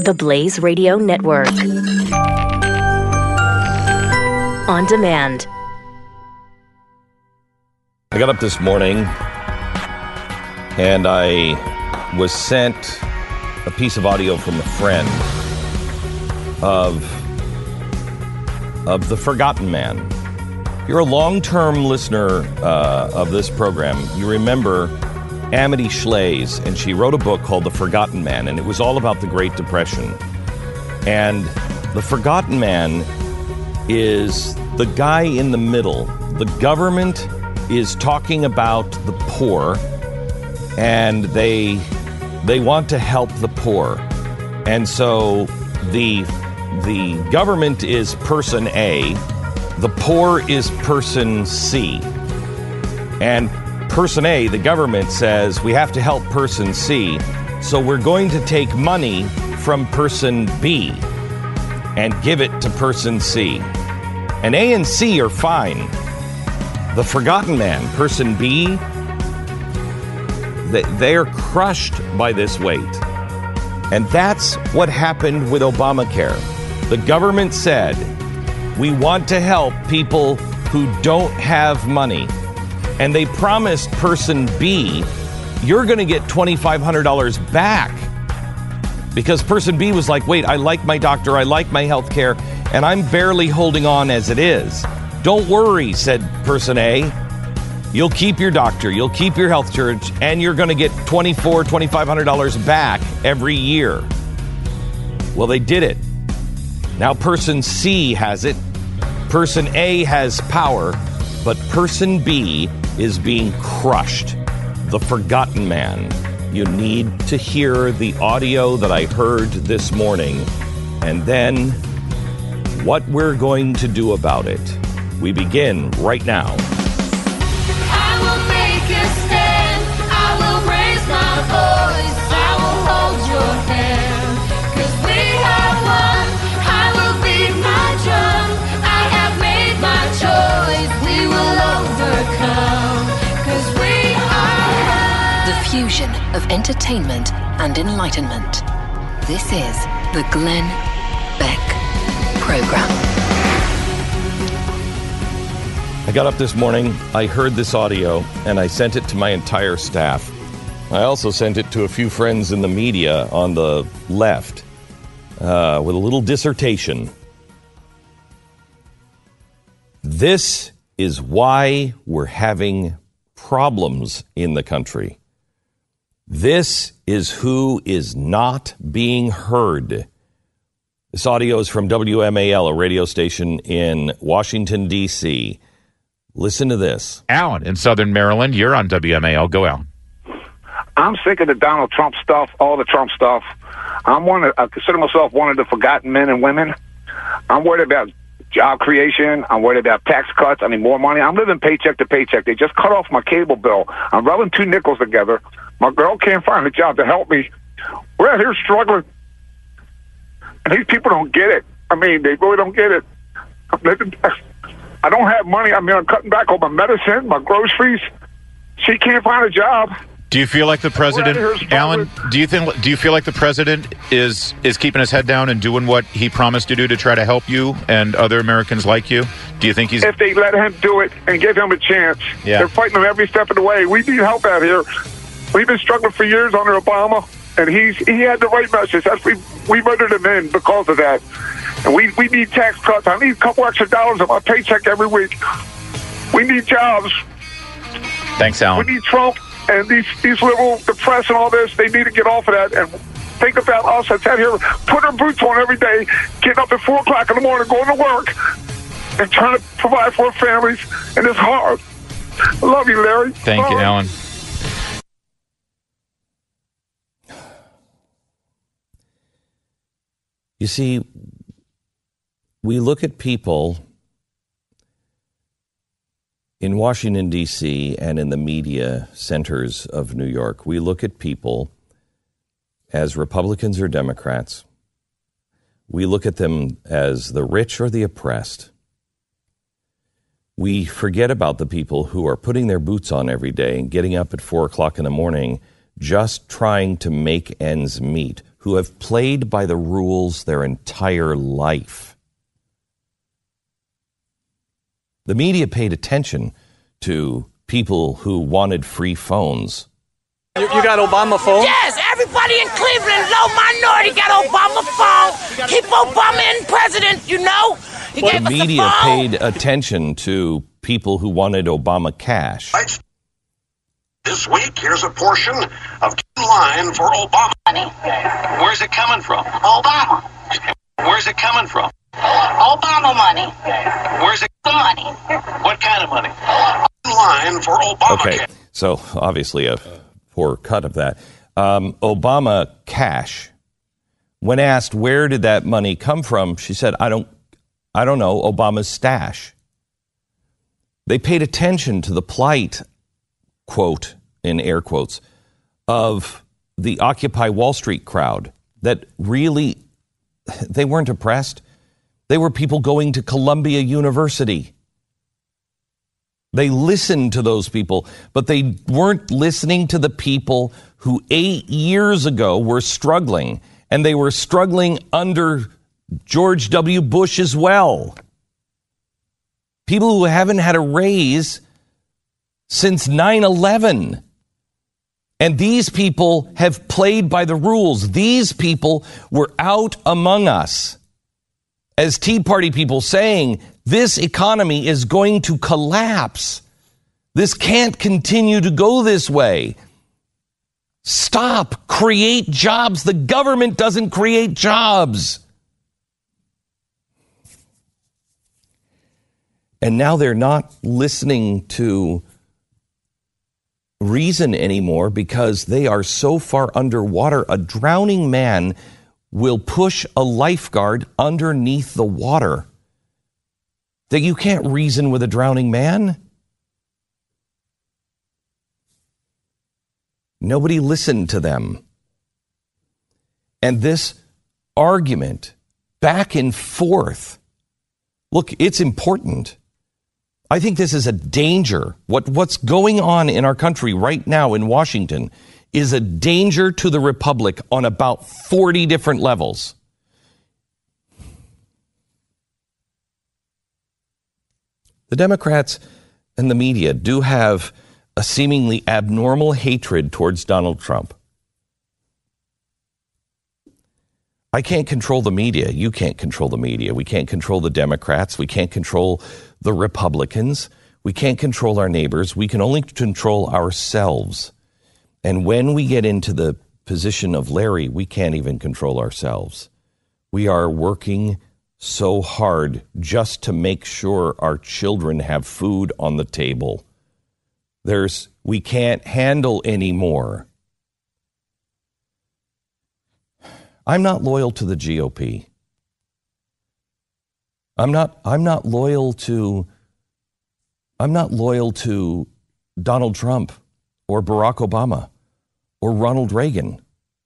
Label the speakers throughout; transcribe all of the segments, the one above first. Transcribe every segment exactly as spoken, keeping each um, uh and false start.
Speaker 1: The Blaze Radio Network. On demand.
Speaker 2: I got up this morning and I was sent a piece of audio from a friend of, of The Forgotten Man. If you're a long-term listener uh, of this program, you remember Amity Shlaes, and she wrote a book called The Forgotten Man, and it was all about the Great Depression. And The Forgotten Man is the guy in the middle. The government is talking about the poor, and they they want to help the poor. And so the the government is person A, the poor is person C. And person A, the government says, we have to help person C, so we're going to take money from person B and give it to person C. And A and C are fine. The Forgotten Man, person B, they, they are crushed by this weight. And that's what happened with Obamacare. The government said, we want to help people who don't have money. And they promised person B, you're going to get twenty-five hundred dollars back. Because person B was like, wait, I like my doctor, I like my health care, and I'm barely holding on as it is. Don't worry, said person A. You'll keep your doctor, you'll keep your health insurance, and you're going to get twenty-four hundred dollars, twenty-five hundred dollars back every year. Well, they did it. Now person C has it. Person A has power, but person B is being crushed. The Forgotten Man. You need to hear the audio that I heard this morning, and then what we're going to do about it. We begin right now.
Speaker 3: I will make a stand. I will raise my voice. I will hold your hand. 'Cause we are one. I will beat my drum. I have made my choice. We will overcome. 'Cause we are one.
Speaker 1: The fusion of entertainment and enlightenment. This is the Glenn Beck Program.
Speaker 2: I got up this morning, I heard this audio, and I sent it to my entire staff. I also sent it to a few friends in the media on the left uh, with a little dissertation. This is why we're having problems in the country. This is who is not being heard. This audio is from W M A L, a radio station in Washington, D C Listen to this.
Speaker 4: Alan in Southern Maryland, you're on W M A L. Go, Alan.
Speaker 5: I'm sick of the Donald Trump stuff, all the Trump stuff. I'm one of, I consider myself one of the forgotten men and women. I'm worried about job creation. I'm worried about tax cuts. I need more money. I'm living paycheck to paycheck. They just cut off my cable bill. I'm rubbing two nickels together. My girl can't find a job to help me. We're out here struggling. And these people don't get it. I mean, they really don't get it. I'm living, I don't have money. I mean, I'm cutting back on my medicine, my groceries. She can't find a job.
Speaker 4: Do you feel like the president, Alan, do you think, do you feel like the president is, is keeping his head down and doing what he promised to do to try to help you and other Americans like you? Do you think he's...
Speaker 5: If they let him do it and give him a chance. Yeah. They're fighting him every step of the way. We need help out here. We've been struggling for years under Obama, and he's he had the right message. That's we we voted him in because of that. And we, we need tax cuts. I need a couple extra dollars on my paycheck every week. We need jobs.
Speaker 4: Thanks, Alan.
Speaker 5: We need Trump and these these liberal, the press and all this. They need to get off of that and think about us that's out here, put our boots on every day, getting up at four o'clock in the morning, going to work, and trying to provide for our families. And it's hard. I love you, Larry.
Speaker 4: Thank Bye. you, Alan.
Speaker 2: You see, we look at people in Washington, D C and in the media centers of New York. We look at people as Republicans or Democrats. We look at them as the rich or the oppressed. We forget about the people who are putting their boots on every day and getting up at four o'clock in the morning just trying to make ends meet. who have played by the rules their entire life. The media paid attention to people who wanted free phones.
Speaker 6: You, you got Obama phone?
Speaker 7: Yes, everybody in Cleveland, low minority, got Obama phone. Keep Obama in president, you know. He
Speaker 2: The
Speaker 7: gave us
Speaker 2: media
Speaker 7: a phone.
Speaker 2: paid attention to people who wanted Obama cash.
Speaker 8: This week, here's a portion of line for Obama money. Where's it coming from? Obama. Where's it coming from? Obama money. Where's it the money? What kind of money? Line for Obama.
Speaker 2: Okay, so obviously a poor cut of that. Um, Obama cash. When asked where did that money come from, she said, I don't, I don't know, Obama's stash. They paid attention to the plight, quote, in air quotes, of the Occupy Wall Street crowd that really, they weren't oppressed. They were people going to Columbia University. They listened to those people, but they weren't listening to the people who eight years ago were struggling, and they were struggling under George W. Bush as well. People who haven't had a raise since nine eleven. And these people have played by the rules. These people were out among us as Tea Party people saying, this economy is going to collapse. This can't continue to go this way. Stop. Create jobs. The government doesn't create jobs. And now they're not listening to reason anymore because they are so far underwater. A drowning man will push a lifeguard underneath the water. That you can't reason with a drowning man. Nobody listened to them. And this argument back and forth, look, it's important. I think this is a danger. What, what's going on in our country right now in Washington is a danger to the republic on about forty different levels. The Democrats and the media do have a seemingly abnormal hatred towards Donald Trump. I can't control the media. You can't control the media. We can't control the Democrats. We can't control the Republicans. We can't control our neighbors. We can only control ourselves. And when we get into the position of Larry, we can't even control ourselves. We are working so hard just to make sure our children have food on the table. There's, we can't handle anymore. I'm not loyal to the G O P. I'm not, I'm not loyal to, I'm not loyal to Donald Trump or Barack Obama or Ronald Reagan.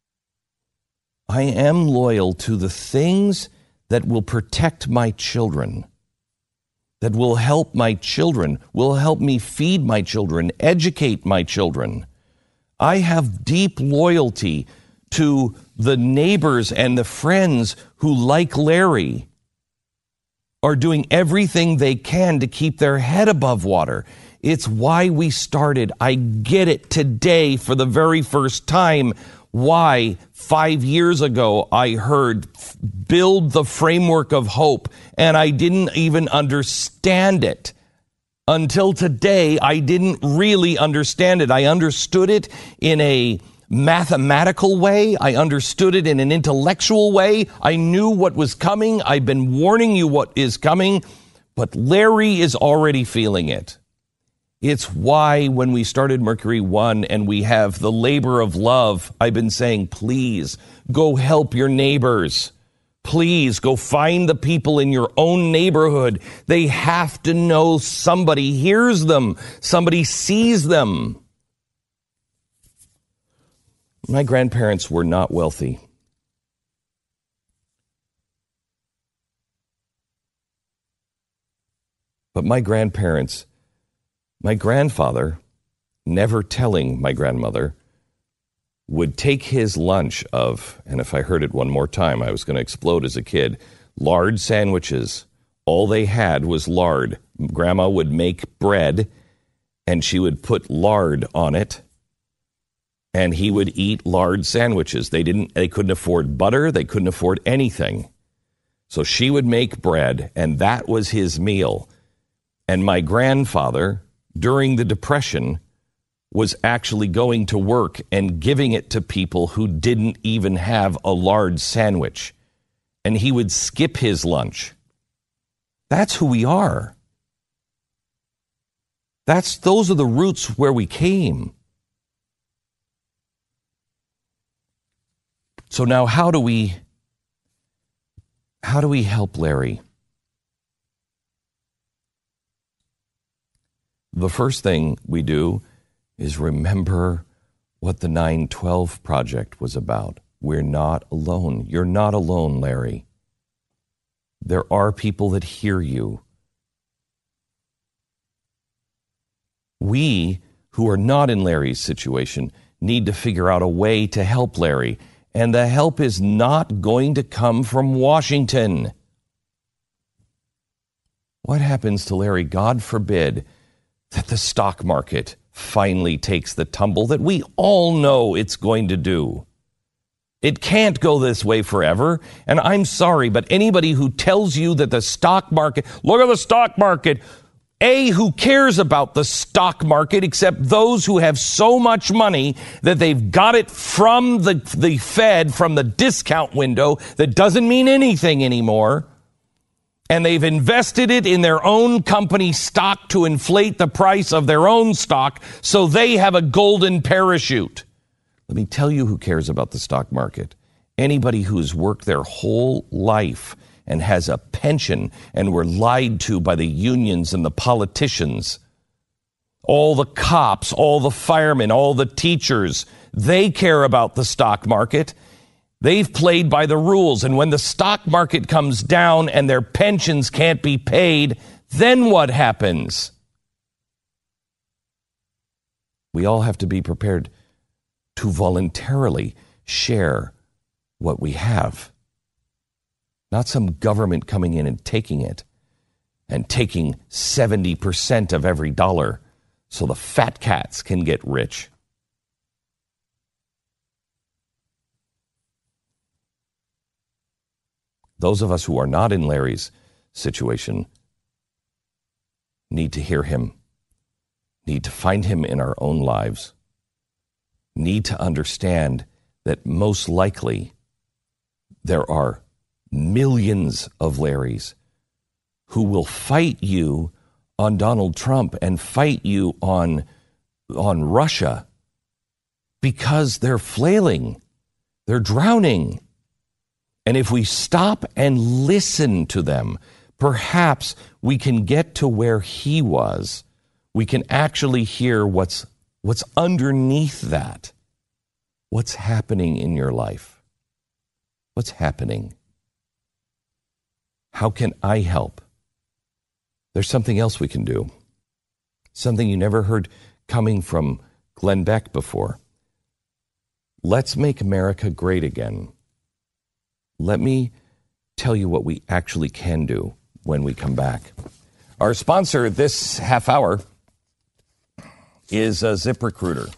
Speaker 2: I am loyal to the things that will protect my children, that will help my children, will help me feed my children, educate my children. I have deep loyalty to the neighbors and the friends who, like Larry, are doing everything they can to keep their head above water. It's why we started. I get it today for the very first time why five years ago I heard build the framework of hope, and I didn't even understand it. Until today, I didn't really understand it. I understood it in a mathematical way. I understood it in an intellectual way. I knew what was coming. I've been warning you what is coming, but Larry is already feeling it. It's why when we started Mercury One and we have the labor of love, I've been saying, please go help your neighbors. Please go find the people in your own neighborhood. They have to know somebody hears them, somebody sees them. My grandparents were not wealthy. But my grandparents, my grandfather, never telling my grandmother, would take his lunch of, and if I heard it one more time, I was going to explode as a kid, lard sandwiches. All they had was lard. Grandma would make bread, and she would put lard on it, and he would eat lard sandwiches. They didn't. They couldn't afford butter. They couldn't afford anything. So she would make bread, and that was his meal. And my grandfather, during the Depression, was actually going to work and giving it to people who didn't even have a lard sandwich. And he would skip his lunch. That's who we are. That's those are the roots where we came. So now how do we how do we help Larry? The first thing we do is remember what the nine twelve Project was about. We're not alone. You're not alone, Larry. There are people that hear you. We, who are not in Larry's situation, need to figure out a way to help Larry. And the help is not going to come from Washington. What happens to Larry? God forbid that the stock market finally takes the tumble that we all know it's going to do. It can't go this way forever. And I'm sorry, but anybody who tells you that the stock market, look at the stock market, A, who cares about the stock market except those who have so much money that they've got it from the, the Fed, from the discount window, that doesn't mean anything anymore. And they've invested it in their own company stock to inflate the price of their own stock so they have a golden parachute. Let me tell you who cares about the stock market. Anybody who's worked their whole life and has a pension and were lied to by the unions and the politicians. All the cops, all the firemen, all the teachers, they care about the stock market. They've played by the rules. And when the stock market comes down and their pensions can't be paid, then what happens? We all have to be prepared to voluntarily share what we have. Not some government coming in and taking it and taking seventy percent of every dollar so the fat cats can get rich. Those of us who are not in Larry's situation need to hear him, need to find him in our own lives, need to understand that most likely there are millions of Larrys who will fight you on Donald Trump and fight you on, on Russia because they're flailing, they're drowning. And if we stop and listen to them, perhaps we can get to where he was. We can actually hear what's what's underneath that. What's happening in your life? What's happening? How can I help? There's something else we can do. Something you never heard coming from Glenn Beck before. Let's make America great again. Let me tell you what we actually can do when we come back. Our sponsor this half hour is uh, ZipRecruiter.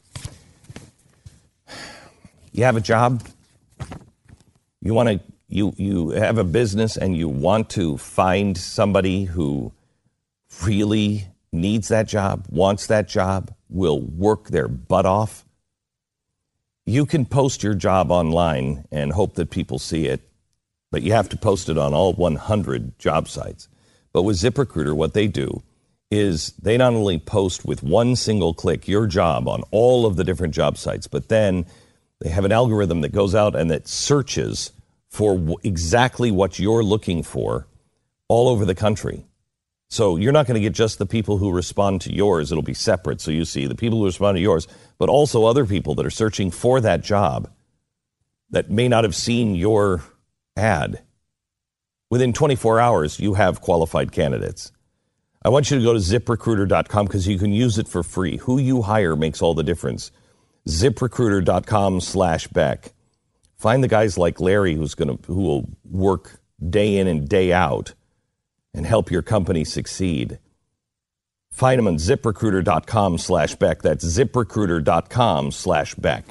Speaker 2: You have a job, you want to, you you have a business, and you want to find somebody who really needs that job, wants that job, will work their butt off. You can post your job online and hope that people see it, but you have to post it on all one hundred job sites. But with ZipRecruiter, what they do is they not only post with one single click your job on all of the different job sites, but then they have an algorithm that goes out and that searches for w- exactly what you're looking for all over the country. So you're not going to get just the people who respond to yours. It'll be separate. So you see the people who respond to yours, but also other people that are searching for that job that may not have seen your ad. Within twenty-four hours, you have qualified candidates. I want you to go to zip recruiter dot com because you can use it for free. Who you hire makes all the difference. ZipRecruiter.com slash Beck. Find the guys like Larry who's gonna who will work day in and day out and help your company succeed. Find them on ZipRecruiter.com slash Beck. That's ZipRecruiter.com slash Beck.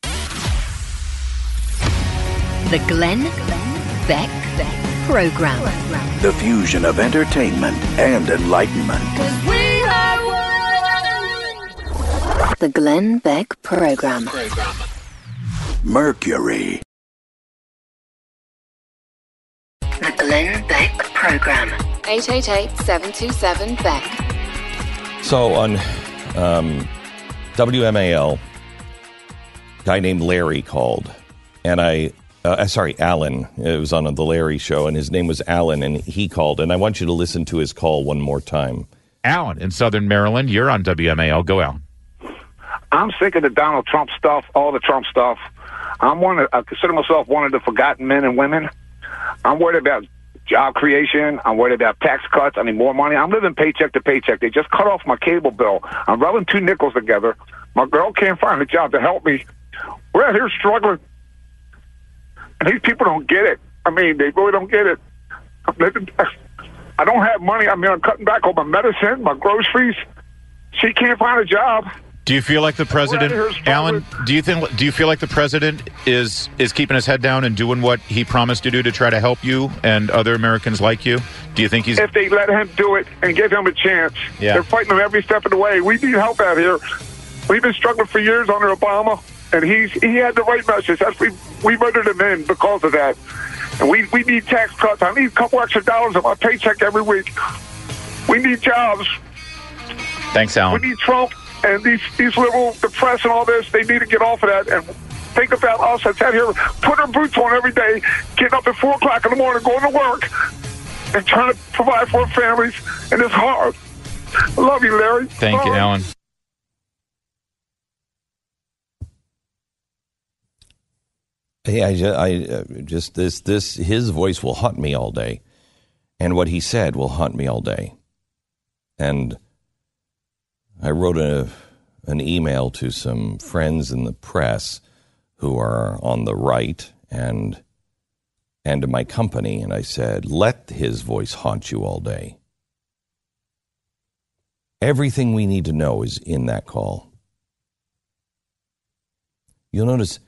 Speaker 1: The Glenn Beck Program.
Speaker 9: The fusion of entertainment and enlightenment.
Speaker 3: We are one.
Speaker 1: The Glenn Beck Program.
Speaker 9: Mercury.
Speaker 1: The Glenn Beck Program.
Speaker 10: eight eight eight, seven two seven, Beck.
Speaker 2: So on um, W M A L, a guy named Larry called, and I, uh, sorry, Alan. It was on the Larry show, and his name was Alan, and he called, and I want you to listen to his call one more time.
Speaker 4: Alan in Southern Maryland, you're on W M A L. Go, Alan.
Speaker 5: I'm sick of the Donald Trump stuff, all the Trump stuff. I'm one of, I consider myself one of the forgotten men and women. I'm worried about job creation. I'm worried about tax cuts. I need more money. I'm living paycheck to paycheck. They just cut off my cable bill. I'm rubbing two nickels together. My girl can't find a job to help me. We're out here struggling. And these people don't get it. I mean, they really don't get it. I'm living, I don't have money. I mean, I'm cutting back on my medicine, my groceries. She can't find a job.
Speaker 4: Do you feel like the president, Alan? Do you think? Do you feel like the president is is keeping his head down and doing what he promised to do to try to help you and other Americans like you? Do you think he's?
Speaker 5: If they let him do it and give him a chance,
Speaker 4: yeah.
Speaker 5: They're fighting him every step of the way. We need help out here. We've been struggling for years under Obama, and he's he had the right message. That's we we voted him in because of that. And we we need tax cuts. I need a couple extra dollars on my paycheck every week. We need jobs.
Speaker 4: Thanks, Alan.
Speaker 5: We need Trump. And these, these liberal, the press and all this, they need to get off of that and think about us that's out here putting our boots on every day, getting up at four o'clock in the morning, going to work, and trying to provide for our families. And it's hard. I love you, Larry.
Speaker 4: Thank Bye. you, Alan.
Speaker 2: Hey, I just, I uh, just this this his voice will haunt me all day, and what he said will haunt me all day, and. I wrote a, an email to some friends in the press who are on the right and and to my company, and I said, let his voice haunt you all day. Everything we need to know is in that call. You'll notice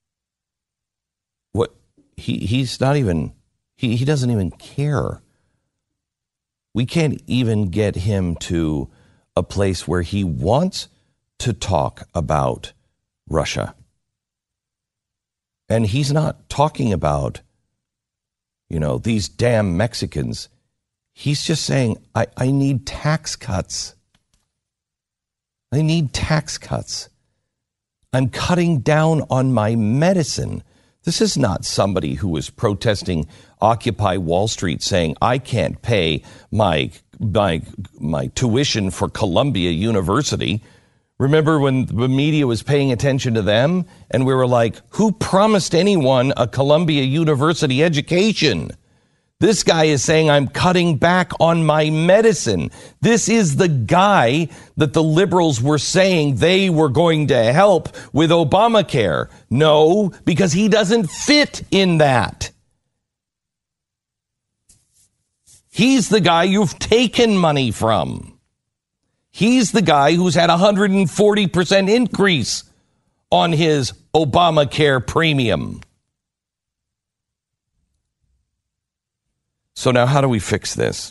Speaker 2: what he he's not even he, he doesn't even care. We can't even get him to a place where he wants to talk about Russia. And he's not talking about, you know, these damn Mexicans. He's just saying, I, I need tax cuts. I need tax cuts. I'm cutting down on my medicine. This is not somebody who is protesting Occupy Wall Street saying, I can't pay my my my tuition for Columbia University. Remember when the media was paying attention to them and we were like, who promised anyone a Columbia University education? This guy is saying, I'm cutting back on my medicine. This is the guy that the liberals were saying they were going to help with Obamacare. No, because he doesn't fit in that. He's the guy you've taken money from. He's the guy who's had a one hundred forty percent increase on his Obamacare premium. So now how do we fix this?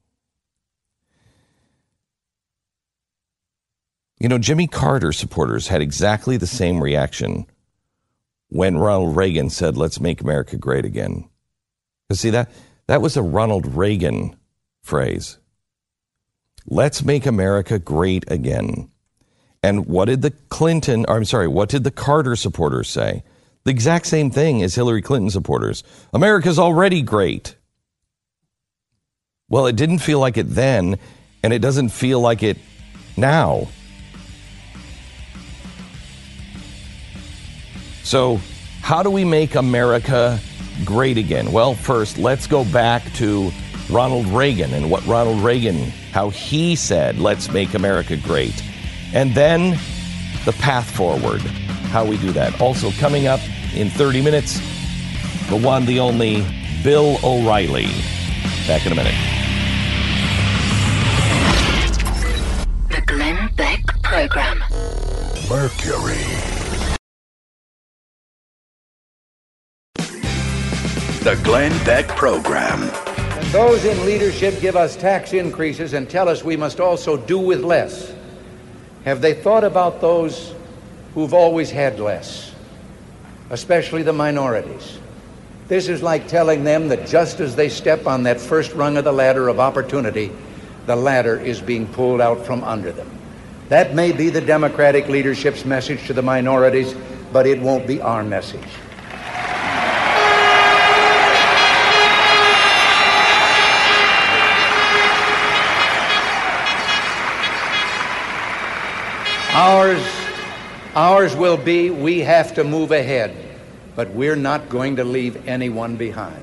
Speaker 2: You know, Jimmy Carter supporters had exactly the same reaction when Ronald Reagan said, let's make America great again. You see that? That was a Ronald Reagan phrase. Let's make America great again. And what did the Clinton, or I'm sorry, what did the Carter supporters say? The exact same thing as Hillary Clinton supporters. America's already great. Well, it didn't feel like it then, and it doesn't feel like it now. So, how do we make America great again? Well, first, let's go back to Ronald Reagan and what Ronald Reagan, how he said, let's make America great. And then the path forward. how we do that. Also coming up in thirty minutes, the one, the only Bill O'Reilly. Back in a minute.
Speaker 1: The Glenn Beck Program.
Speaker 9: Mercury. The Glenn Beck Program.
Speaker 11: And those in leadership give us tax increases and tell us we must also do with less. Have they thought about those who've always had less, especially the minorities? This is like telling them that just as they step on that first rung of the ladder of opportunity, the ladder is being pulled out from under them. That may be the Democratic leadership's message to the minorities, but it won't be our message. Ours, ours will be, we have to move ahead, but we're not going to leave anyone behind.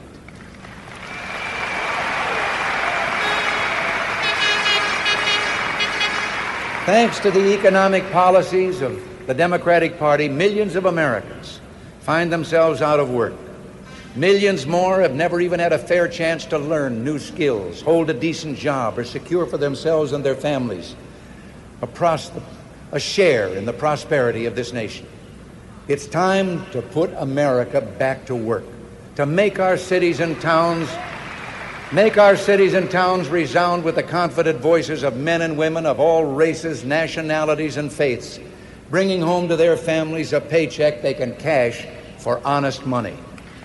Speaker 11: Thanks to the economic policies of the Democratic Party, millions of Americans find themselves out of work. Millions more have never even had a fair chance to learn new skills, hold a decent job, or secure for themselves and their families a, pros- a share in the prosperity of this nation. It's time to put America back to work, to make our cities and towns Make our cities and towns resound with the confident voices of men and women of all races, nationalities, and faiths, bringing home to their families a paycheck they can cash for honest money.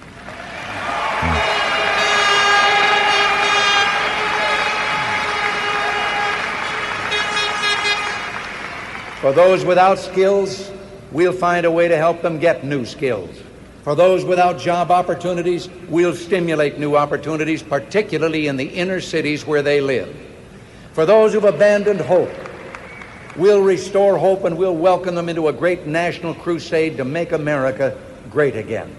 Speaker 11: For those without skills, we'll find a way to help them get new skills. For those without job opportunities, we'll stimulate new opportunities, particularly in the inner cities where they live. For those who've abandoned hope, we'll restore hope and we'll welcome them into a great national crusade to make America great again.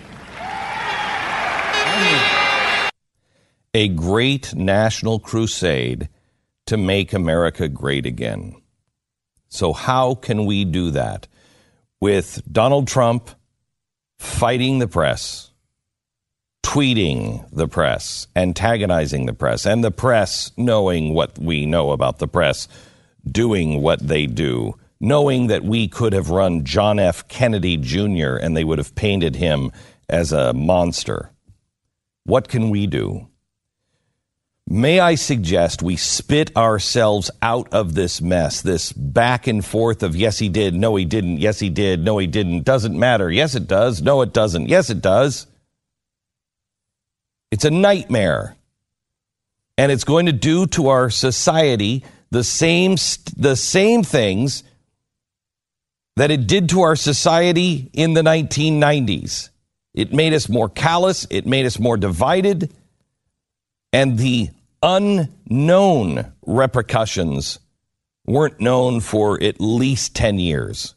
Speaker 2: A great national crusade to make America great again. So how can we do that? With Donald Trump fighting the press, tweeting the press, antagonizing the press, and the press knowing what we know about the press, doing what they do, knowing that we could have run John F. Kennedy Junior and they would have painted him as a monster. What can we do? May I suggest we spit ourselves out of this mess, this back and forth of yes, he did, no, he didn't, yes, he did, no, he didn't, doesn't matter, yes, it does, no, it doesn't, yes, it does. It's a nightmare. And it's going to do to our society the same, the same things that it did to our society in the nineteen nineties. It made us more callous, it made us more divided, and the unknown repercussions weren't known for at least ten years.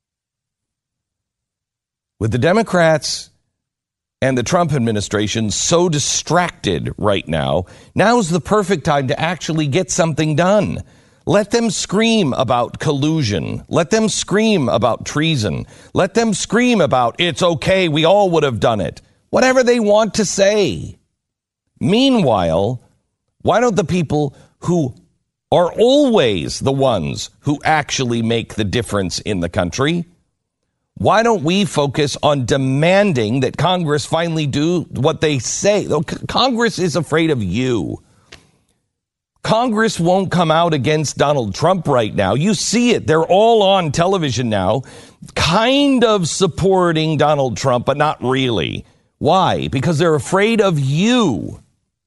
Speaker 2: With the Democrats and the Trump administration so distracted right now, now's the perfect time to actually get something done. Let them scream about collusion. Let them scream about treason. Let them scream about it's okay, we all would have done it. Whatever they want to say. Meanwhile, why don't the people who are always the ones who actually make the difference in the country, why don't we focus on demanding that Congress finally do what they say? Congress is afraid of you. Congress won't come out against Donald Trump right now. You see it. They're all on television now, kind of supporting Donald Trump, but not really. Why? Because they're afraid of you.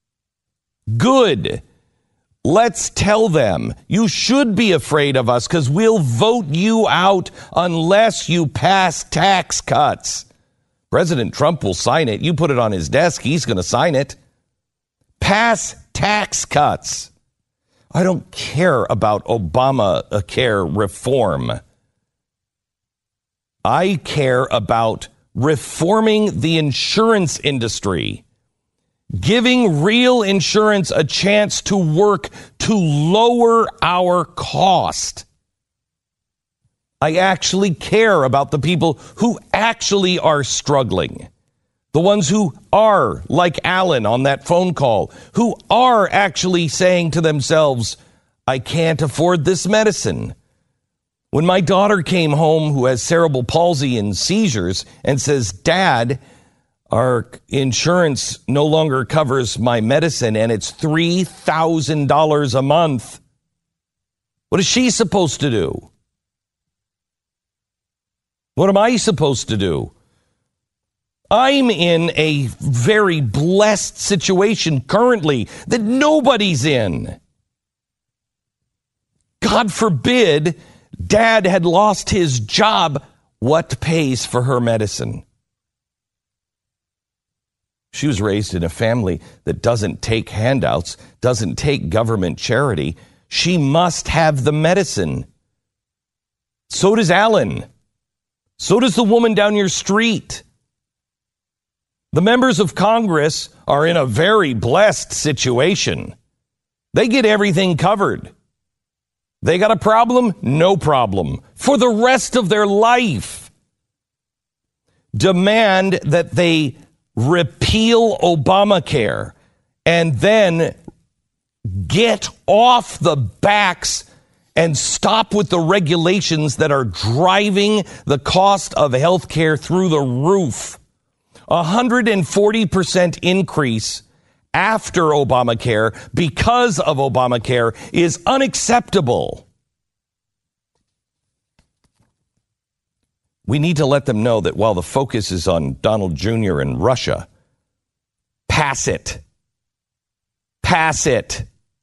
Speaker 2: Good. Let's tell them you should be afraid of us because we'll vote you out unless you pass tax cuts. President Trump will sign it. You put it on his desk, he's going to sign it. Pass tax cuts. I don't care about Obamacare reform. I care about reforming the insurance industry. Giving real insurance a chance to work to lower our cost. I actually care about the people who actually are struggling. The ones who are, like Alan on that phone call, who are actually saying to themselves, I can't afford this medicine. When my daughter came home who has cerebral palsy and seizures and says, Dad, our insurance no longer covers my medicine and it's three thousand dollars a month. What is she supposed to do? What am I supposed to do? I'm in a very blessed situation currently that nobody's in. God forbid Dad had lost his job. What pays for her medicine? She was raised in a family that doesn't take handouts, doesn't take government charity. She must have the medicine. So does Alan. So does the woman down your street. The members of Congress are in a very blessed situation. They get everything covered. They got a problem? No problem. For the rest of their life. Demand that they repeal Obamacare and then get off the backs and stop with the regulations that are driving the cost of health care through the roof. A one hundred forty percent increase after Obamacare because of Obamacare is unacceptable. We need to let them know that while the focus is on Donald Junior and Russia, pass it. Pass it.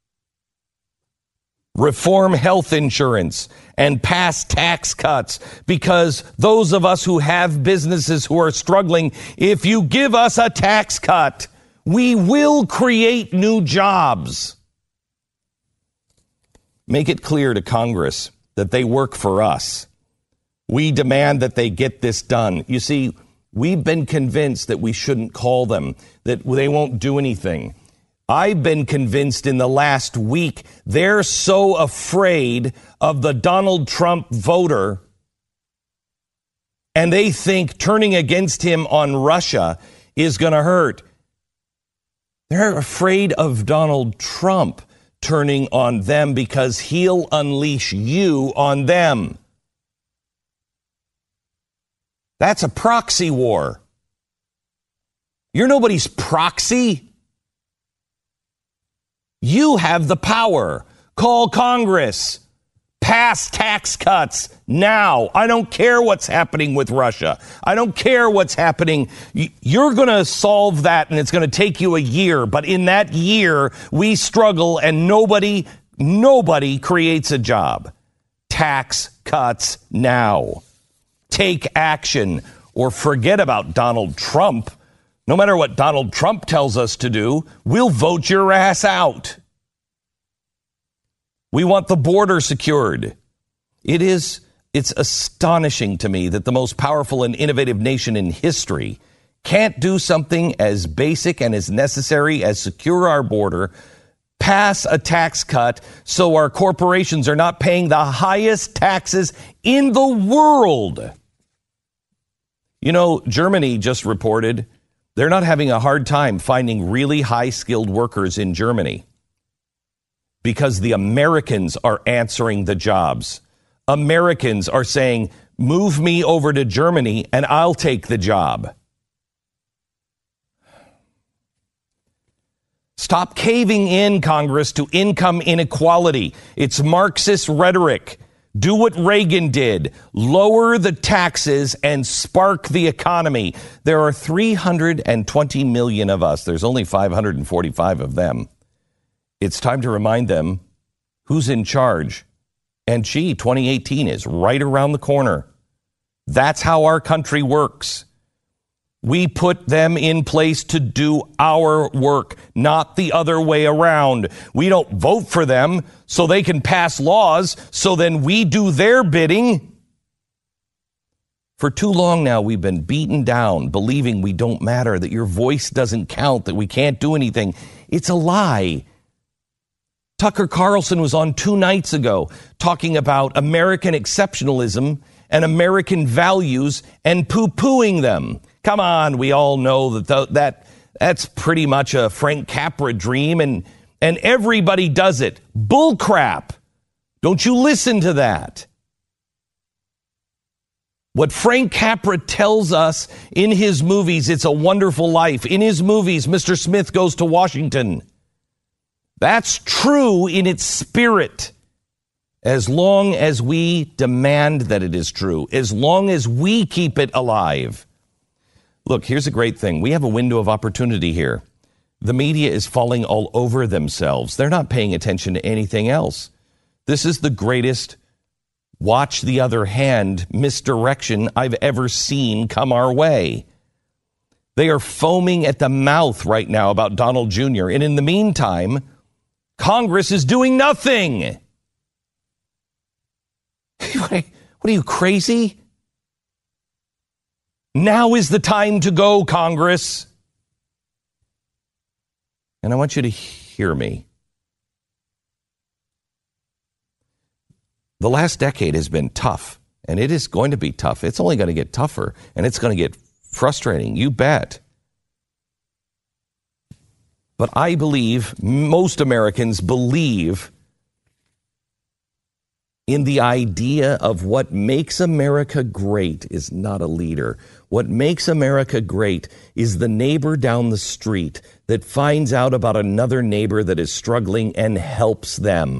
Speaker 2: Reform health insurance and pass tax cuts, because those of us who have businesses who are struggling, if you give us a tax cut, we will create new jobs. Make it clear to Congress that they work for us. We demand that they get this done. You see, we've been convinced that we shouldn't call them, that they won't do anything. I've been convinced in the last week they're so afraid of the Donald Trump voter, and they think turning against him on Russia is going to hurt. They're afraid of Donald Trump turning on them because he'll unleash you on them. That's a proxy war. You're nobody's proxy. You have the power. Call Congress. Pass tax cuts now. I don't care what's happening with Russia. I don't care what's happening. You're going to solve that, and it's going to take you a year. But in that year, we struggle, and nobody, nobody creates a job. Tax cuts now. Take action, or forget about Donald Trump. No matter what Donald Trump tells us to do, we'll vote your ass out. We want the border secured. It is, it's astonishing to me that the most powerful and innovative nation in history can't do something as basic and as necessary as secure our border, pass a tax cut so our corporations are not paying the highest taxes in the world. You know, Germany just reported they're not having a hard time finding really high-skilled workers in Germany because the Americans are answering the jobs. Americans are saying, move me over to Germany and I'll take the job. Stop caving in, Congress, to income inequality. It's Marxist rhetoric. Do what Reagan did. Lower the taxes and spark the economy. There are three hundred twenty million of us. There's only five hundred forty-five of them. It's time to remind them who's in charge. And gee, twenty eighteen is right around the corner. That's how our country works. We put them in place to do our work, not the other way around. We don't vote for them so they can pass laws, so then we do their bidding. For too long now, we've been beaten down, believing we don't matter, that your voice doesn't count, that we can't do anything. It's a lie. Tucker Carlson was on two nights ago talking about American exceptionalism and American values and poo-pooing them. Come on, we all know that th- that that's pretty much a Frank Capra dream, and and everybody does it. Bull crap. Don't you listen to that. What Frank Capra tells us in his movies, It's a Wonderful Life. In his movies, Mister Smith Goes to Washington. That's true in its spirit. As long as we demand that it is true, as long as we keep it alive. Look, here's a great thing. We have a window of opportunity here. The media is falling all over themselves. They're not paying attention to anything else. This is the greatest watch the other hand misdirection I've ever seen come our way. They are foaming at the mouth right now about Donald Junior And in the meantime, Congress is doing nothing. What are you, crazy? Now is the time to go, Congress. And I want you to hear me. The last decade has been tough, and it is going to be tough. It's only going to get tougher, and it's going to get frustrating, you bet. But I believe, most Americans believe in the idea of what makes America great is not a leader. What makes America great is the neighbor down the street that finds out about another neighbor that is struggling and helps them.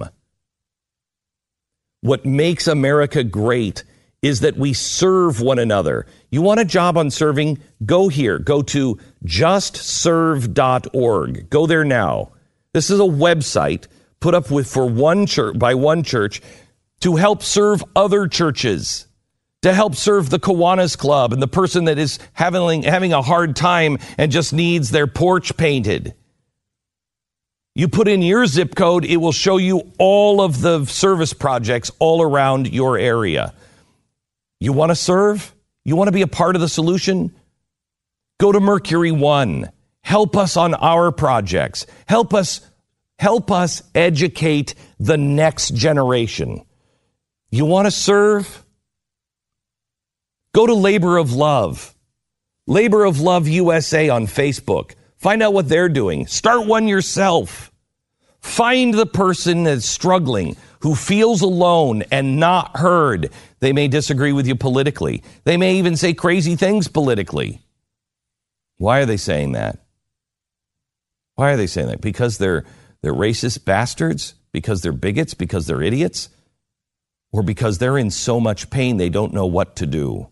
Speaker 2: What makes America great is that we serve one another. You want a job on serving? Go here. Go to just serve dot org. Go there now. This is a website put up with for one church by one church to help serve other churches, to help serve the Kiwanis Club and the person that is having, having a hard time and just needs their porch painted. You put in your zip code, it will show you all of the service projects all around your area. You want to serve? You want to be a part of the solution? Go to Mercury One. Help us on our projects. Help us, help us educate the next generation. You want to serve? Go to Labor of Love. Labor of Love U S A on Facebook. Find out what they're doing. Start one yourself. Find the person that's struggling, who feels alone and not heard. They may disagree with you politically. They may even say crazy things politically. Why are they saying that? Why are they saying that? Because they're they're racist bastards? Because they're bigots? Because they're idiots? Or because they're in so much pain they don't know what to do?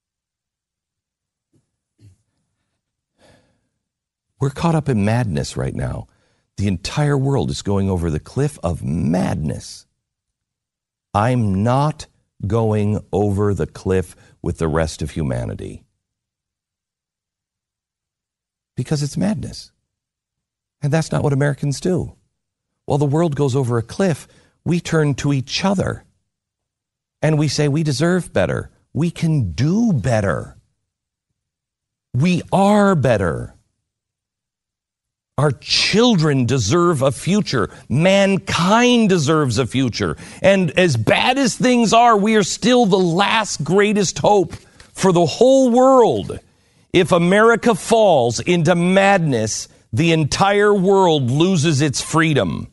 Speaker 2: We're caught up in madness right now. The entire world is going over the cliff of madness. I'm not going over the cliff with the rest of humanity. Because it's madness. And that's not what Americans do. While the world goes over a cliff, we turn to each other. And we say we deserve better. We can do better. We are better. Our children deserve a future. Mankind deserves a future. And as bad as things are, we are still the last greatest hope for the whole world. If America falls into madness, the entire world loses its freedom.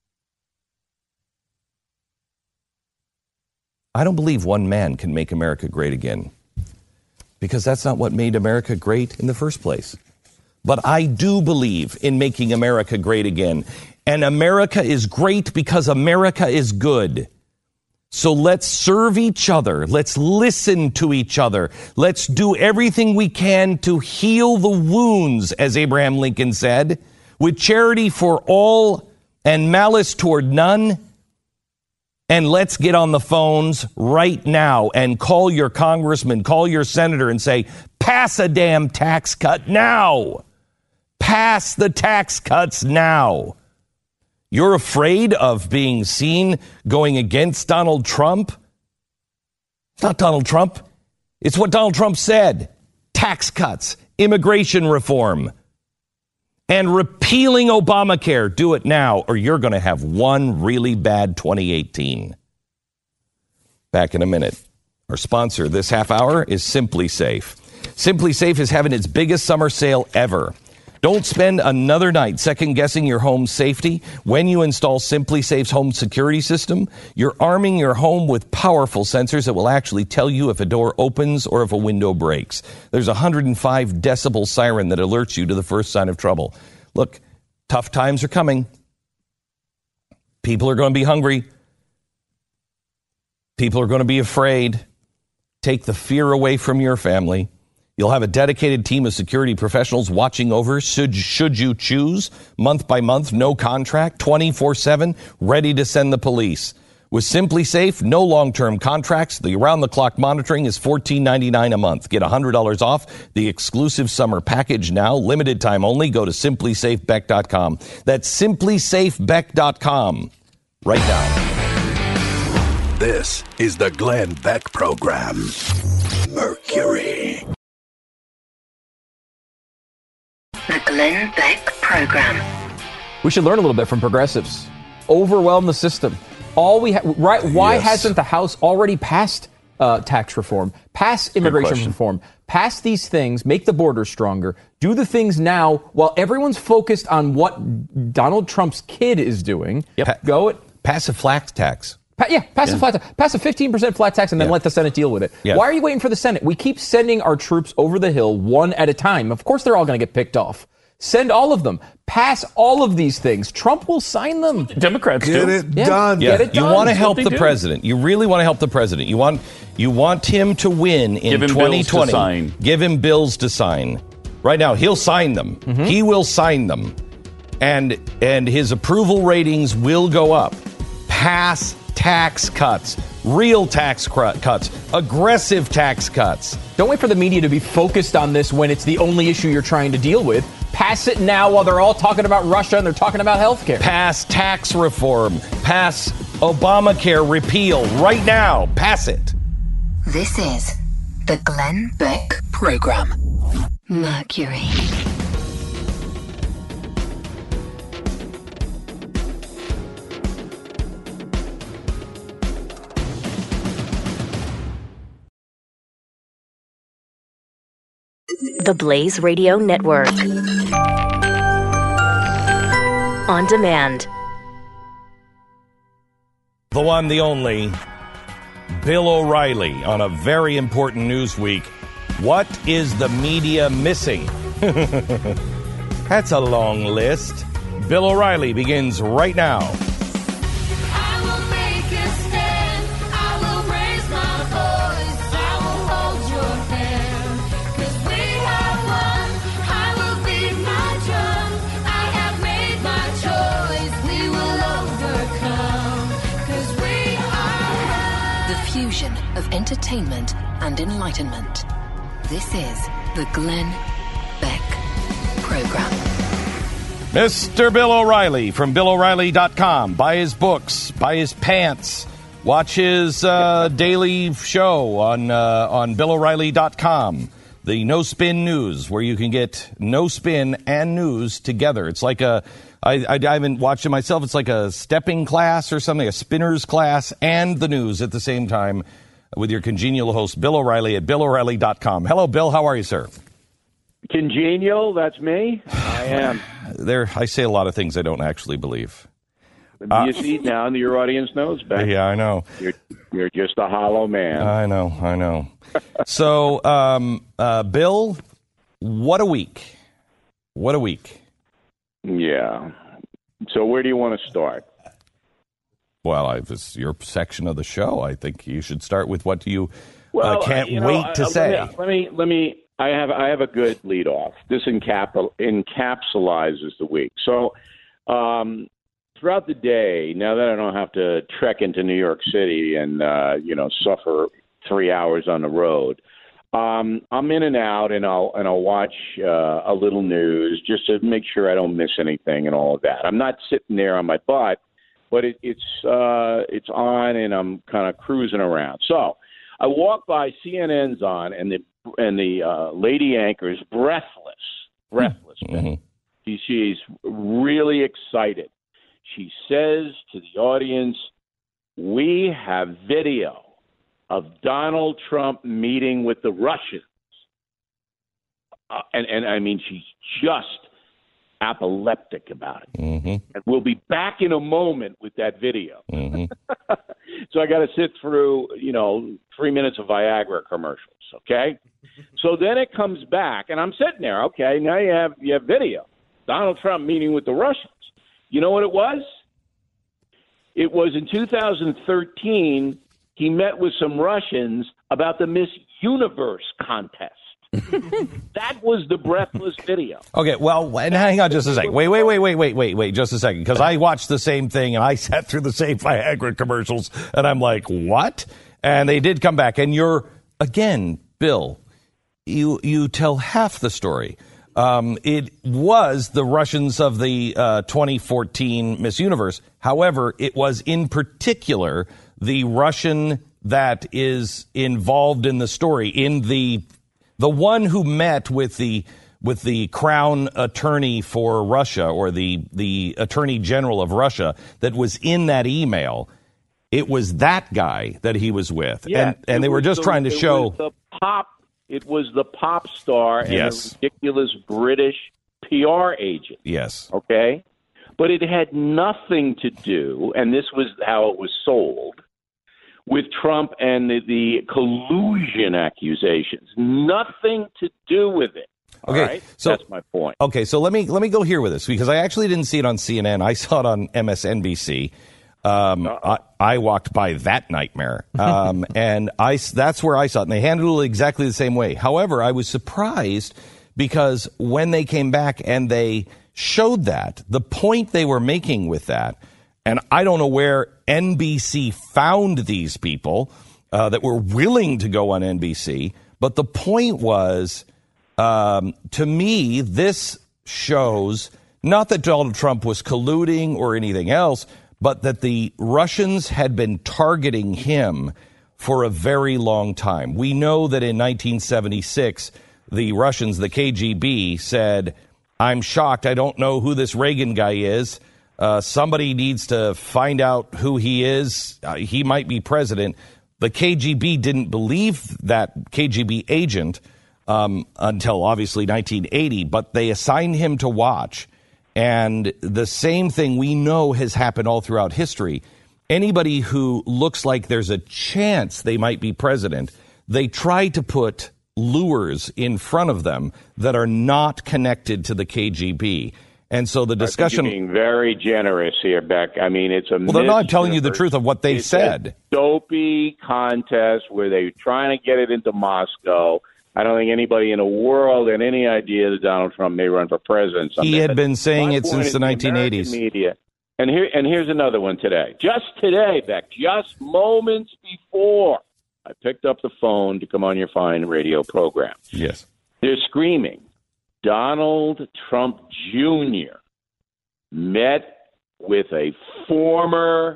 Speaker 2: I don't believe one man can make America great again, because that's not what made America great in the first place. But I do believe in making America great again. And America is great because America is good. So let's serve each other. Let's listen to each other. Let's do everything we can to heal the wounds, as Abraham Lincoln said, with charity for all and malice toward none. And let's get on the phones right now and call your congressman, call your senator and say, pass a damn tax cut now. Pass the tax cuts now. You're afraid of being seen going against Donald Trump? It's not Donald Trump. It's what Donald Trump said. Tax cuts, immigration reform. and repealing Obamacare. Do it now, or you're going to have one really bad twenty eighteen. Back in a minute. Our sponsor this half hour is Simply Safe. Simply Safe is having its biggest summer sale ever. Don't spend another night second-guessing your home's safety. When you install Simply Safe's home security system, you're arming your home with powerful sensors that will actually tell you if a door opens or if a window breaks. There's a one hundred five decibel siren that alerts you to the first sign of trouble. Look, tough times are coming. People are going to be hungry. People are going to be afraid. Take the fear away from your family. You'll have a dedicated team of security professionals watching over should, should you choose, month by month, no contract, twenty-four seven, ready to send the police. With Simply Safe, no long-term contracts. The around-the-clock monitoring is fourteen ninety-nine a month. Get one hundred dollars off the exclusive summer package now. Limited time only. Go to simply safe beck dot com. That's simply safe beck dot com right now.
Speaker 9: This is the Glenn Beck Program. Mercury.
Speaker 1: The Glenn Beck Program.
Speaker 12: We should learn a little bit from progressives. Overwhelm the system. All we ha- right? Why yes. hasn't the House already passed uh, tax reform, pass immigration reform, pass these things, make the border stronger, do the things now while everyone's focused on what Donald Trump's kid is doing?
Speaker 2: Yep. Pa-
Speaker 12: Go it.
Speaker 2: Pass a flat tax.
Speaker 12: Pa- yeah, pass yeah. a flat tax. Pass a fifteen percent flat tax and then yeah. let the Senate deal with it. Yeah. Why are you waiting for the Senate? We keep sending our troops over the hill one at a time. Of course, they're all going to get picked off. Send all of them. Pass all of these things. Trump will sign them.
Speaker 13: Democrats
Speaker 14: get
Speaker 13: do.
Speaker 14: it
Speaker 12: yeah.
Speaker 14: done.
Speaker 2: Yeah.
Speaker 12: Get it done.
Speaker 2: You want to help the
Speaker 12: do.
Speaker 2: president. You really want to help the president. You want you want him to win in
Speaker 13: Give him
Speaker 2: twenty twenty.
Speaker 13: Bills to sign.
Speaker 2: Give him bills to sign. Right now, he'll sign them. Mm-hmm. He will sign them, and and his approval ratings will go up. Pass tax cuts, real tax cr- cuts, aggressive tax cuts.
Speaker 12: Don't wait for the media to be focused on this when it's the only issue you're trying to deal with. Pass it now while they're all talking about Russia and they're talking about health care.
Speaker 2: Pass tax reform. Pass Obamacare repeal right now. Pass it.
Speaker 1: This is the Glenn Beck Program. Mercury.
Speaker 15: The Blaze Radio Network. On demand.
Speaker 2: The one, the only, Bill O'Reilly on a very important news week. What is the media missing? That's a long list. Bill O'Reilly begins right now.
Speaker 1: Fusion of entertainment and enlightenment. This is the Glenn Beck Program.
Speaker 2: Mister Bill O'Reilly from Bill O'Reilly dot com. Buy his books, buy his pants, watch his uh, daily show on uh, on Bill O'Reilly dot com. The No Spin News, where you can get no spin and news together. It's like a I, I, I haven't watched it myself. It's like a stepping class or something, a spinner's class and the news at the same time with your congenial host, Bill O'Reilly at Bill O'Reilly dot com. Hello, Bill. How are you, sir?
Speaker 16: Congenial. That's me. I am.
Speaker 2: There, I say a lot of things I don't actually believe.
Speaker 16: Uh, you see, now your audience knows, Beck.
Speaker 2: Yeah, I know.
Speaker 16: You're, you're just a hollow man.
Speaker 2: I know, I know. So, um, uh, Bill, what a week. What a week.
Speaker 16: Yeah. So where do you want to start?
Speaker 2: Well, I, this is your section of the show. I think you should start with what you
Speaker 16: well,
Speaker 2: uh, can't
Speaker 16: you know,
Speaker 2: wait to
Speaker 16: uh,
Speaker 2: say.
Speaker 16: Let me, let me, let me, I have, I have a good lead off. This encap- encapsulizes the week. So, um, throughout the day, now that I don't have to trek into New York City and, uh, you know, suffer three hours on the road, Um, I'm in and out, and I'll and I'll watch uh, a little news just to make sure I don't miss anything and all of that. I'm not sitting there on my butt, but it, it's uh, it's on, and I'm kind of cruising around. So I walk by, C N N's on, and the and the uh, lady anchor's breathless, breathless.
Speaker 2: Mm-hmm.
Speaker 16: She, she's really excited. She says to the audience, we have video of Donald Trump meeting with the Russians. Uh, and, and I mean, she's just apoplectic about it.
Speaker 2: Mm-hmm.
Speaker 16: And we'll be back in a moment with that video.
Speaker 2: Mm-hmm.
Speaker 16: So I got to sit through, you know, three minutes of Viagra commercials, okay? So then it comes back, and I'm sitting there, okay, now you have you have video. Donald Trump meeting with the Russians. You know what it was? It was in two thousand thirteen, he met with some Russians about the Miss Universe contest. That was the breathless video.
Speaker 2: Okay, well, and hang on just a second. Wait, wait, wait, wait, wait, wait, wait, just a second. Because I watched the same thing, and I sat through the same Viagra commercials, and I'm like, what? And they did come back. And you're, again, Bill, you you tell half the story. Um, it was the Russians of the uh, twenty fourteen Miss Universe. However, it was in particular the Russian that is involved in the story, in the the one who met with the with the crown attorney for Russia, or the the attorney general of Russia, that was in that email. It was that guy that he was with,
Speaker 16: Yeah,
Speaker 2: and and they were just
Speaker 16: the,
Speaker 2: trying to
Speaker 16: it
Speaker 2: show
Speaker 16: was the pop. It was the pop star and
Speaker 2: Yes.
Speaker 16: the ridiculous British P R agent.
Speaker 2: Yes.
Speaker 16: Okay, but it had nothing to do, and this was how it was sold, with Trump and the, the collusion accusations. Nothing to do with it.
Speaker 2: Okay,
Speaker 16: all right?
Speaker 2: so
Speaker 16: that's my point.
Speaker 2: Okay, so let me let me go here with this, because I actually didn't see it on C N N. I saw it on M S N B C. Um, I, I walked by that nightmare, um, and I that's where I saw it, and they handled it exactly the same way. However, I was surprised because when they came back and they showed that, the point they were making with that, and I don't know where N B C found these people uh, that were willing to go on N B C, but the point was, um, to me, this shows not that Donald Trump was colluding or anything else, but that the Russians had been targeting him for a very long time. We know that in nineteen seventy-six, the Russians, the K G B, said, I'm shocked. I don't know who this Reagan guy is. Uh, somebody needs to find out who he is. Uh, he might be president. The K G B didn't believe that K G B agent um, until obviously nineteen eighty, but they assigned him to watch. And the same thing we know has happened all throughout history. Anybody who looks like there's a chance they might be president, they try to put lures in front of them that are not connected to the K G B. And so the discussion...
Speaker 16: I think you're being very generous here, Beck. I mean, it's a...
Speaker 2: Well, they're not telling you the truth of what they
Speaker 16: it's
Speaker 2: said.
Speaker 16: A dopey contest where they're trying to get it into Moscow. I don't think anybody in the world had any idea that Donald Trump may run for president someday.
Speaker 2: He had been saying
Speaker 16: My
Speaker 2: it
Speaker 16: point
Speaker 2: since
Speaker 16: is
Speaker 2: the nineteen eighties.
Speaker 16: American media. And here, and here's another one today. Just today, Beck, just moments before I picked up the phone to come on your fine radio program.
Speaker 2: Yes.
Speaker 16: They're screaming, Donald Trump Junior met with a former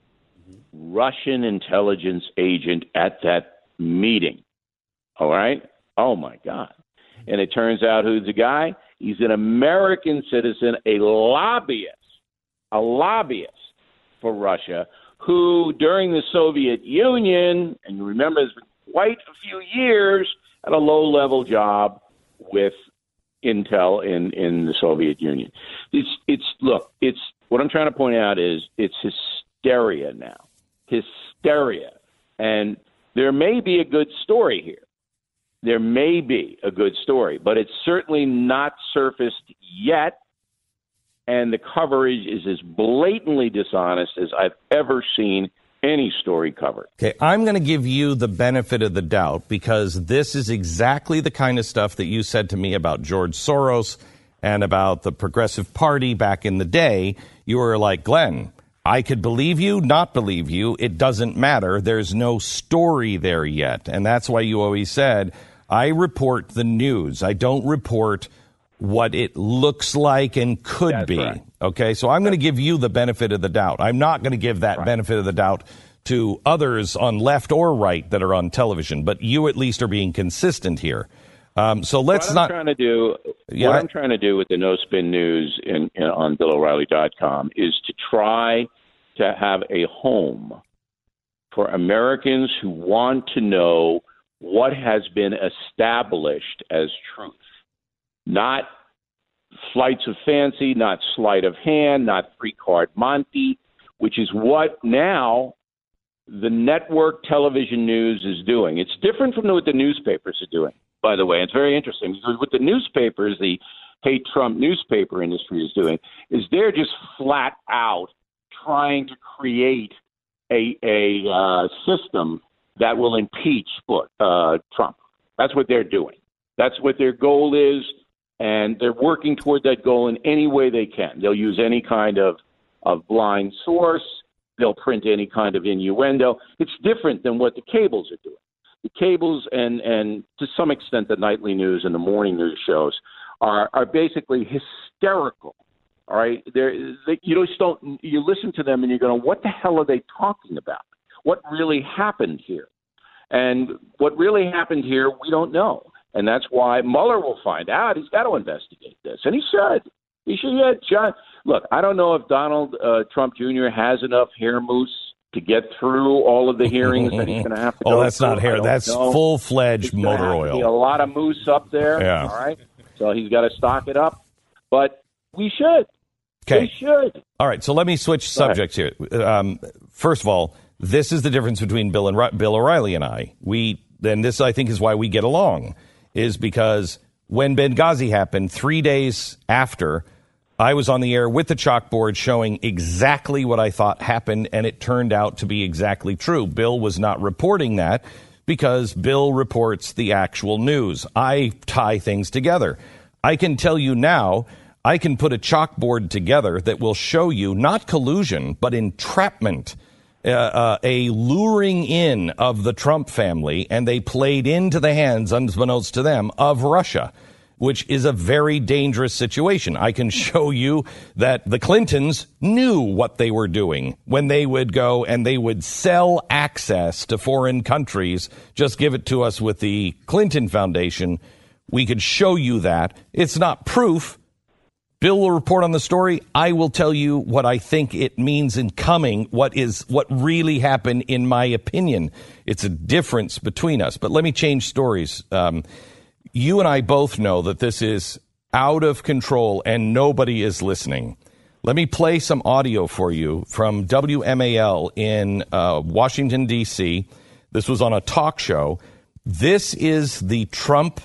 Speaker 16: Russian intelligence agent at that meeting. All right? Oh, my God. And it turns out who's the guy? He's an American citizen, a lobbyist, a lobbyist for Russia, who during the Soviet Union, and you remember it's been quite a few years, had a low-level job with Intel in, in the Soviet Union. It's, it's look, it's what I'm trying to point out is it's hysteria now, hysteria. And there may be a good story here. There may be a good story, but it's certainly not surfaced yet, and the coverage is as blatantly dishonest as I've ever seen any story covered.
Speaker 2: Okay, I'm going to give you the benefit of the doubt, because this is exactly the kind of stuff that you said to me about George Soros and about the Progressive Party back in the day. You were like, Glenn, I could believe you, not believe you. It doesn't matter. There's no story there yet. And that's why you always said, I report the news. I don't report what it looks like and could
Speaker 16: That's
Speaker 2: be.
Speaker 16: right.
Speaker 2: Okay, so I'm going to give you the benefit of the doubt. I'm not going to give that
Speaker 16: Right.
Speaker 2: benefit of the doubt to others on left or right that are on television, but you at least are being consistent here. Um, so let's
Speaker 16: what
Speaker 2: not.
Speaker 16: I'm trying to do,
Speaker 2: Yeah,
Speaker 16: what
Speaker 2: I-
Speaker 16: I'm trying to do with the No Spin News in, in, on Bill O'Reilly dot com is to try to have a home for Americans who want to know what has been established as truth, not flights of fancy, not sleight of hand, not three-card Monte, which is what now the network television news is doing. It's different from what the newspapers are doing, by the way. It's very interesting because what the newspapers, the hate Trump newspaper industry is doing, is they're just flat out trying to create a, a uh, system that will impeach uh, Trump. That's what they're doing. That's what their goal is, and they're working toward that goal in any way they can. They'll use any kind of, of blind source. They'll print any kind of innuendo. It's different than what the cables are doing. The cables and, and to some extent the nightly news and the morning news shows are, are basically hysterical. All right, They're, they, you just don't. You listen to them and you're going, "What the hell are they talking about? What really happened here?" And what really happened here, we don't know, and that's why Mueller will find out. He's got to investigate this, and he should. He should. Yeah, John. Look, I don't know if Donald uh, Trump Junior has enough hair mousse to get through all of the hearings that he's going to have to.
Speaker 2: Oh,
Speaker 16: go
Speaker 2: that's
Speaker 16: through.
Speaker 2: not hair. That's
Speaker 16: know.
Speaker 2: full-fledged
Speaker 16: He's gonna
Speaker 2: motor
Speaker 16: have to be
Speaker 2: oil.
Speaker 16: a lot of mousse up there.
Speaker 2: Yeah.
Speaker 16: All right. So he's got to stock it up, but we should.
Speaker 2: Okay.
Speaker 16: They should.
Speaker 2: All right, so let me switch subjects here. Um, first of all, this is the difference between Bill and Ri- Bill O'Reilly and I. We, and this I think is why we get along, is because when Benghazi happened, three days after, I was on the air with the chalkboard showing exactly what I thought happened, and it turned out to be exactly true. Bill was not reporting that because Bill reports the actual news. I tie things together. I can tell you now, I can put a chalkboard together that will show you not collusion, but entrapment, uh, uh, a luring in of the Trump family, and they played into the hands, unbeknownst to them, of Russia, which is a very dangerous situation. I can show you that the Clintons knew what they were doing when they would go and they would sell access to foreign countries. Just give it to us with the Clinton Foundation. We could show you that. It's not proof. Bill will report on the story. I will tell you what I think it means in coming, what is what really happened, in my opinion. It's a difference between us. But let me change stories. Um, you and I both know that this is out of control and nobody is listening. Let me play some audio for you from W M A L in uh, Washington, D C. This was on a talk show. This is the Trump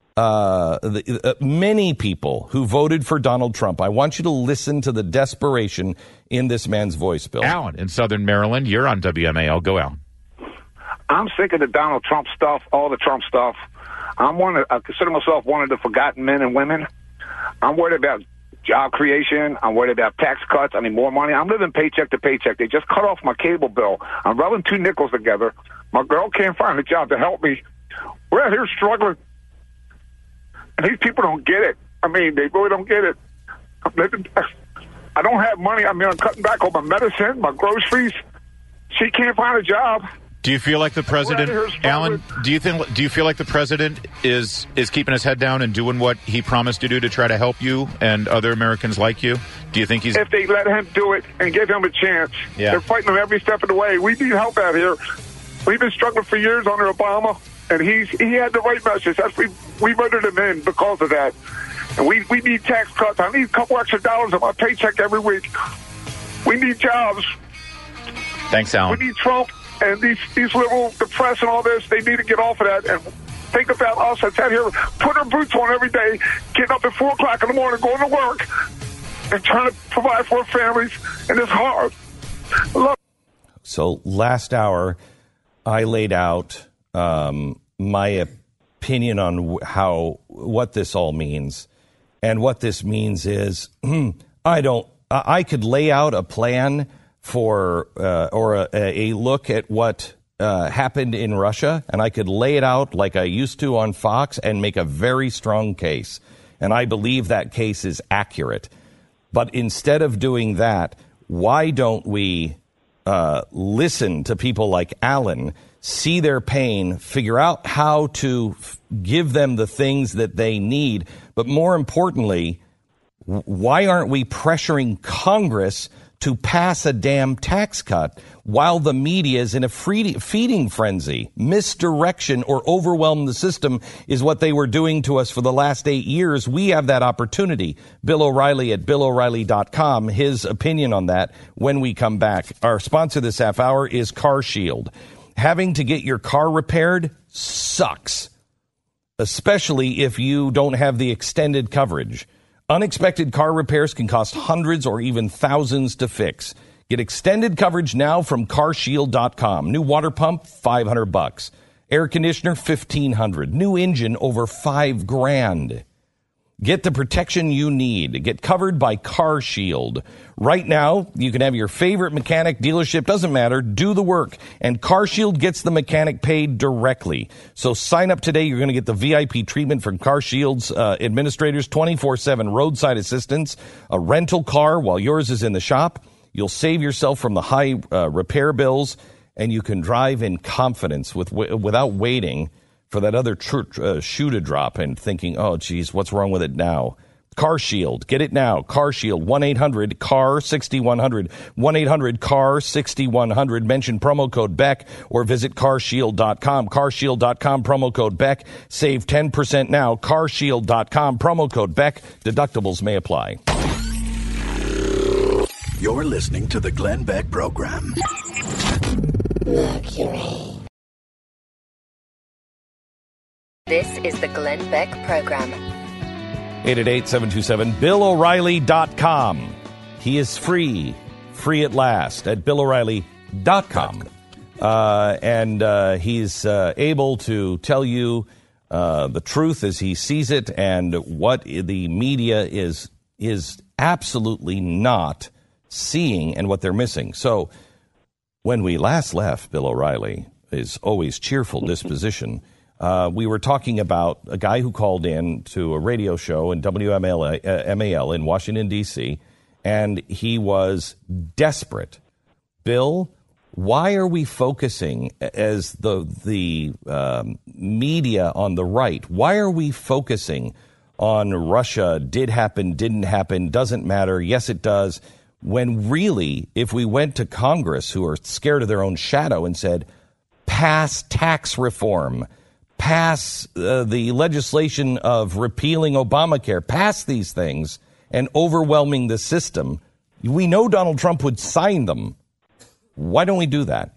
Speaker 2: Uh, the, uh, many people who voted for Donald Trump. I want you to listen to the desperation in this man's voice, Bill.
Speaker 4: Alan in Southern Maryland, you're on W M A L. Go, Alan.
Speaker 5: I'm sick of the Donald Trump stuff, all the Trump stuff. I'm one of, I consider myself one of the forgotten men and women. I'm worried about job creation. I'm worried about tax cuts. I need more money. I'm living paycheck to paycheck. They just cut off my cable bill. I'm rubbing two nickels together. My girl can't find a job to help me. We're out here struggling. And these people don't get it. I mean, they really don't get it. I'm living, I don't have money. I mean, I'm cutting back on my medicine, my groceries. She can't find a job.
Speaker 4: Do you feel like the president, Alan? Do you think? Do you feel like the president is is keeping his head down and doing what he promised to do to try to help you and other Americans like you? Do you think he's?
Speaker 5: If they let him do it and give him a chance,
Speaker 4: yeah.
Speaker 5: They're fighting him every step of the way. We need help out here. We've been struggling for years under Obama, and he's he had the right message. That's we we voted him in because of that. And we we need tax cuts. I need a couple extra dollars on my paycheck every week. We need jobs.
Speaker 4: Thanks, Alan.
Speaker 5: We need Trump. And these, these liberal, the press and all this, they need to get off of that and think about us that's out here, put our boots on every day, getting up at four o'clock in the morning, going to work, and trying to provide for our families. And it's hard. Look.
Speaker 2: So last hour, I laid out um, my opinion on how what this all means. And what this means is I don't, I could lay out a plan for uh, or a, a look at what uh, happened in Russia, and I could lay it out like I used to on Fox and make a very strong case. And I believe that case is accurate. But instead of doing that, why don't we uh, listen to people like Alan, see their pain, figure out how to f- give them the things that they need. But more importantly, w- why aren't we pressuring Congress to pass a damn tax cut while the media is in a free- feeding frenzy? Misdirection or overwhelm the system is what they were doing to us for the last eight years. We have that opportunity. Bill O'Reilly at Bill O'Reilly dot com. His opinion on that when we come back. Our sponsor this half hour is Car Shield. Having to get your car repaired sucks, especially if you don't have the extended coverage. Unexpected car repairs can cost hundreds or even thousands to fix. Get extended coverage now from car shield dot com. New water pump, five hundred bucks. Air conditioner, fifteen hundred. New engine, over five grand. Get the protection you need. Get covered by Car Shield. Right now, you can have your favorite mechanic, dealership, doesn't matter, do the work. And Car Shield gets the mechanic paid directly. So sign up today. You're going to get the V I P treatment from Car Shield's uh, administrators, twenty-four seven roadside assistance, a rental car while yours is in the shop. You'll save yourself from the high uh, repair bills, and you can drive in confidence with w- without waiting for that other tr- uh, shoe to drop and thinking, oh, geez, what's wrong with it now? Car Shield. Get it now. Car Shield. one eight hundred C A R six one zero zero. one eight hundred C A R six one zero zero. Mention promo code Beck or visit car shield dot com. car shield dot com. Promo code Beck. Save ten percent now. car shield dot com. Promo code Beck. Deductibles may apply.
Speaker 9: You're listening to the Glenn Beck Program.
Speaker 10: Mercury. This is the Glenn Beck Program.
Speaker 2: eight eight eight, seven two seven, Bill O'Reilly dot com. He is free, free at last, at Bill O'Reilly dot com. Uh, and uh, he's uh, able to tell you uh, the truth as he sees it and what the media is is absolutely not seeing and what they're missing. So when we last left Bill O'Reilly, his always cheerful disposition, Uh, we were talking about a guy who called in to a radio show in W M L A, uh, M A L in Washington, D C, and he was desperate. Bill, why are we focusing as the the um, media on the right? Why are we focusing on Russia? Did happen, didn't happen, doesn't matter. Yes, it does. When really, if we went to Congress, who are scared of their own shadow, and said, pass tax reform, pass uh, the legislation of repealing Obamacare, pass these things and overwhelming the system, we know Donald Trump would sign them. Why don't we do that?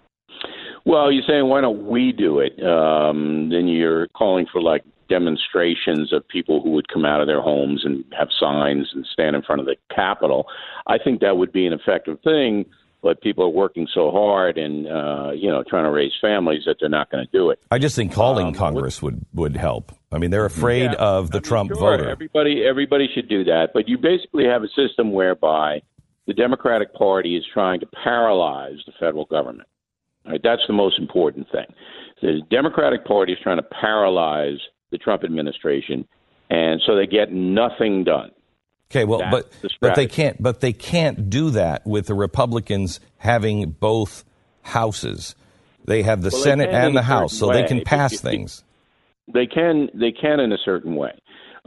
Speaker 16: Well, you're saying, why don't we do it? Um, then you're calling for, like, demonstrations of people who would come out of their homes and have signs and stand in front of the Capitol. I think that would be an effective thing, but people are working so hard and, uh, you know, trying to raise families that they're not going to do it.
Speaker 2: I just think calling um, Congress would, would help. I mean, they're afraid yeah, of the I mean, Trump
Speaker 16: sure,
Speaker 2: voter.
Speaker 16: Everybody, everybody should do that. But you basically have a system whereby the Democratic Party is trying to paralyze the federal government. Right? That's the most important thing. The Democratic Party is trying to paralyze the Trump administration, and so they get nothing done.
Speaker 2: Okay, well,
Speaker 16: That's
Speaker 2: but
Speaker 16: the
Speaker 2: but they can't but they can't do that with the Republicans having both houses. They have the
Speaker 16: well,
Speaker 2: Senate and the House, so
Speaker 16: way.
Speaker 2: they can pass
Speaker 16: it, it,
Speaker 2: things.
Speaker 16: They can they can in a certain way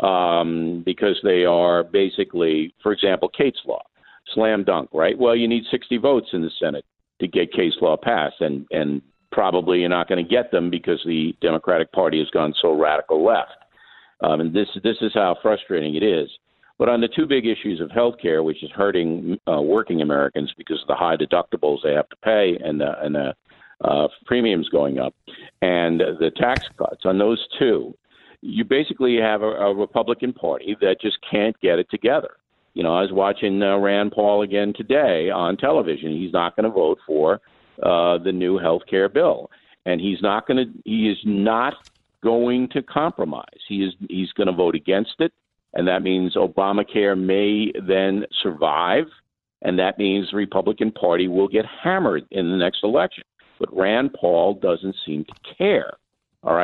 Speaker 16: um, because they are basically, for example, Kate's law, slam dunk, right? Well, you need sixty votes in the Senate to get Kate's law passed, and and probably you're not going to get them because the Democratic Party has gone so radical left. Um, and this this is how frustrating it is. But on the two big issues of health care, which is hurting uh, working Americans because of the high deductibles they have to pay and the, and the uh, premiums going up, and the tax cuts, on those two, you basically have a, a Republican Party that just can't get it together. You know, I was watching uh, Rand Paul again today on television. He's not going to vote for uh, the new health care bill, and he's not going to. He is not going to compromise. He is. He's going to vote against it. And that means Obamacare may then survive, and that means the Republican Party will get hammered in the next election. But Rand Paul doesn't seem to care, all right?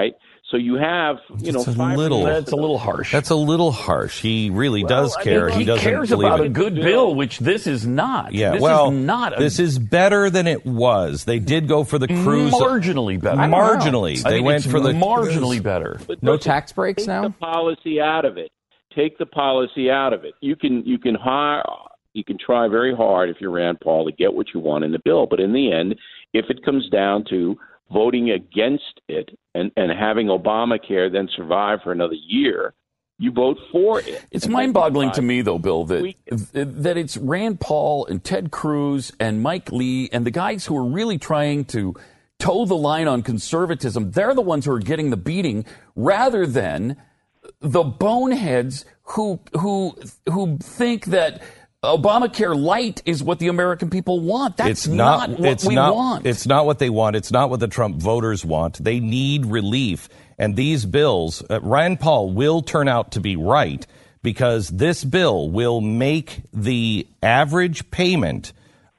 Speaker 16: So you have, you know,
Speaker 2: That's a
Speaker 16: five
Speaker 2: little.
Speaker 13: That's a little harsh.
Speaker 2: That's a little harsh. He really
Speaker 13: Well,
Speaker 2: does
Speaker 13: I
Speaker 2: care.
Speaker 13: mean,
Speaker 2: he
Speaker 13: he
Speaker 2: doesn't
Speaker 13: cares
Speaker 2: believe
Speaker 13: about
Speaker 2: it.
Speaker 13: a good bill, which this is not.
Speaker 2: Yeah,
Speaker 13: this
Speaker 2: well,
Speaker 13: is not. A,
Speaker 2: this is better than it was. They did go for the cruise.
Speaker 13: Marginally better.
Speaker 2: Marginally,
Speaker 13: I
Speaker 2: they
Speaker 13: think
Speaker 2: went
Speaker 13: it's
Speaker 2: for the
Speaker 13: marginally better.
Speaker 16: But
Speaker 12: No
Speaker 16: listen,
Speaker 12: tax breaks
Speaker 16: take
Speaker 12: now?
Speaker 16: the policy out of it. Take the policy out of it. You can you can hire. You can try very hard if you're Rand Paul to get what you want in the bill, but in the end, if it comes down to voting against it and, and having Obamacare then survive for another year, you vote for it.
Speaker 13: It's mind-boggling to me, though, Bill, that that it's Rand Paul and Ted Cruz and Mike Lee and the guys who are really trying to toe the line on conservatism. They're the ones who are getting the beating, rather than the boneheads who who who think that Obamacare light is what the American people want. That's
Speaker 2: it's not,
Speaker 13: not what
Speaker 2: it's
Speaker 13: we
Speaker 2: not,
Speaker 13: want.
Speaker 2: It's not what they want. It's not what the Trump voters want. They need relief. And these bills, uh, Rand Paul will turn out to be right, because this bill will make the average payment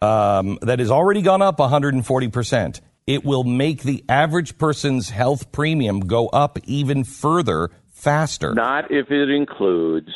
Speaker 2: um, that has already gone up one hundred forty percent. It will make the average person's health premium go up even further, faster.
Speaker 16: Not if it includes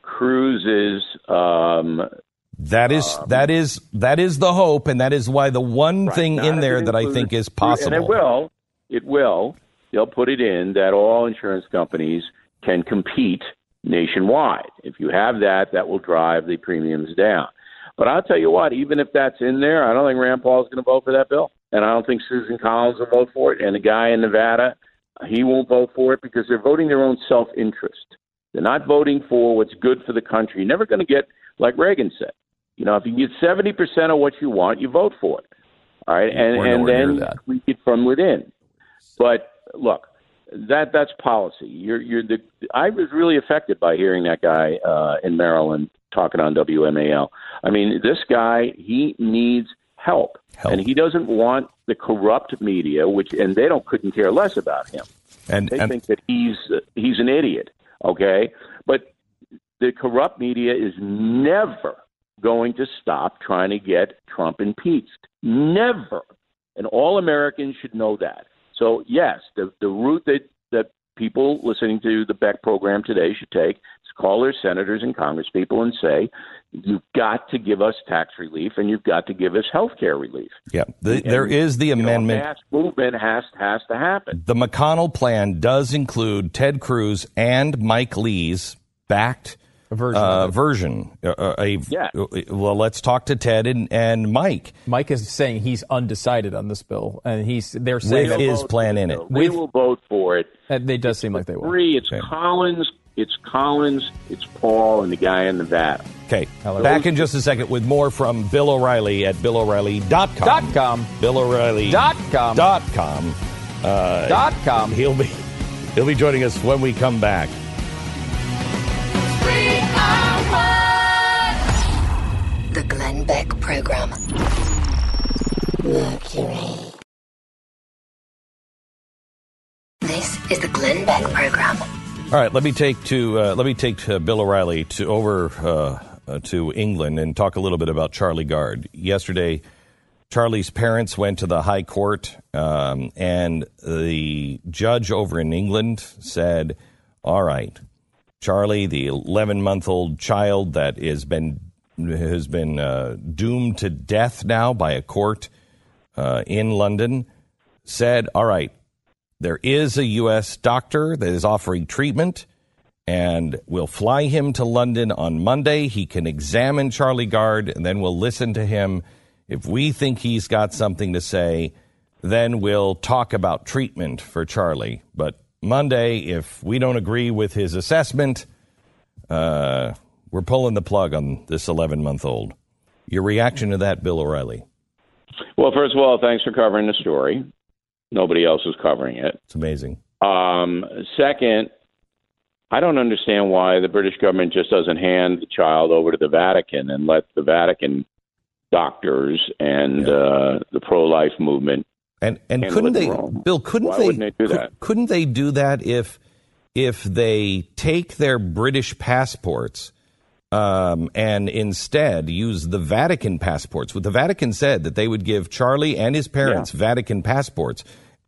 Speaker 16: Cruz's. Um,
Speaker 2: that is
Speaker 16: um,
Speaker 2: that is that is the hope, and that is why the one
Speaker 16: right,
Speaker 2: thing in there that I think is possible.
Speaker 16: And it will. It will. They'll put it in that all insurance companies can compete nationwide. If you have that, that will drive the premiums down. But I'll tell you what, even if that's in there, I don't think Rand Paul is going to vote for that bill. And I don't think Susan Collins will vote for it. And the guy in Nevada, he won't vote for it, because they're voting their own self-interest. They're not voting for what's good for the country. You're never going to get, like Reagan said, you know, if you get seventy percent of what you want, you vote for it. All right. And, and then you tweak it from within. But look, that that's policy. You're, you're the, I was really affected by hearing that guy uh, in Maryland talking on W M A L. I mean, this guy, he needs help. help. And he doesn't want the corrupt media, which, and they don't couldn't care less about him.
Speaker 2: And
Speaker 16: they
Speaker 2: and,
Speaker 16: think that he's uh, he's an idiot. Okay, but the corrupt media is never going to stop trying to get Trump impeached. Never. And all Americans should know that. So, yes, the, the route that, that people listening to the Beck program today should take is call their senators and congresspeople and say, you've got to give us tax relief and you've got to give us health care relief.
Speaker 2: Yeah, the, there
Speaker 16: and,
Speaker 2: is the
Speaker 16: you
Speaker 2: amendment.
Speaker 16: Know, mass movement has, has to happen.
Speaker 2: The McConnell plan does include Ted Cruz and Mike Lee's backed
Speaker 12: A version.
Speaker 2: Uh, version. Uh, a,
Speaker 16: yeah.
Speaker 2: Well, let's talk to Ted and, and Mike.
Speaker 12: Mike is saying he's undecided on this bill, and he's they're saying
Speaker 2: with
Speaker 12: that
Speaker 2: his plan in it.
Speaker 16: They will vote for it.
Speaker 12: That they does seem like they will.
Speaker 16: Three. It's
Speaker 2: okay.
Speaker 16: Collins. It's Collins. It's Paul, and the guy in Nevada.
Speaker 2: Okay. Back in just a second with more from Bill O'Reilly at Bill O'Reilly dot com.
Speaker 12: Dot com.
Speaker 2: Bill O'Reilly
Speaker 12: Dot com.
Speaker 2: Dot com. Uh,
Speaker 12: Dot com.
Speaker 2: He'll be he'll be joining us when we come back.
Speaker 1: The Glenn Beck Program. Mercury. This is the Glenn Beck Program.
Speaker 2: All right, let me take to uh, let me take to Bill O'Reilly to over uh, uh, to England and talk a little bit about Charlie Gard. Yesterday, Charlie's parents went to the High Court, um, and the judge over in England said, "All right, Charlie, the eleven-month-old child that has been has been uh, doomed to death now by a court uh, in London, said, all right, there is a U S doctor that is offering treatment, and we'll fly him to London on Monday. He can examine Charlie Gard, and then we'll listen to him. If we think he's got something to say, then we'll talk about treatment for Charlie. But Monday, if we don't agree with his assessment, uh, we're pulling the plug on this eleven-month-old. Your reaction to that, Bill O'Reilly?
Speaker 16: Well, first of all, thanks for covering the story. Nobody else is covering it.
Speaker 2: It's amazing.
Speaker 16: Um, second, I don't understand why the British government just doesn't hand the child over to the Vatican and let the Vatican doctors and yeah. uh, the pro-life movement
Speaker 2: and and couldn't they,
Speaker 16: wrong.
Speaker 2: Bill? Couldn't
Speaker 16: why
Speaker 2: they,
Speaker 16: wouldn't they do
Speaker 2: could,
Speaker 16: that?
Speaker 2: Couldn't they do that if if they take their British passports um, and instead use the Vatican passports? What the Vatican said that they would give Charlie and his parents yeah. Vatican passports.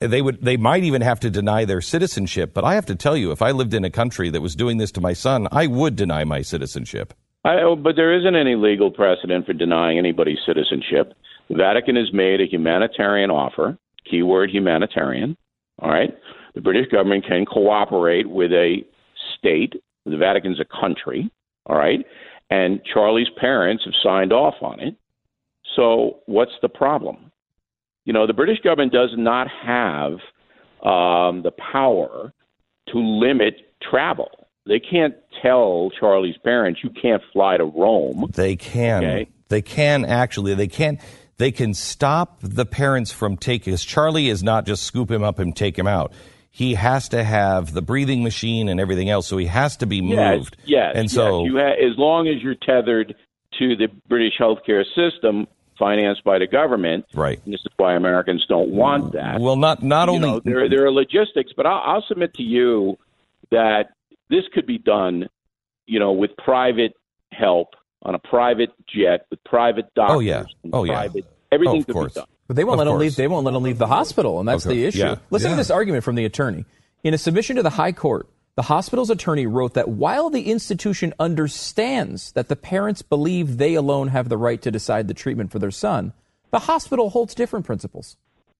Speaker 2: they would they might even have to deny their citizenship. But I have to tell you, if I lived in a country that was doing this to my son, I would deny my citizenship.
Speaker 16: I, but there isn't any legal precedent for denying anybody's citizenship. The Vatican has made a humanitarian offer, keyword humanitarian, all right? The British government can cooperate with a state. The Vatican's a country, all right? And Charlie's parents have signed off on it. So what's the problem? You know, the British government does not have um, the power to limit travel. They can't tell Charlie's parents, you can't fly to Rome.
Speaker 2: They can. Okay? They can actually. They can. They can stop the parents from taking, because Charlie is not just scoop him up and take him out. He has to have the breathing machine and everything else, so he has to be moved.
Speaker 16: Yes, yes.
Speaker 2: And so,
Speaker 16: yes. You ha- as long as you're tethered to the British healthcare system financed by the government,
Speaker 2: right?
Speaker 16: And this is why Americans don't want that.
Speaker 2: Well, not not
Speaker 16: you
Speaker 2: only
Speaker 16: know, there there are logistics, but I'll, I'll submit to you that this could be done, you know, with private help on a private jet with private doctors.
Speaker 2: Oh yeah, oh
Speaker 16: private,
Speaker 2: yeah.
Speaker 16: Everything
Speaker 2: oh,
Speaker 16: could
Speaker 2: course.
Speaker 16: be done.
Speaker 12: But they won't
Speaker 2: of
Speaker 12: let
Speaker 2: course.
Speaker 12: them leave. They won't let them leave the hospital, and that's
Speaker 2: okay.
Speaker 12: the issue.
Speaker 2: Yeah.
Speaker 12: Listen
Speaker 2: yeah.
Speaker 12: to this argument from the attorney. In a submission to the High Court, the hospital's attorney wrote that while the institution understands that the parents believe they alone have the right to decide the treatment for their son, the hospital holds different principles.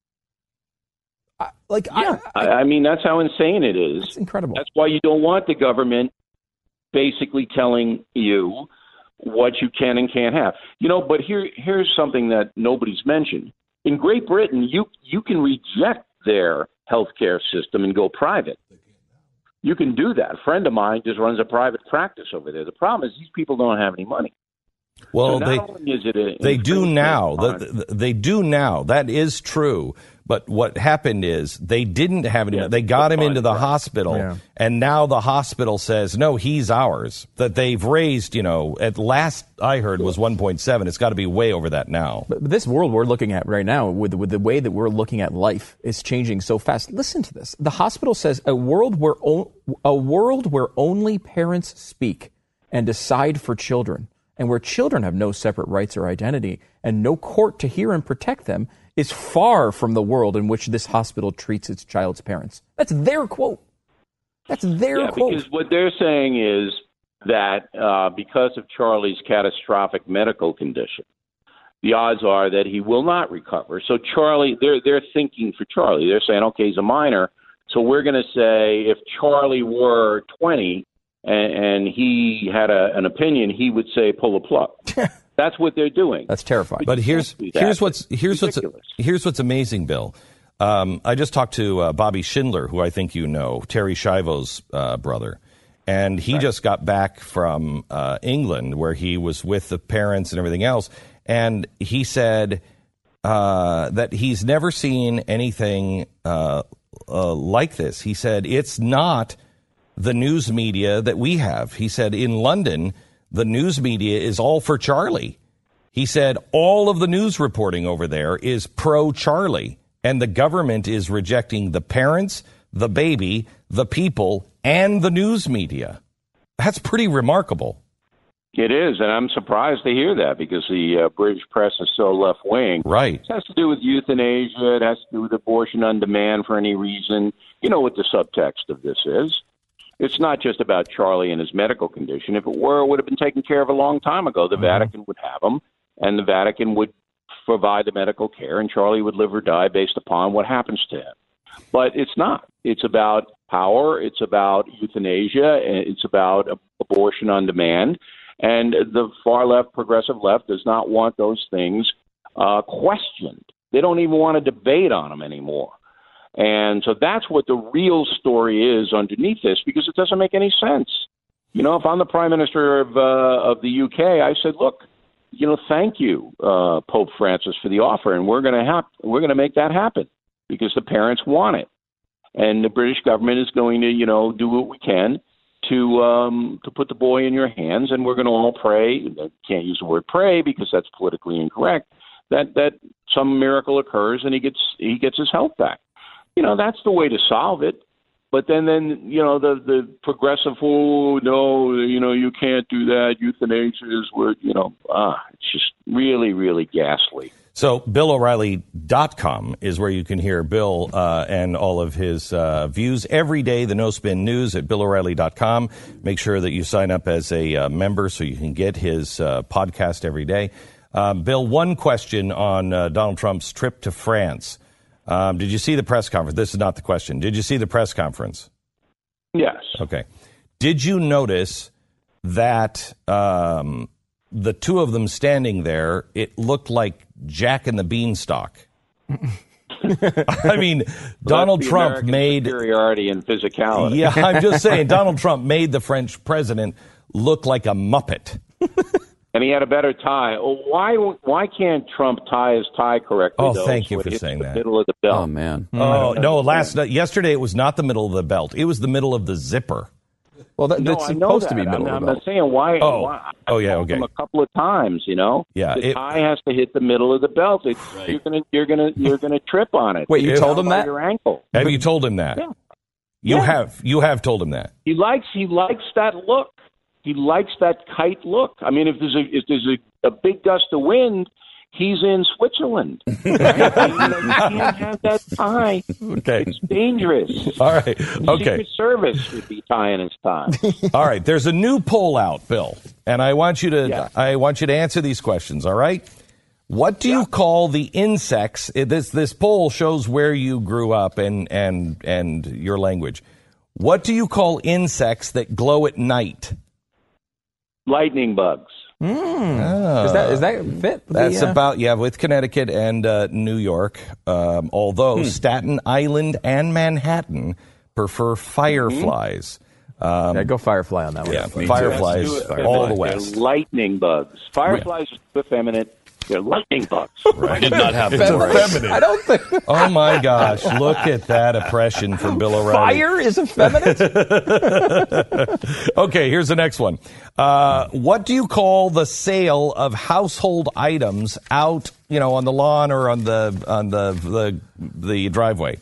Speaker 12: I, like,
Speaker 16: yeah,
Speaker 12: I,
Speaker 16: I, I mean, that's how insane it is.
Speaker 12: It's incredible.
Speaker 16: That's why you don't want the government basically telling you what you can and can't have. You know, but here here's something that nobody's mentioned. In Great Britain, you you can reject their healthcare system and go private. You can do that. A friend of mine just runs a private practice over there. The problem is these people don't have any money.
Speaker 2: Well,
Speaker 16: so
Speaker 2: they
Speaker 16: a,
Speaker 2: they do now. The, the, they do now. That is true. But what happened is they didn't have any. Yeah, they got him into the right. hospital, yeah. and now the hospital says no, he's ours. That they've raised, you know, at last I heard was one point seven. It's got to be way over that now.
Speaker 12: But this world we're looking at right now, with with the way that we're looking at life, is changing so fast. Listen to this. The hospital says a world where o- a world where only parents speak and decide for children, and where children have no separate rights or identity, and no court to hear and protect them, is far from the world in which this hospital treats its child's parents. That's their quote. That's their
Speaker 16: yeah,
Speaker 12: quote.
Speaker 16: Because what they're saying is that uh, because of Charlie's catastrophic medical condition, the odds are that he will not recover. So Charlie, they're they're thinking for Charlie. They're saying, okay, he's a minor, so we're going to say if Charlie were twenty and, and he had a, an opinion, he would say pull the plug. That's what they're doing.
Speaker 12: That's terrifying.
Speaker 2: But here's here's what's here's what's here's what's amazing, Bill. Um, I just talked to uh, Bobby Schindler, who I think you know, Terry Schiavo's uh, brother, and he right. just got back from uh, England, where he was with the parents and everything else, and he said uh, that he's never seen anything uh, uh, like this. He said it's not the news media that we have. He said in London, the news media is all for Charlie. He said all of the news reporting over there is pro-Charlie, and the government is rejecting the parents, the baby, the people, and the news media. That's pretty remarkable.
Speaker 16: It is, and I'm surprised to hear that because the uh, British press is so left-wing.
Speaker 2: Right.
Speaker 16: It has to do with euthanasia. It has to do with abortion on demand for any reason. You know what the subtext of this is. It's not just about Charlie and his medical condition. If it were, it would have been taken care of a long time ago. The mm-hmm. Vatican would have him, and the Vatican would provide the medical care, and Charlie would live or die based upon what happens to him. But it's not. It's about power. It's about euthanasia. It's about abortion on demand. And the far left, progressive left, does not want those things uh, questioned. They don't even want to debate on them anymore. And so that's what the real story is underneath this, because it doesn't make any sense. You know, if I'm the Prime Minister of uh, of the U K, I said, look, you know, thank you, uh, Pope Francis, for the offer, and we're going to have we're going to make that happen because the parents want it, and the British government is going to, you know, do what we can to um, to put the boy in your hands, and we're going to all pray. I can't use the word pray because that's politically incorrect. That that some miracle occurs and he gets he gets his health back. You know, that's the way to solve it. But then, then you know, the, the progressive, oh, no, you know, you can't do that. Euthanasia is where, you know, ah, it's just really, really ghastly.
Speaker 2: So Bill O'Reilly dot com is where you can hear Bill uh, and all of his uh, views every day. The No Spin News at Bill O'Reilly dot com. Make sure that you sign up as a uh, member so you can get his uh, podcast every day. Um, Bill, one question on uh, Donald Trump's trip to France. Um, did you see the press conference? This is not the question. Did you see the press conference?
Speaker 16: Yes.
Speaker 2: Okay. Did you notice that um, the two of them standing there, it looked like Jack and the Beanstalk? I mean, well, Donald Trump
Speaker 16: American
Speaker 2: made
Speaker 16: superiority and physicality.
Speaker 2: Yeah, I'm just saying, Donald Trump made the French president look like a Muppet.
Speaker 16: And he had a better tie. Oh, why why can't Trump tie his tie correctly?
Speaker 2: Oh,
Speaker 16: though,
Speaker 2: thank
Speaker 16: so
Speaker 2: you
Speaker 16: it
Speaker 2: for
Speaker 16: hits
Speaker 2: saying
Speaker 16: the
Speaker 2: that.
Speaker 16: Middle of the belt.
Speaker 13: Oh man.
Speaker 2: Oh no! Last night, yesterday, it was not the middle of the belt. It was the middle of the zipper.
Speaker 12: Well, that,
Speaker 16: no,
Speaker 12: that's
Speaker 16: I know
Speaker 12: supposed
Speaker 16: that.
Speaker 12: to be middle
Speaker 16: I'm,
Speaker 12: of the
Speaker 16: I'm
Speaker 12: belt.
Speaker 16: saying why.
Speaker 2: Oh,
Speaker 16: why,
Speaker 2: oh yeah, okay.
Speaker 16: A couple of times, you know.
Speaker 2: Yeah,
Speaker 16: the
Speaker 2: it,
Speaker 16: tie has to hit the middle of the belt. It's, right. You're gonna, you're gonna, you're gonna trip on it.
Speaker 12: Wait, you
Speaker 16: It's
Speaker 12: told him
Speaker 16: by
Speaker 12: that?
Speaker 16: Your ankle.
Speaker 2: Have you told him that?
Speaker 16: Yeah.
Speaker 2: You
Speaker 16: yeah.
Speaker 2: have. You have told him that.
Speaker 16: He likes. He likes that look. He likes that kite look. I mean, if there's a if there's a, a big gust of wind, he's in Switzerland. Right? You can't have that tie.
Speaker 2: Okay.
Speaker 16: It's dangerous.
Speaker 2: All right. Okay.
Speaker 16: Secret Service would be tying his tie.
Speaker 2: All right. There's a new poll out, Bill, and I want you to
Speaker 16: yeah.
Speaker 2: I want you to answer these questions. All right. What do yeah. you call the insects? This this poll shows where you grew up and and and your language. What do you call insects that glow at night?
Speaker 16: Lightning bugs.
Speaker 12: Mm. Oh. Is that is that fit?
Speaker 2: That's
Speaker 12: the, uh...
Speaker 2: about yeah with Connecticut and uh, New York. Um, although hmm. Staten Island and Manhattan prefer fireflies. Um,
Speaker 12: yeah, go firefly on that one.
Speaker 2: Yeah, fireflies all the west.
Speaker 16: They're lightning bugs. Fireflies are too effeminate. They're lightning bugs.
Speaker 13: Right. Did not have
Speaker 12: it's effeminate. I don't think.
Speaker 2: Oh my gosh! Look at that oppression from Bill O'Reilly.
Speaker 12: Fire is effeminate.
Speaker 2: Okay, here's the next one. Uh, what do you call the sale of household items out, you know, on the lawn or on the on the the, the driveway?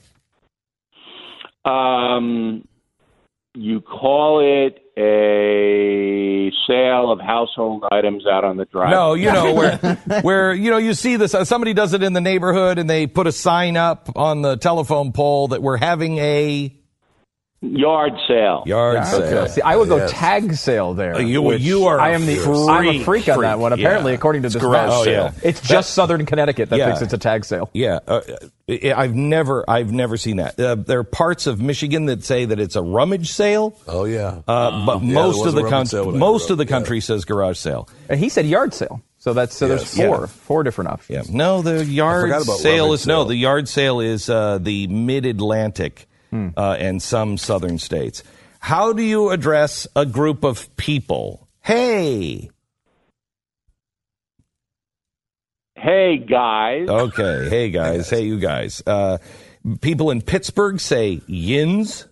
Speaker 16: Um, you call it a sale of household items out on the driveway.
Speaker 2: No, you know, where, where you know, you see this, uh, somebody does it in the neighborhood and they put a sign up on the telephone pole that we're having a...
Speaker 16: Yard sale.
Speaker 2: Yard
Speaker 12: yeah,
Speaker 2: sale.
Speaker 12: Okay. See, I would go yes. tag sale there.
Speaker 2: Uh, you, you are.
Speaker 12: I am the.
Speaker 2: Freak,
Speaker 12: I'm a freak on that one. Apparently,
Speaker 2: yeah.
Speaker 12: according to this
Speaker 2: garage
Speaker 12: map,
Speaker 2: sale. Oh, yeah.
Speaker 12: It's just that, Southern Connecticut that
Speaker 2: yeah.
Speaker 12: thinks it's a tag sale.
Speaker 2: Yeah, uh, I've never, I've never seen that. Uh, there are parts of Michigan that say that it's a rummage sale.
Speaker 9: Oh yeah.
Speaker 2: Uh, but
Speaker 9: yeah,
Speaker 2: most of the country, most of the
Speaker 9: yeah.
Speaker 2: country says garage sale.
Speaker 12: And he said yard sale. So that's so
Speaker 9: yes.
Speaker 12: there's four,
Speaker 2: yeah.
Speaker 12: four different options.
Speaker 2: Yeah. No, the yard sale is sale. no. The yard sale is uh, the Mid-Atlantic hmm. uh, and some southern states. How do you address a group of people? Hey.
Speaker 16: Hey, guys.
Speaker 2: Okay. Hey, guys. Hey, you guys. Uh, people in Pittsburgh say yins.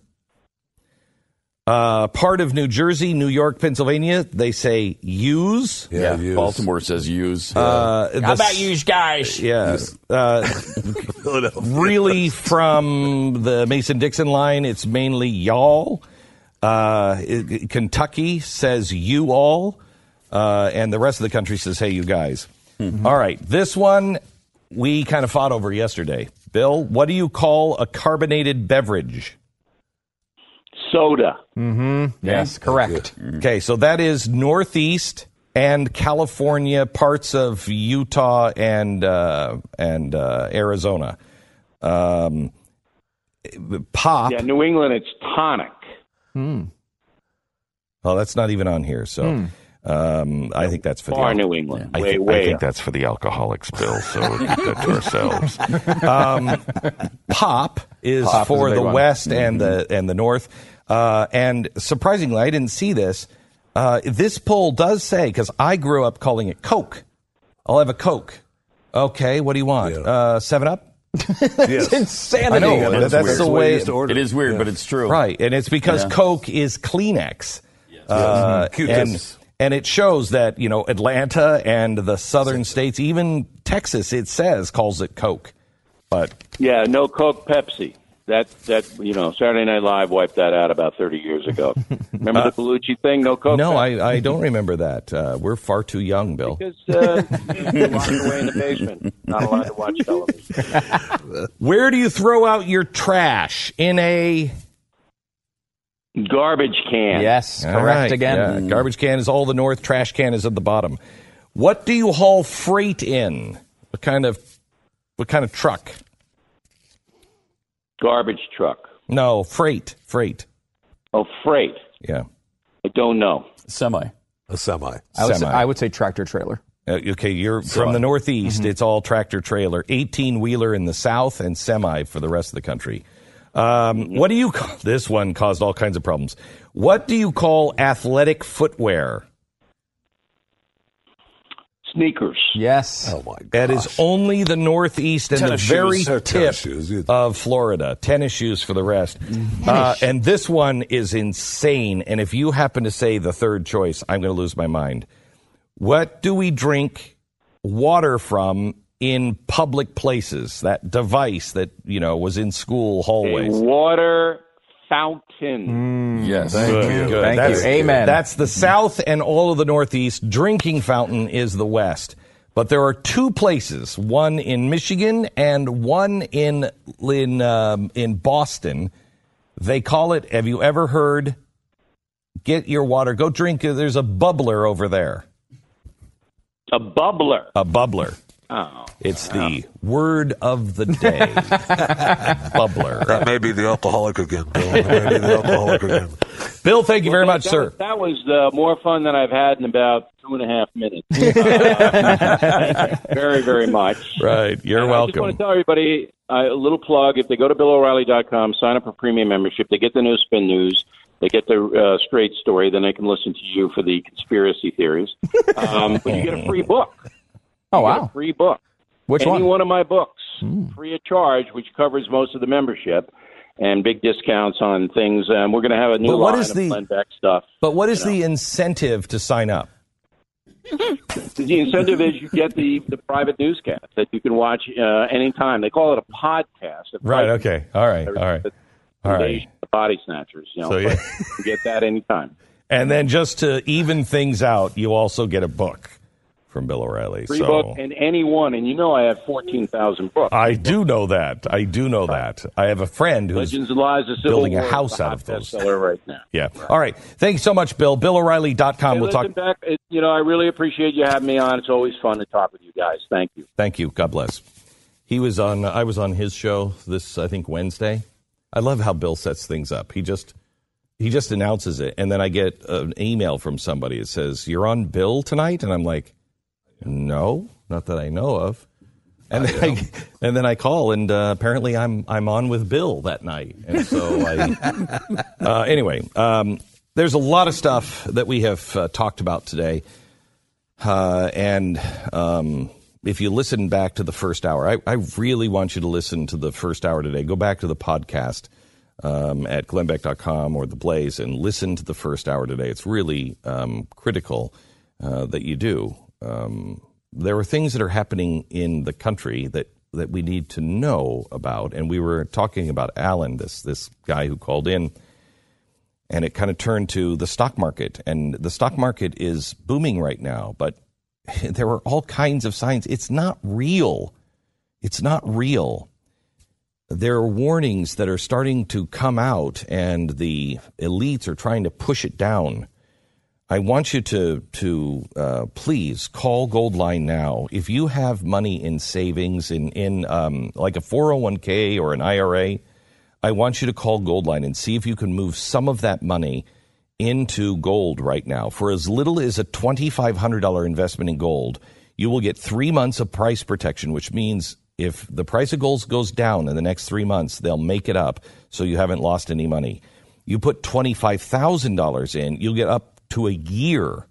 Speaker 2: Uh, part of New Jersey, New York, Pennsylvania, they say use.
Speaker 13: Yeah,
Speaker 9: yeah
Speaker 13: Baltimore says use.
Speaker 2: Uh,
Speaker 12: How about use, guys?
Speaker 2: Yeah. Uh, really, from the Mason-Dixon line, it's mainly y'all. Uh, it, Kentucky says you all, uh, and the rest of the country says, hey, you guys. Mm-hmm. All right, this one we kind of fought over yesterday. Bill, what do you call a carbonated beverage?
Speaker 16: Soda.
Speaker 12: Mm-hmm. Yes, correct.
Speaker 2: Okay, so that is Northeast and California, parts of Utah and uh, and uh, Arizona. Um, pop.
Speaker 16: Yeah, New England, it's tonic.
Speaker 12: Hmm.
Speaker 2: Well, that's not even on here, so hmm. um, I think that's for
Speaker 16: Far
Speaker 2: the
Speaker 16: New England.
Speaker 2: I,
Speaker 16: way,
Speaker 2: th-
Speaker 16: way
Speaker 2: I think
Speaker 16: up.
Speaker 2: that's for the alcoholics, Bill. So we'll keep that to ourselves. Um, pop is
Speaker 12: Pop
Speaker 2: for
Speaker 12: is
Speaker 2: the
Speaker 12: one.
Speaker 2: West
Speaker 12: Mm-hmm.
Speaker 2: and the and the North, uh, and surprisingly, I didn't see this. Uh, this poll does say, because I grew up calling it Coke. I'll have a Coke. Okay, what do you want?
Speaker 9: Yeah.
Speaker 2: Uh, Seven Up.
Speaker 9: Yes.
Speaker 12: It's insanity.
Speaker 2: I know,
Speaker 9: Yeah,
Speaker 2: that's,
Speaker 9: that's
Speaker 2: the
Speaker 9: weird.
Speaker 2: way.
Speaker 9: It's the way
Speaker 13: It is weird,
Speaker 9: yeah.
Speaker 13: but it's true.
Speaker 2: Right, and it's because
Speaker 13: Yeah.
Speaker 2: Coke is Kleenex. Uh,
Speaker 9: Mm-hmm.
Speaker 2: and, and it shows that, you know, Atlanta and the southern states, even Texas, it says, calls it Coke. But
Speaker 16: Yeah, no Coke, Pepsi. That that you know, Saturday Night Live wiped that out about thirty years ago. Remember uh, the Bellucci thing? No coke.
Speaker 2: No, I, I don't remember that. Uh, we're far too young, Bill.
Speaker 16: Because uh, you're locked away in the basement, not allowed to watch television.
Speaker 2: Where do you throw out your trash? In a
Speaker 16: garbage can.
Speaker 12: Yes,
Speaker 2: all
Speaker 12: correct
Speaker 2: right,
Speaker 12: again.
Speaker 2: Yeah. Garbage can is all the north. Trash can is at the bottom. What do you haul freight in? What kind of what kind of truck?
Speaker 16: Garbage truck.
Speaker 2: No, freight. Freight.
Speaker 16: Oh, freight.
Speaker 2: Yeah.
Speaker 16: I don't know.
Speaker 13: Semi.
Speaker 9: A semi.
Speaker 12: I would,
Speaker 2: Semi.
Speaker 12: Say, I would say tractor trailer.
Speaker 2: Uh, okay, you're
Speaker 13: Semi.
Speaker 2: from the Northeast.
Speaker 12: Mm-hmm.
Speaker 2: It's all tractor trailer. eighteen-wheeler in the South and semi for the rest of the country. Um, what do you call, this one caused all kinds of problems. What do you call athletic footwear?
Speaker 16: Sneakers.
Speaker 12: Yes.
Speaker 9: Oh, my God.
Speaker 2: That is only the Northeast and
Speaker 9: Tennis
Speaker 2: the very
Speaker 9: shoes.
Speaker 2: tip
Speaker 9: Shoes.
Speaker 2: of Florida. Tennis shoes for the rest. Uh, and this one is insane. And if you happen to say the third choice, I'm going to lose my mind. What do we drink water from in public places? That device that, you know, was in school hallways.
Speaker 16: A water fountain.
Speaker 13: Mm, yes.
Speaker 12: Thank
Speaker 2: Good,
Speaker 12: you.
Speaker 2: good.
Speaker 12: Thank
Speaker 2: That's,
Speaker 12: you. Amen.
Speaker 2: That's the South and all of the Northeast. Drinking fountain is the West. But there are two places, one in Michigan and one in in um, in Boston. They call it, have you ever heard, get your water, go drink, there's a bubbler over there.
Speaker 16: A bubbler.
Speaker 2: A bubbler.
Speaker 16: Oh.
Speaker 2: It's the word of the day. Bubbler.
Speaker 9: That may be the alcoholic again, Bill. That may be the alcoholic again.
Speaker 2: Bill, thank you very
Speaker 16: well,
Speaker 2: much,
Speaker 16: that,
Speaker 2: sir.
Speaker 16: Was, that was uh, more fun than I've had in about two and a half minutes. Uh, very, very much.
Speaker 2: Right. You're
Speaker 16: and
Speaker 2: welcome.
Speaker 16: I just want to tell everybody uh, a little plug. If they go to Bill O'Reilly dot com, sign up for premium membership, they get the new Spin News. They get the uh, straight story. Then they can listen to you for the conspiracy theories. Um, but you get a free book.
Speaker 12: Oh,
Speaker 16: you
Speaker 12: wow.
Speaker 16: Get a free book.
Speaker 12: Which
Speaker 16: Any
Speaker 12: one?
Speaker 16: Any one of my books,
Speaker 12: mm.
Speaker 16: free of charge, which covers most of the membership, and big discounts on things. Um, we're going to have a new
Speaker 2: But what
Speaker 16: line
Speaker 2: is
Speaker 16: of
Speaker 2: the-
Speaker 16: Glenn Beck stuff.
Speaker 2: But what is
Speaker 16: you know.
Speaker 2: the incentive to sign up?
Speaker 16: The incentive is you get the, the private newscast that you can watch uh, anytime. They call it a podcast. A
Speaker 2: Right,
Speaker 16: private-
Speaker 2: okay. All right, all right. All right.
Speaker 16: The Body Snatchers. You know,
Speaker 2: So, yeah.
Speaker 16: you get that anytime.
Speaker 2: And then just to even things out, you also get a book from Bill O'Reilly.
Speaker 16: Free
Speaker 2: so
Speaker 16: book and any one. And you know I have fourteen thousand books.
Speaker 2: I do know that. I do know that. I have a friend who's
Speaker 16: Legends of Lies, the Civil
Speaker 2: building a
Speaker 16: War,
Speaker 2: house
Speaker 16: the
Speaker 2: out
Speaker 16: hot
Speaker 2: of those.
Speaker 16: bestseller right now.
Speaker 2: Yeah. All right. Thank you so much, Bill. Bill O'Reilly dot com.
Speaker 16: Hey,
Speaker 2: We'll
Speaker 16: listen,
Speaker 2: talk.
Speaker 16: Beck, it, you know, I really appreciate you having me on. It's always fun to talk with you guys. Thank you.
Speaker 2: Thank you. God bless. He was on. I was on his show this, I think, Wednesday. I love how Bill sets things up. He just he just announces it, and then I get an email from somebody that says, "You're on Bill tonight," and I'm like, "No, not that I know of." And then I, and then I call, and uh, apparently I'm I'm on with Bill that night, and so I. uh, anyway, um, there's a lot of stuff that we have uh, talked about today, uh, and. Um, If you listen back to the first hour, I, I really want you to listen to the first hour today. Go back to the podcast um, at glenn beck dot com or The Blaze and listen to the first hour today. It's really um, critical uh, that you do. Um, there are things that are happening in the country that, that we need to know about. And we were talking about Alan, this, this guy who called in, and it kind of turned to the stock market. And the stock market is booming right now, but there are all kinds of signs. It's not real. It's not real. There are warnings that are starting to come out, and the elites are trying to push it down. I want you to to uh, please call Goldline now. If you have money in savings, in, in um, like a four oh one k or an I R A, I want you to call Goldline and see if you can move some of that money into gold right now. For as little as a twenty-five hundred dollars investment in gold, you will get three months of price protection, which means if the price of gold goes down in the next three months, they'll make it up so you haven't lost any money. You put twenty-five thousand dollars in, you'll get up to a year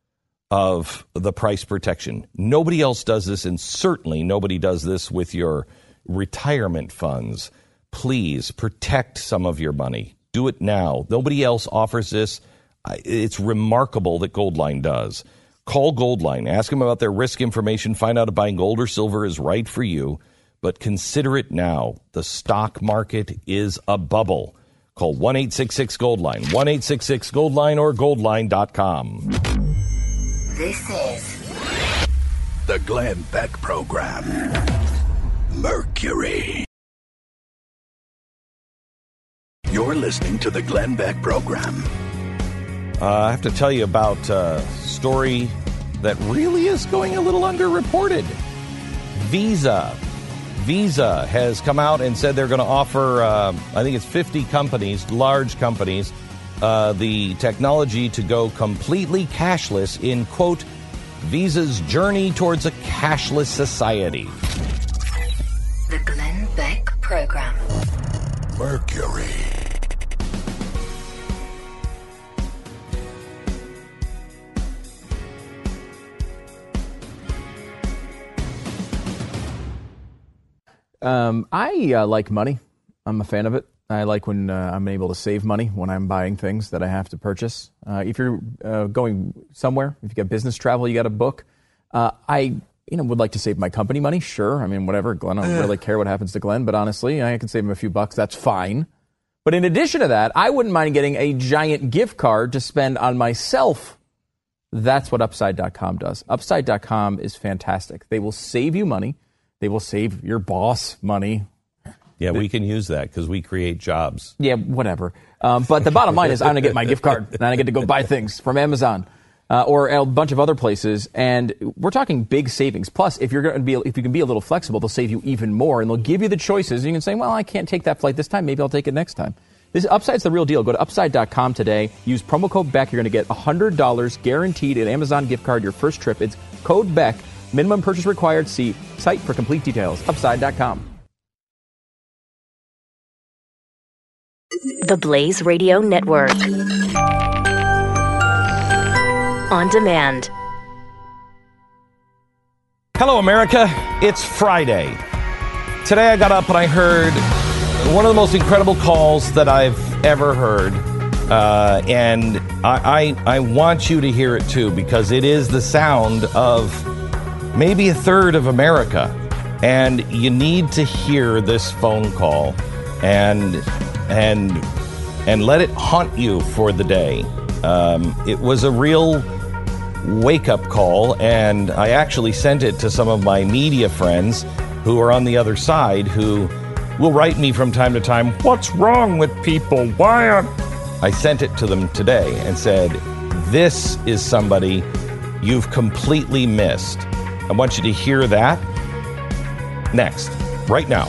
Speaker 2: of the price protection. Nobody else does this, and certainly nobody does this with your retirement funds. Please protect some of your money. Do it now. Nobody else offers this. It's remarkable that Goldline does. Call Goldline. Ask them about their risk information. Find out if buying gold or silver is right for you. but consider it now. The stock market is a bubble. Call one eight six six Gold Line, one eight six six Gold Line or goldline dot com.
Speaker 1: This is
Speaker 9: the Glenn Beck Program. Mercury. You're listening to the Glenn Beck Program.
Speaker 2: Uh, I have to tell you about a story that really is going a little underreported. Visa. Visa has come out and said they're going to offer, uh, I think it's fifty companies, large companies, uh, the technology to go completely cashless in, quote, Visa's journey towards a cashless society.
Speaker 1: the Glenn Beck Program.
Speaker 9: Mercury.
Speaker 12: Um, I uh, like money. I'm a fan of it. I like when uh, I'm able to save money when I'm buying things that I have to purchase. Uh, if you're uh, going somewhere, if you got business travel, you got to book. Uh, I, you know, would like to save my company money. Sure, I mean, whatever. Glenn, I don't really care what happens to Glenn, but honestly, I can save him a few bucks. That's fine. But in addition to that, I wouldn't mind getting a giant gift card to spend on myself. That's what Upside dot com does. Upside dot com is fantastic. They will save you money. They will save your boss money.
Speaker 2: Yeah, we can use that because we create jobs.
Speaker 12: Yeah, whatever. Um, but the bottom line is I'm going to get my gift card, and I get to go buy things from Amazon uh, or a bunch of other places. And we're talking big savings. Plus, if you're going to be, if you can be a little flexible, they'll save you even more, and they'll give you the choices. You can say, well, I can't take that flight this time. Maybe I'll take it next time. This Upside's the real deal. Go to Upside dot com today. Use promo code BECK. You're going to get one hundred dollars guaranteed an Amazon gift card your first trip. It's code BECK. Minimum purchase required. See site for complete details. Upside dot com.
Speaker 15: The Blaze Radio Network. On demand.
Speaker 2: Hello, America. It's Friday. Today I got up and I heard one of the most incredible calls that I've ever heard. Uh, and I, I, I want you to hear it too, because it is the sound of maybe a third of America. And you need to hear this phone call and and and let it haunt you for the day. Um, it was a real wake-up call, and I actually sent it to some of my media friends who are on the other side, who will write me from time to time, what's wrong with people? Why aren't... I sent it to them today and said, this is somebody you've completely missed. I want you to hear that next, right now.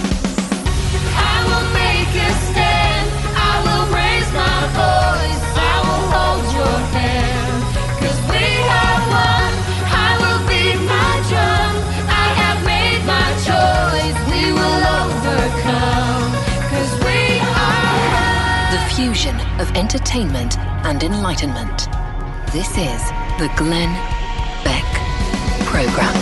Speaker 3: I will make a stand. I will raise my voice. I will hold your hand. 'Cause we are one. I will beat my drum. I have made my choice. We will overcome. 'Cause we are one.
Speaker 1: The fusion of entertainment and enlightenment. This is the Glenn Beck Program.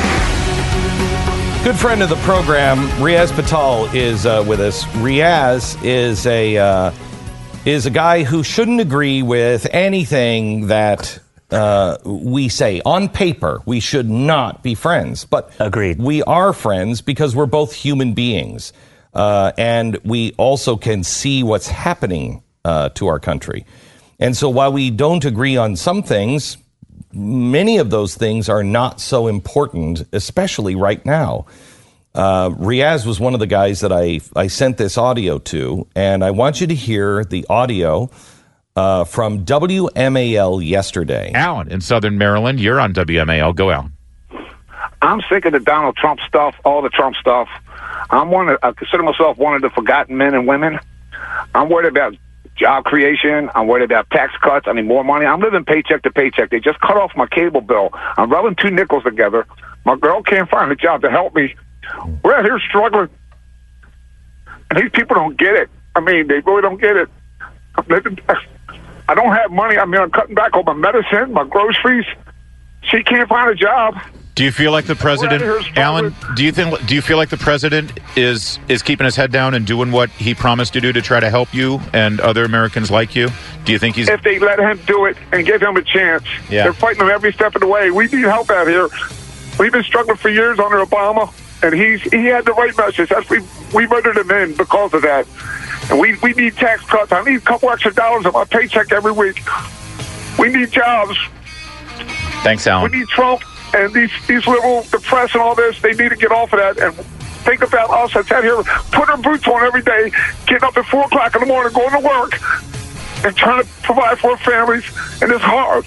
Speaker 2: Good friend of the program, Riaz Patel, is uh, with us. Riaz is a uh, is a guy who shouldn't agree with anything that uh, we say. On paper, we should not be friends, but agreed. We are friends because we're both human beings, uh, and we also can see what's happening uh, to our country. And so, while we don't agree on some things, many of those things are not so important, especially right now. Uh, Riaz was one of the guys that I, I sent this audio to, and I want you to hear the audio uh, from W M A L yesterday.
Speaker 4: Alan in Southern Maryland, you're on W M A L. Go, Alan.
Speaker 5: I'm sick of the Donald Trump stuff, all the Trump stuff. I'm one of, I consider myself one of the forgotten men and women. I'm worried about job creation. I'm worried about tax cuts. I need more money. I'm living paycheck to paycheck. They just cut off my cable bill. I'm rubbing two nickels together. My girl can't find a job to help me. We're out here struggling. And these people don't get it. I mean, they really don't get it. I'm living, I don't have money. I mean, I'm cutting back on my medicine, my groceries. She can't find a job.
Speaker 4: Do you feel like the president, Alan? Do you think? Do you feel like the president is is keeping his head down and doing what he promised to do to try to help you and other Americans like you? Do you think he's?
Speaker 5: If they let him do it and give him a chance,
Speaker 4: yeah.
Speaker 5: They're fighting him every step of the way. We need help out here. We've been struggling for years under Obama. and he's he had the right message. That's we we voted him in because of that. And we, we need tax cuts. I need a couple extra dollars in my paycheck every week. We need jobs.
Speaker 4: Thanks, Alan.
Speaker 5: We need Trump and these these liberal, the press and all this. They need to get off of that and think about us that's out here, put our boots on every day, getting up at four o'clock in the morning, going to work, and trying to provide for our families. And it's hard.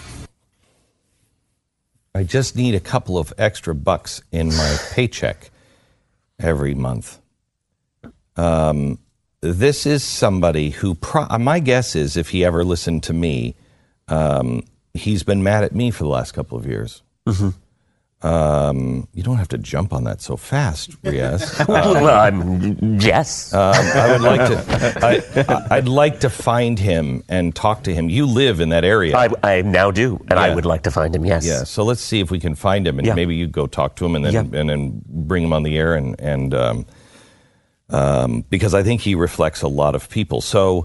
Speaker 2: I just need a couple of extra bucks in my paycheck every month. Um, this is somebody who, pro- my guess is, if he ever listened to me, um, he's been mad at me for the last couple of years.
Speaker 14: Mm-hmm.
Speaker 2: Um, you don't have to jump on that so fast, Riaz. Um,
Speaker 14: well, I'm, yes.
Speaker 2: Um, I would like to. I, I'd like to find him and talk to him. You live in that area.
Speaker 14: I, I now do, and
Speaker 2: Yeah.
Speaker 14: I would like to find him. Yes.
Speaker 2: Yeah. So let's see if we can find him, and
Speaker 14: Yeah.
Speaker 2: maybe you go talk to him, and then
Speaker 14: Yeah.
Speaker 2: and then bring him on the air, and and um, um, because I think he reflects a lot of people. So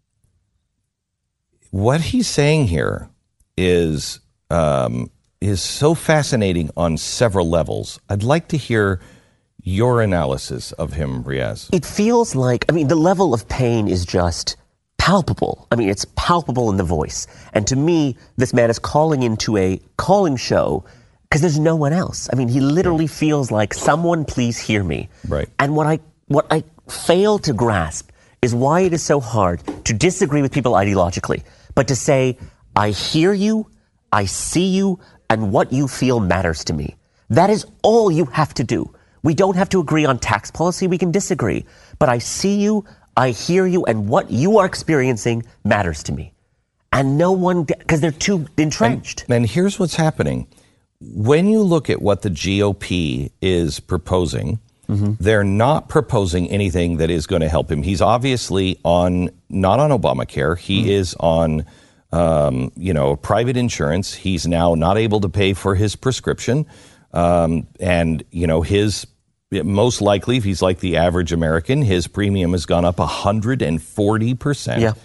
Speaker 2: what he's saying here is. Um, is so fascinating on several levels. I'd like to hear your analysis of him, Riaz.
Speaker 14: It feels like, I mean, the level of pain is just palpable. I mean, it's palpable in the voice. And to me, this man is calling into a calling show because there's no one else. I mean, he literally feels like, someone please hear me.
Speaker 2: Right.
Speaker 14: And what I what I fail to grasp is why it is so hard to disagree with people ideologically, but to say, I hear you, I see you, and what you feel matters to me. That is all you have to do. We don't have to agree on tax policy. We can disagree. But I see you, I hear you, and what you are experiencing matters to me. And no one, because they're too entrenched.
Speaker 2: And, and here's what's happening. When you look at what the G O P is proposing, mm-hmm. they're not proposing anything that is going to help him. He's obviously on, not on Obamacare. He mm-hmm. is on... Um, you know, private insurance. He's now not able to pay for his prescription. Um, and, you know, his, most likely, if he's like the average American, his premium has gone up one hundred forty percent.
Speaker 14: Yeah.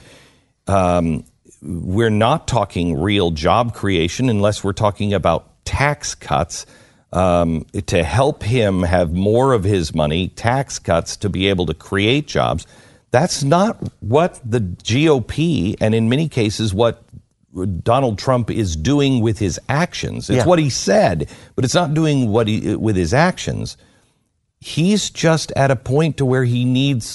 Speaker 2: Um, we're not talking real job creation unless we're talking about tax cuts um, to help him have more of his money, tax cuts to be able to create jobs. That's not what the G O P, and in many cases what Donald Trump is doing with his actions. It's
Speaker 14: Yeah.
Speaker 2: what he said, but it's not doing what he with his actions. He's just at a point to where he needs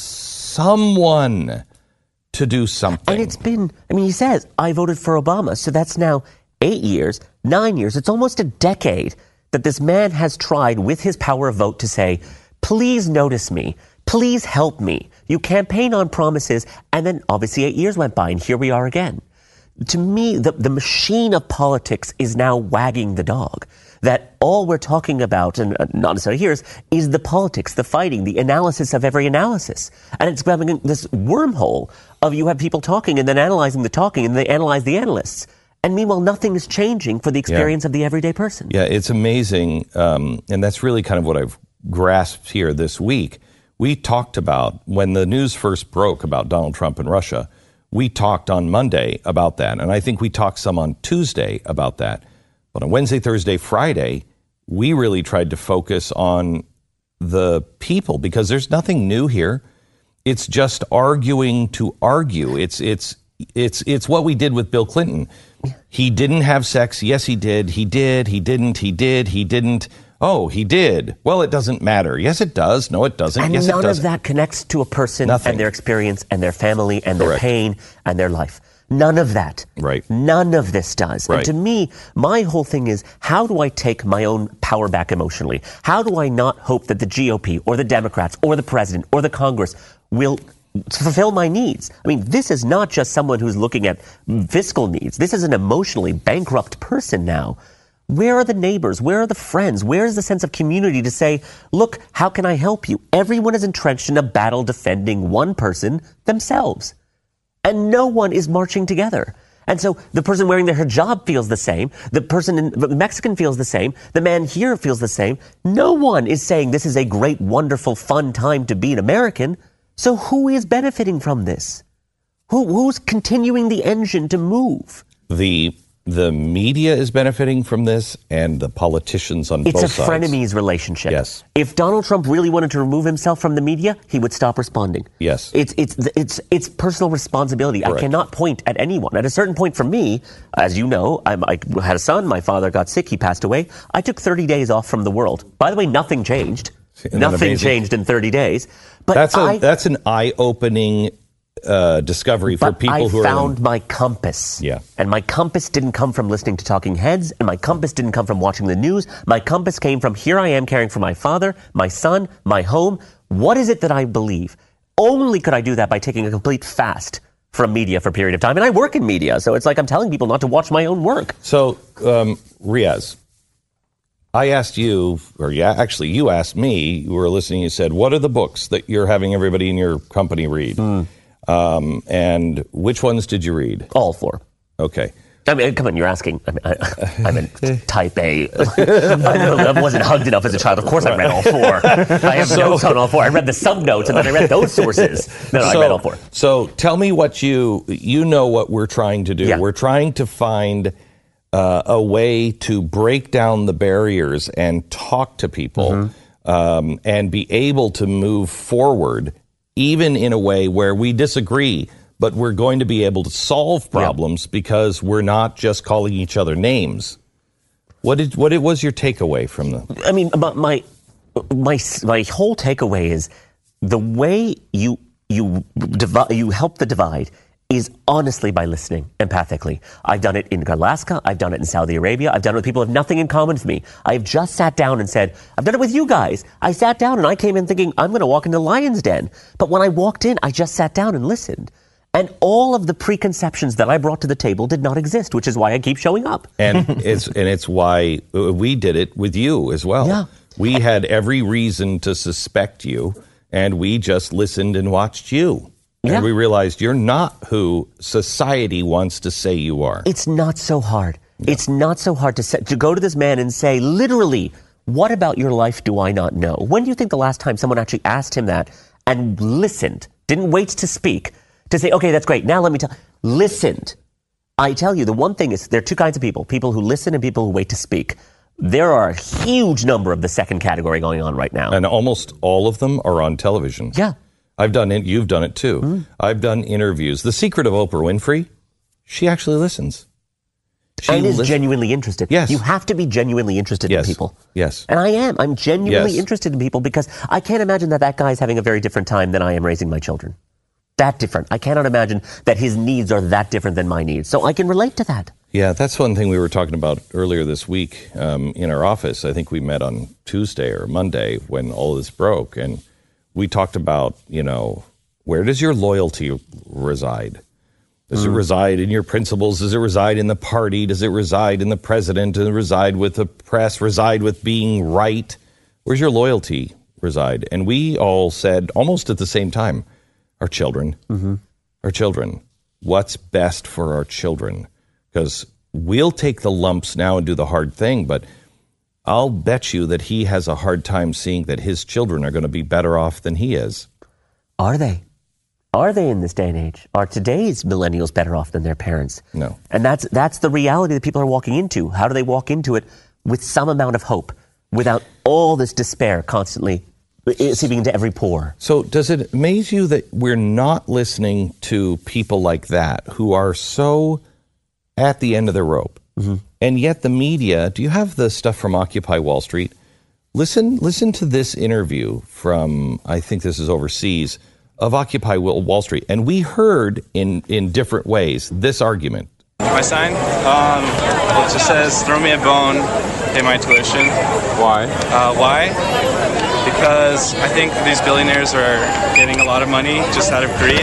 Speaker 2: someone to do something.
Speaker 14: And it's been, I mean, he says, I voted for Obama. So that's now eight years, nine years. It's almost a decade that this man has tried with his power of vote to say, please notice me. Please help me. You campaign on promises, and then obviously eight years went by, and here we are again. To me, the, the machine of politics is now wagging the dog. That all we're talking about, and not necessarily here, is, is the politics, the fighting, the analysis of every analysis. And it's becoming this wormhole of you have people talking and then analyzing the talking, and they analyze the analysts. And meanwhile, nothing is changing for the experience yeah. of the everyday person.
Speaker 2: Yeah, it's amazing. Um, and that's really kind of what I've grasped here this week. We talked about, when the news first broke about Donald Trump and Russia, we talked on Monday about that. And I think we talked some on Tuesday about that. But on Wednesday, Thursday, Friday, we really tried to focus on the people because there's nothing new here. It's just arguing to argue. It's it's it's it's what we did with Bill Clinton. He didn't have sex. Yes, he did. He did. He didn't. He did. He didn't. Oh, he did. Well, it doesn't matter. Yes, it does. No, it doesn't.
Speaker 14: And
Speaker 2: yes,
Speaker 14: none
Speaker 2: it does.
Speaker 14: of that connects to a person
Speaker 2: Nothing.
Speaker 14: and their experience and their family and their
Speaker 2: Correct.
Speaker 14: pain and their life. None of that.
Speaker 2: Right.
Speaker 14: None of this does.
Speaker 2: Right.
Speaker 14: And to me, my whole thing is, how do I take my own power back emotionally? How do I not hope that the G O P or the Democrats or the president or the Congress will fulfill my needs? I mean, this is not just someone who's looking at fiscal needs. This is an emotionally bankrupt person now. Where are the neighbors? Where are the friends? Where is the sense of community to say, look, how can I help you? Everyone is entrenched in a battle defending one person, themselves. And no one is marching together. And so the person wearing the hijab feels the same. The person in the Mexican feels the same. The man here feels the same. No one is saying this is a great, wonderful, fun time to be an American. So who is benefiting from this? Who, who's continuing the engine to move?
Speaker 2: The the media is benefiting from this and the politicians on
Speaker 14: it's
Speaker 2: both
Speaker 14: a
Speaker 2: sides.
Speaker 14: frenemies relationship.
Speaker 2: Yes.
Speaker 14: If Donald Trump really wanted to remove himself from the media, he would stop responding.
Speaker 2: Yes.
Speaker 14: It's it's it's it's personal responsibility.
Speaker 2: Correct.
Speaker 14: I cannot point at anyone. At a certain point for me, as you know, I'm, I had a son. My father got sick. He passed away. I took thirty days off from the world. By the way, nothing changed. Nothing
Speaker 2: amazing?
Speaker 14: changed in thirty days. But
Speaker 2: that's a
Speaker 14: I,
Speaker 2: that's an eye-opening uh, discovery for
Speaker 14: but
Speaker 2: people
Speaker 14: I
Speaker 2: who are.
Speaker 14: I found my compass.
Speaker 2: Yeah.
Speaker 14: And my compass didn't come from listening to talking heads, and my compass didn't come from watching the news. My compass came from here I am caring for my father, my son, my home. What is it that I believe? Only could I do that by taking a complete fast from media for a period of time. And I work in media, so it's like I'm telling people not to watch my own work.
Speaker 2: So, um, Riaz, I asked you, or yeah, actually you asked me, you were listening, you said, what are the books that you're having everybody in your company read? Mm. Um, and which ones did you read?
Speaker 14: All four.
Speaker 2: Okay.
Speaker 14: I mean, come on, you're asking. I mean, I, I'm a type A. I wasn't hugged enough as a child. Of course I read all four. I have so, notes on all four. I read the sub-notes, and then I read those sources. No, no,
Speaker 2: so,
Speaker 14: I read all four.
Speaker 2: So tell me what you, you know what we're trying to do.
Speaker 14: Yeah.
Speaker 2: We're trying to find uh, a way to break down the barriers and talk to people mm-hmm. um, and be able to move forward, even in a way where we disagree. But we're going to be able to solve problems yeah. because we're not just calling each other names. What did what was your takeaway from the?
Speaker 14: I mean, my my my whole takeaway is the way you you divide, you help the divide is honestly by listening empathically. I've done it in Alaska. I've done it in Saudi Arabia. I've done it with people who have nothing in common with me. I've just sat down and said, I've done it with you guys. I sat down and I came in thinking I'm going to walk into the lion's den. But when I walked in, I just sat down and listened. And all of the preconceptions that I brought to the table did not exist, which is why I keep showing up.
Speaker 2: And it's and it's why we did it with you as well.
Speaker 14: Yeah.
Speaker 2: We had every reason to suspect you, and we just listened and watched you. And
Speaker 14: yeah.
Speaker 2: we realized you're not who society wants to say you are.
Speaker 14: It's not so hard. Yeah. It's not so hard to say, to go to this man and say, literally, what about your life do I not know? When do you think the last time someone actually asked him that and listened, didn't wait to speak, to say, okay, that's great. Now let me tell, listened. I tell you, the one thing is there are two kinds of people, people who listen and people who wait to speak. There are a huge number of the second category going on right now.
Speaker 2: And almost all of them are on television.
Speaker 14: Yeah.
Speaker 2: I've done it. You've done it too. Mm. I've done interviews. The secret of Oprah Winfrey, she actually listens. She
Speaker 14: and is
Speaker 2: listens.
Speaker 14: genuinely interested.
Speaker 2: Yes.
Speaker 14: You have to be genuinely interested
Speaker 2: yes.
Speaker 14: in people.
Speaker 2: Yes.
Speaker 14: And I am. I'm genuinely
Speaker 2: yes.
Speaker 14: interested in people because I can't imagine that that guy's having a very different time than I am raising my children. That different. I cannot imagine that his needs are that different than my needs. So I can relate to that.
Speaker 2: Yeah, that's one thing we were talking about earlier this week um, in our office. I think we met on Tuesday or Monday when all this broke. And we talked about, you know, where does your loyalty reside? Does mm. it reside in your principles? Does it reside in the party? Does it reside in the president? Does it reside with the press? Reside with being right? Where's your loyalty reside? And we all said almost at the same time, our children, mm-hmm. our children. What's best for our children? Because we'll take the lumps now and do the hard thing, but I'll bet you that he has a hard time seeing that his children are going to be better off than he is.
Speaker 14: Are they? Are they in this day and age? Are today's millennials better off than their parents?
Speaker 2: No.
Speaker 14: And that's that's the reality that people are walking into. How do they walk into it with some amount of hope, without all this despair constantly seeping into every pore?
Speaker 2: So does it amaze you that we're not listening to people like that who are so at the end of the rope? Mm-hmm. And yet the media, do you have the stuff from Occupy Wall Street? Listen, listen to this interview from, I think this is overseas, of Occupy Wall Street. And we heard in, in different ways this argument.
Speaker 6: My sign, um, it just says, throw me a bone, pay my tuition.
Speaker 17: Why?
Speaker 6: Uh, why? Because I think these billionaires are getting a lot of money just out of greed.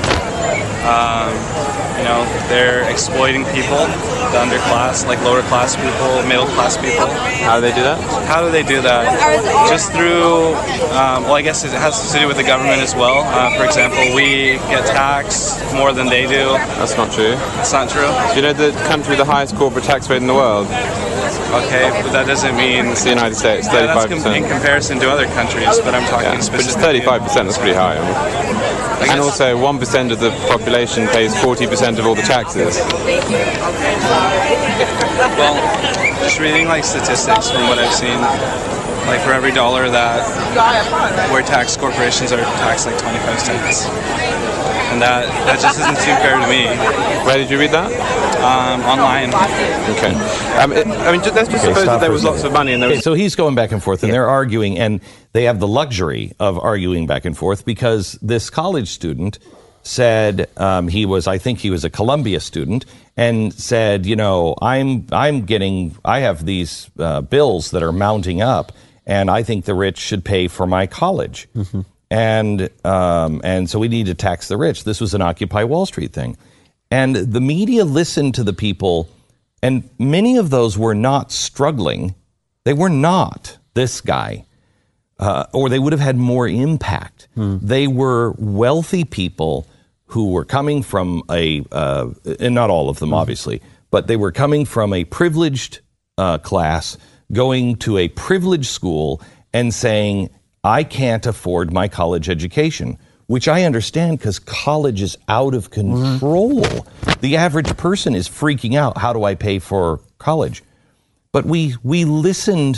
Speaker 6: Um, you know, they're exploiting people, the underclass, like lower class people, middle class people.
Speaker 17: How do they do that?
Speaker 6: How do they do that? Just through, um, well, I guess it has to do with the government as well. Uh, for example, we get taxed more than they do.
Speaker 17: That's not true.
Speaker 6: That's not true.
Speaker 17: Do you know the country with the highest corporate tax rate in the world?
Speaker 6: Okay, but that doesn't mean
Speaker 17: it's the United States.
Speaker 6: Yeah,
Speaker 17: thirty-five
Speaker 6: that's
Speaker 17: percent
Speaker 6: com- in comparison to other countries, but I'm talking
Speaker 17: yeah,
Speaker 6: specifically.
Speaker 17: But it's thirty-five percent. That's pretty high. And also, one percent of the population pays forty percent of all the taxes.
Speaker 6: Well, just reading like statistics from what I've seen, like for every dollar that where tax corporations are taxed like twenty-five cents. And that, that just doesn't seem fair to me.
Speaker 17: Where did you read that?
Speaker 6: Um, online.
Speaker 17: Okay. Um, it, I mean, let's just
Speaker 2: Okay,
Speaker 17: suppose that there
Speaker 2: for
Speaker 17: was
Speaker 2: a
Speaker 17: lots of money and there
Speaker 2: Okay,
Speaker 17: was...
Speaker 2: so he's going back and forth, and they're arguing, and they have the luxury of arguing back and forth because this college student said um, he was, I think he was a Columbia student, and said, you know, I'm I'm getting, I have these uh, bills that are mounting up, and I think the rich should pay for my college. Mm-hmm. And um, and so we need to tax the rich. This was an Occupy Wall Street thing. And the media listened to the people, and many of those were not struggling. They were not this guy, uh, or they would have had more impact. Hmm. They were wealthy people who were coming from a, uh, and not all of them, hmm. obviously, but they were coming from a privileged uh, class, going to a privileged school and saying, I can't afford my college education, which I understand because college is out of control. Mm-hmm. The average person is freaking out. How do I pay for college? But we we listened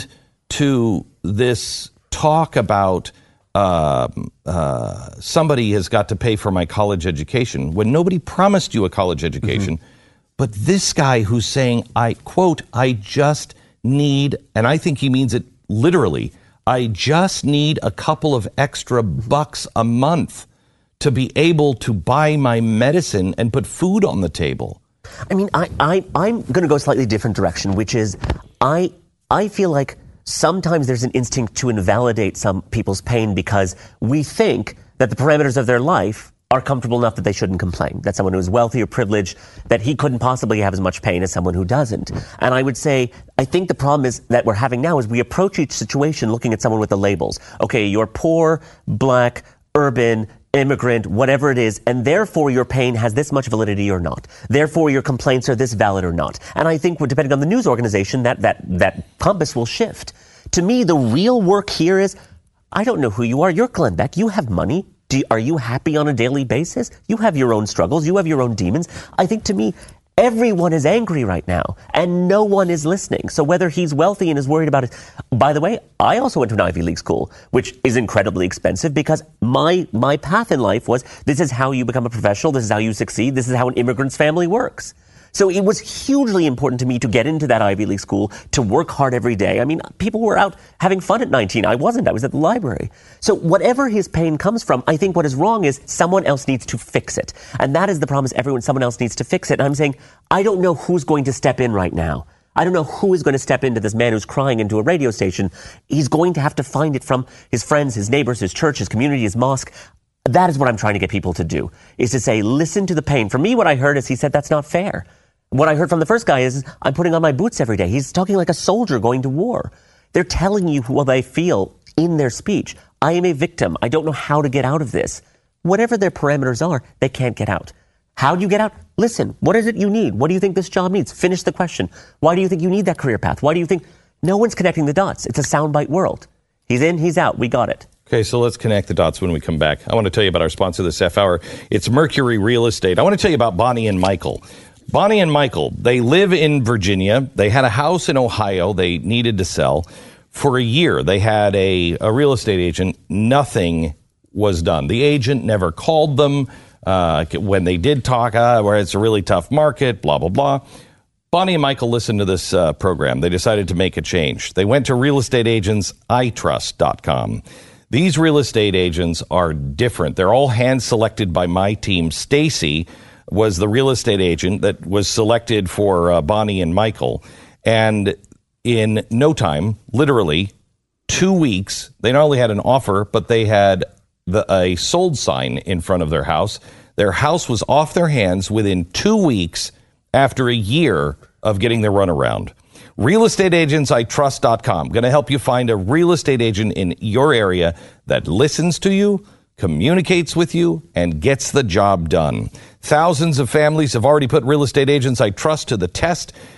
Speaker 2: to this talk about uh, uh, somebody has got to pay for my college education when nobody promised you a college education. Mm-hmm. But this guy who's saying, I quote, I just need, and I think he means it literally, I just need a couple of extra bucks a month to be able to buy my medicine and put food on the table.
Speaker 14: I mean, I, I, I'm going to go a slightly different direction, which is I, I feel like sometimes there's an instinct to invalidate some people's pain because we think that the parameters of their life are comfortable enough that they shouldn't complain, that someone who is wealthy or privileged, that he couldn't possibly have as much pain as someone who doesn't. And I would say, I think the problem is that we're having now is we approach each situation looking at someone with the labels. Okay, you're poor, black, urban, immigrant, whatever it is, and therefore your pain has this much validity or not. Therefore your complaints are this valid or not. And I think, depending on the news organization, that, that, that compass will shift. To me, the real work here is, I don't know who you are. You're Glenn Beck. You have money. Do you, are you happy on a daily basis? You have your own struggles. You have your own demons. I think to me, everyone is angry right now, and no one is listening. So whether he's wealthy and is worried about it, by the way, I also went to an Ivy League school, which is incredibly expensive because my my path in life was this is how you become a professional. This is how you succeed. This is how an immigrant's family works. So it was hugely important to me to get into that Ivy League school, to work hard every day. I mean, people were out having fun at nineteen. I wasn't. I was at the library. So whatever his pain comes from, I think what is wrong is someone else needs to fix it. And that is the problem, is everyone, someone else needs to fix it. And I'm saying, I don't know who's going to step in right now. I don't know who is going to step into this man who's crying into a radio station. He's going to have to find it from his friends, his neighbors, his church, his community, his mosque. That is what I'm trying to get people to do, is to say, listen to the pain. For me, what I heard is he said, that's not fair. What I heard from the first guy is, I'm putting on my boots every day. He's talking like a soldier going to war. They're telling you what they feel in their speech. I am a victim. I don't know how to get out of this. Whatever their parameters are, they can't get out. How do you get out? Listen, what is it you need? What do you think this job needs? Finish the question. Why do you think you need that career path? Why do you think? No one's connecting the dots. It's a soundbite world. He's in, he's out. We got it.
Speaker 2: Okay, so let's connect the dots when we come back. I want to tell you about our sponsor this half hour. It's Mercury Real Estate. I want to tell you about Bonnie and Michael. Bonnie and Michael, they live in Virginia. They had a house in Ohio they needed to sell. For a year, they had a, a real estate agent. Nothing was done. The agent never called them. Uh, when they did talk, uh, where it's a really tough market, blah, blah, blah. Bonnie and Michael listened to this uh, program. They decided to make a change. They went to real estate agents I trust dot com. These real estate agents are different. They're all hand-selected by my team. Stacy was the real estate agent that was selected for uh, Bonnie and Michael. And in no time, literally two weeks, they not only had an offer, but they had the, a sold sign in front of their house. Their house was off their hands within two weeks after a year of getting their runaround. real estate agents I trust dot com. Going to help you find a real estate agent in your area that listens to you, communicates with you, and gets the job done. Thousands of families have already put Real Estate Agents I Trust to the test.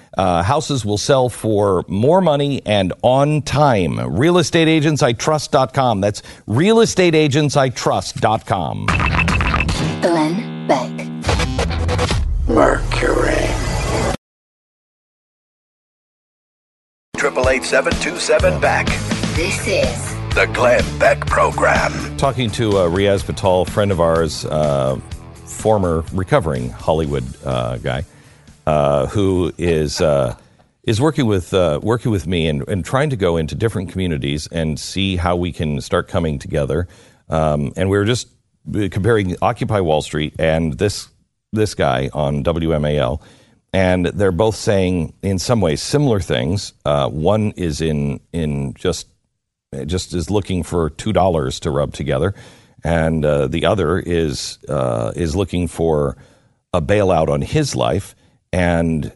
Speaker 2: Uh, houses will sell for more money and on time. real estate agents I trust dot com. That's real estate agents I trust dot com.
Speaker 1: Glenn Beck.
Speaker 9: Mercury. Triple eight seven two seven back.
Speaker 1: This is
Speaker 9: The Glenn Beck Program.
Speaker 2: Talking to uh, Riaz Patel, friend of ours, uh, former recovering Hollywood uh, guy, uh, who is uh, is working with uh, working with me and, and trying to go into different communities and see how we can start coming together. Um, and we were just comparing Occupy Wall Street and this this guy on W M A L, and they're both saying in some ways similar things. Uh, one is in in just just is looking for two dollars to rub together, and uh, the other is uh, is looking for a bailout on his life, and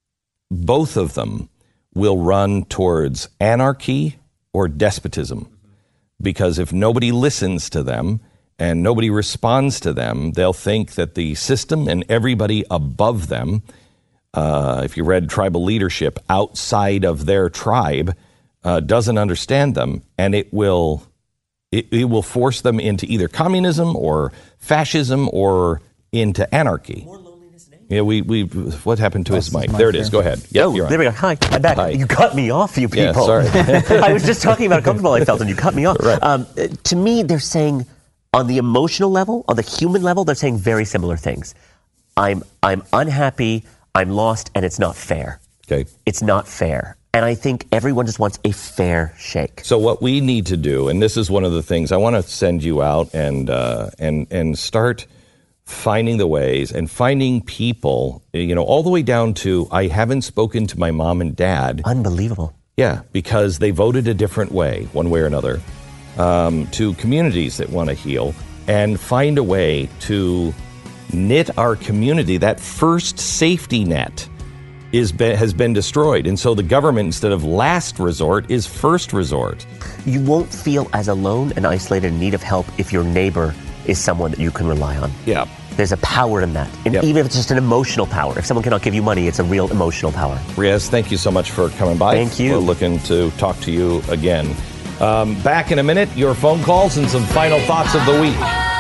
Speaker 2: both of them will run towards anarchy or despotism, because if nobody listens to them and nobody responds to them, they'll think that the system and everybody above them, uh, if you read Tribal Leadership, outside of their tribe, uh, doesn't understand them, and it will it, it will force them into either communism or fascism or into anarchy. More loneliness and anger. Yeah, we we what happened to oh, his mic? There it is. Go ahead. Yep,
Speaker 14: oh,
Speaker 2: you're on.
Speaker 14: There we go. Hi, I'm back.
Speaker 2: Hi.
Speaker 14: You cut me off, you people.
Speaker 2: Yeah, sorry.
Speaker 14: I was just talking about how comfortable I felt, and you cut me off.
Speaker 2: Right.
Speaker 14: Um, to me, they're saying, on the emotional level, on the human level, they're saying very similar things. I'm I'm unhappy, I'm lost, and it's not fair.
Speaker 2: Okay.
Speaker 14: It's not fair. And I think everyone just wants a fair shake.
Speaker 2: So what we need to do, and this is one of the things, I want to send you out and uh, and and start finding the ways and finding people, you know, all the way down to I haven't spoken to my mom and dad.
Speaker 14: Unbelievable.
Speaker 2: Yeah, because they voted a different way, one way or another. Um, to communities that want to heal and find a way to knit our community. That first safety net is be, has been destroyed. And so the government, instead of last resort, is first resort.
Speaker 14: You won't feel as alone and isolated in need of help if your neighbor is someone that you can rely on.
Speaker 2: Yeah.
Speaker 14: There's a power in that. And
Speaker 2: yep.
Speaker 14: even if it's just an emotional power. If someone cannot give you money, it's a real emotional power.
Speaker 2: Riaz, thank you so much for coming by.
Speaker 14: Thank you.
Speaker 2: We're looking to talk to you again. Um, back in a minute, your phone calls and some final thoughts of the week.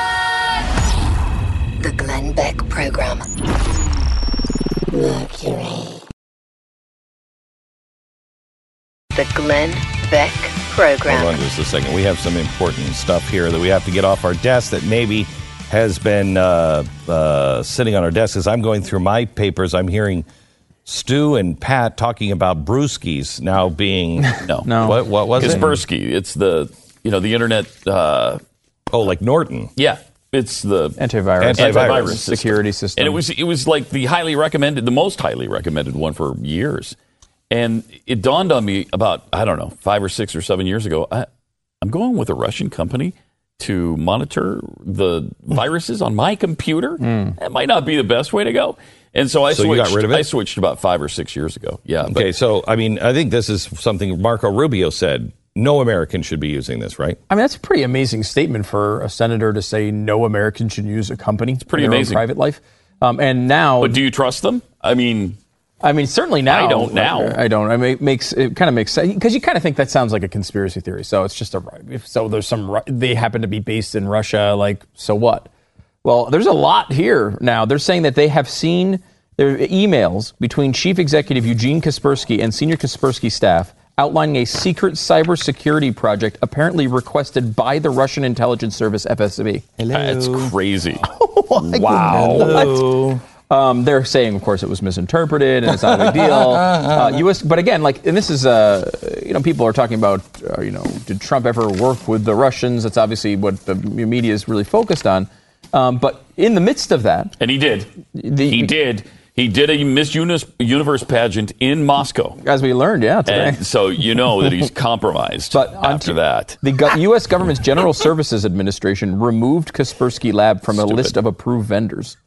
Speaker 1: The Glenn Beck Program. Mercury. The Glenn Beck Program.
Speaker 2: Hold on just a second. We have some important stuff here that we have to get off our desk that maybe has been uh, uh, sitting on our desks. As I'm going through my papers, I'm hearing Stu and Pat talking about brewskis now being
Speaker 13: no,
Speaker 2: no. What, what was it?
Speaker 13: Kaspersky. It's the you know the internet. Uh,
Speaker 2: oh, like Norton.
Speaker 13: Yeah, it's the
Speaker 12: antivirus,
Speaker 2: antivirus,
Speaker 13: antivirus system.
Speaker 12: security system.
Speaker 13: And it was it was like the highly recommended, the most highly recommended one for years. And it dawned on me about I don't know five or six or seven years ago. I, I'm going with a Russian company to monitor the viruses on my computer.
Speaker 12: Mm.
Speaker 13: That might not be the best way to go. And so I
Speaker 2: so
Speaker 13: switched.
Speaker 2: You got rid of it?
Speaker 13: I switched about five or six years ago. Yeah.
Speaker 2: Okay,
Speaker 13: but,
Speaker 2: so I mean, I think this is something Marco Rubio said. No American should be using this, right?
Speaker 12: I mean, that's a pretty amazing statement for a senator to say no American should use a company. It's
Speaker 13: pretty
Speaker 12: in their
Speaker 13: amazing.
Speaker 12: Own private life. Um, and now,
Speaker 13: but do you trust them? I mean,
Speaker 12: I mean, certainly now.
Speaker 13: I don't now.
Speaker 12: I don't. I mean, it makes it kind of makes sense because you kind of think that sounds like a conspiracy theory. So it's just a if so. There's some they happen to be based in Russia. Like so what? Well, there's a lot here now. They're saying that they have seen there are emails between Chief Executive Eugene Kaspersky and senior Kaspersky staff outlining a secret cybersecurity project apparently requested by the Russian intelligence service F S B.
Speaker 14: Hello.
Speaker 13: That's crazy.
Speaker 12: Like,
Speaker 13: wow.
Speaker 12: What? Um, they're saying, of course, it was misinterpreted and it's not a big deal. Uh, U S, but again, like, and this is, uh, you know, people are talking about, uh, you know, did Trump ever work with the Russians? That's obviously what the media is really focused on. Um, but in the midst of that,
Speaker 13: and he did,
Speaker 12: the,
Speaker 13: he did. He did a Miss Universe pageant in Moscow.
Speaker 12: As we learned, yeah, today.
Speaker 13: And so you know that he's compromised but after t- that.
Speaker 12: The Go- U S government's General Services Administration removed Kaspersky Lab from
Speaker 13: Stupid.
Speaker 12: a list of approved vendors.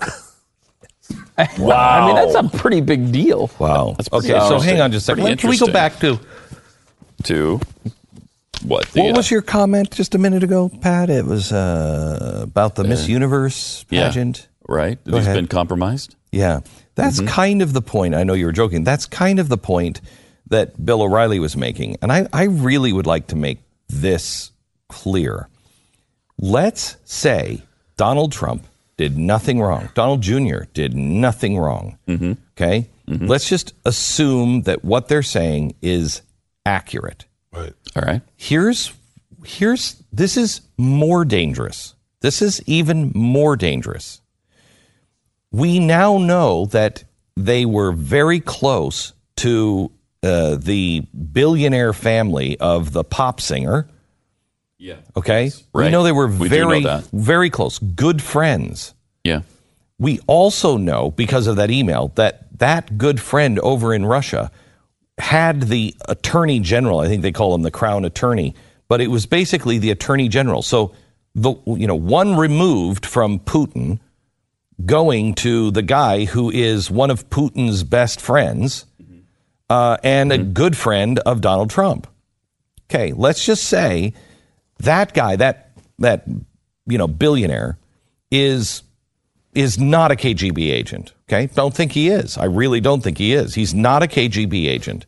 Speaker 13: Wow.
Speaker 12: I mean, that's a pretty big deal.
Speaker 2: Wow. Okay, so hang on just a second. Can we go back to...
Speaker 13: To what? The,
Speaker 2: what was
Speaker 13: uh,
Speaker 2: your comment just a minute ago, Pat? It was uh, about the uh, Miss Universe pageant.
Speaker 13: Yeah, right. That
Speaker 2: go
Speaker 13: he's
Speaker 2: ahead.
Speaker 13: been compromised?
Speaker 2: Yeah. That's mm-hmm. kind of the point. I know you were joking. That's kind of the point that Bill O'Reilly was making. And I, I really would like to make this clear. Let's say Donald Trump did nothing wrong. Donald Junior did nothing wrong. Mm-hmm. Okay? Mm-hmm. Let's just assume that what they're saying is accurate.
Speaker 13: Right. All right.
Speaker 2: Here's, here's, this is more dangerous. This is even more dangerous. We now know that they were very close to uh, the billionaire family of the pop singer.
Speaker 13: Yeah.
Speaker 2: Okay?
Speaker 13: Yes. Right.
Speaker 2: We know they were
Speaker 13: we
Speaker 2: very,
Speaker 13: know that.
Speaker 2: very close. Good friends.
Speaker 13: Yeah.
Speaker 2: We also know, because of that email, that that good friend over in Russia had the attorney general. I think they call him the crown attorney. But it was basically the attorney general. So, the you know, one removed from Putin going to the guy who is one of Putin's best friends uh, and mm-hmm. a good friend of Donald Trump. Okay, let's just say that guy, that that you know billionaire, is is not a K G B agent. Okay, don't think he is. I really don't think he is. He's not a K G B agent.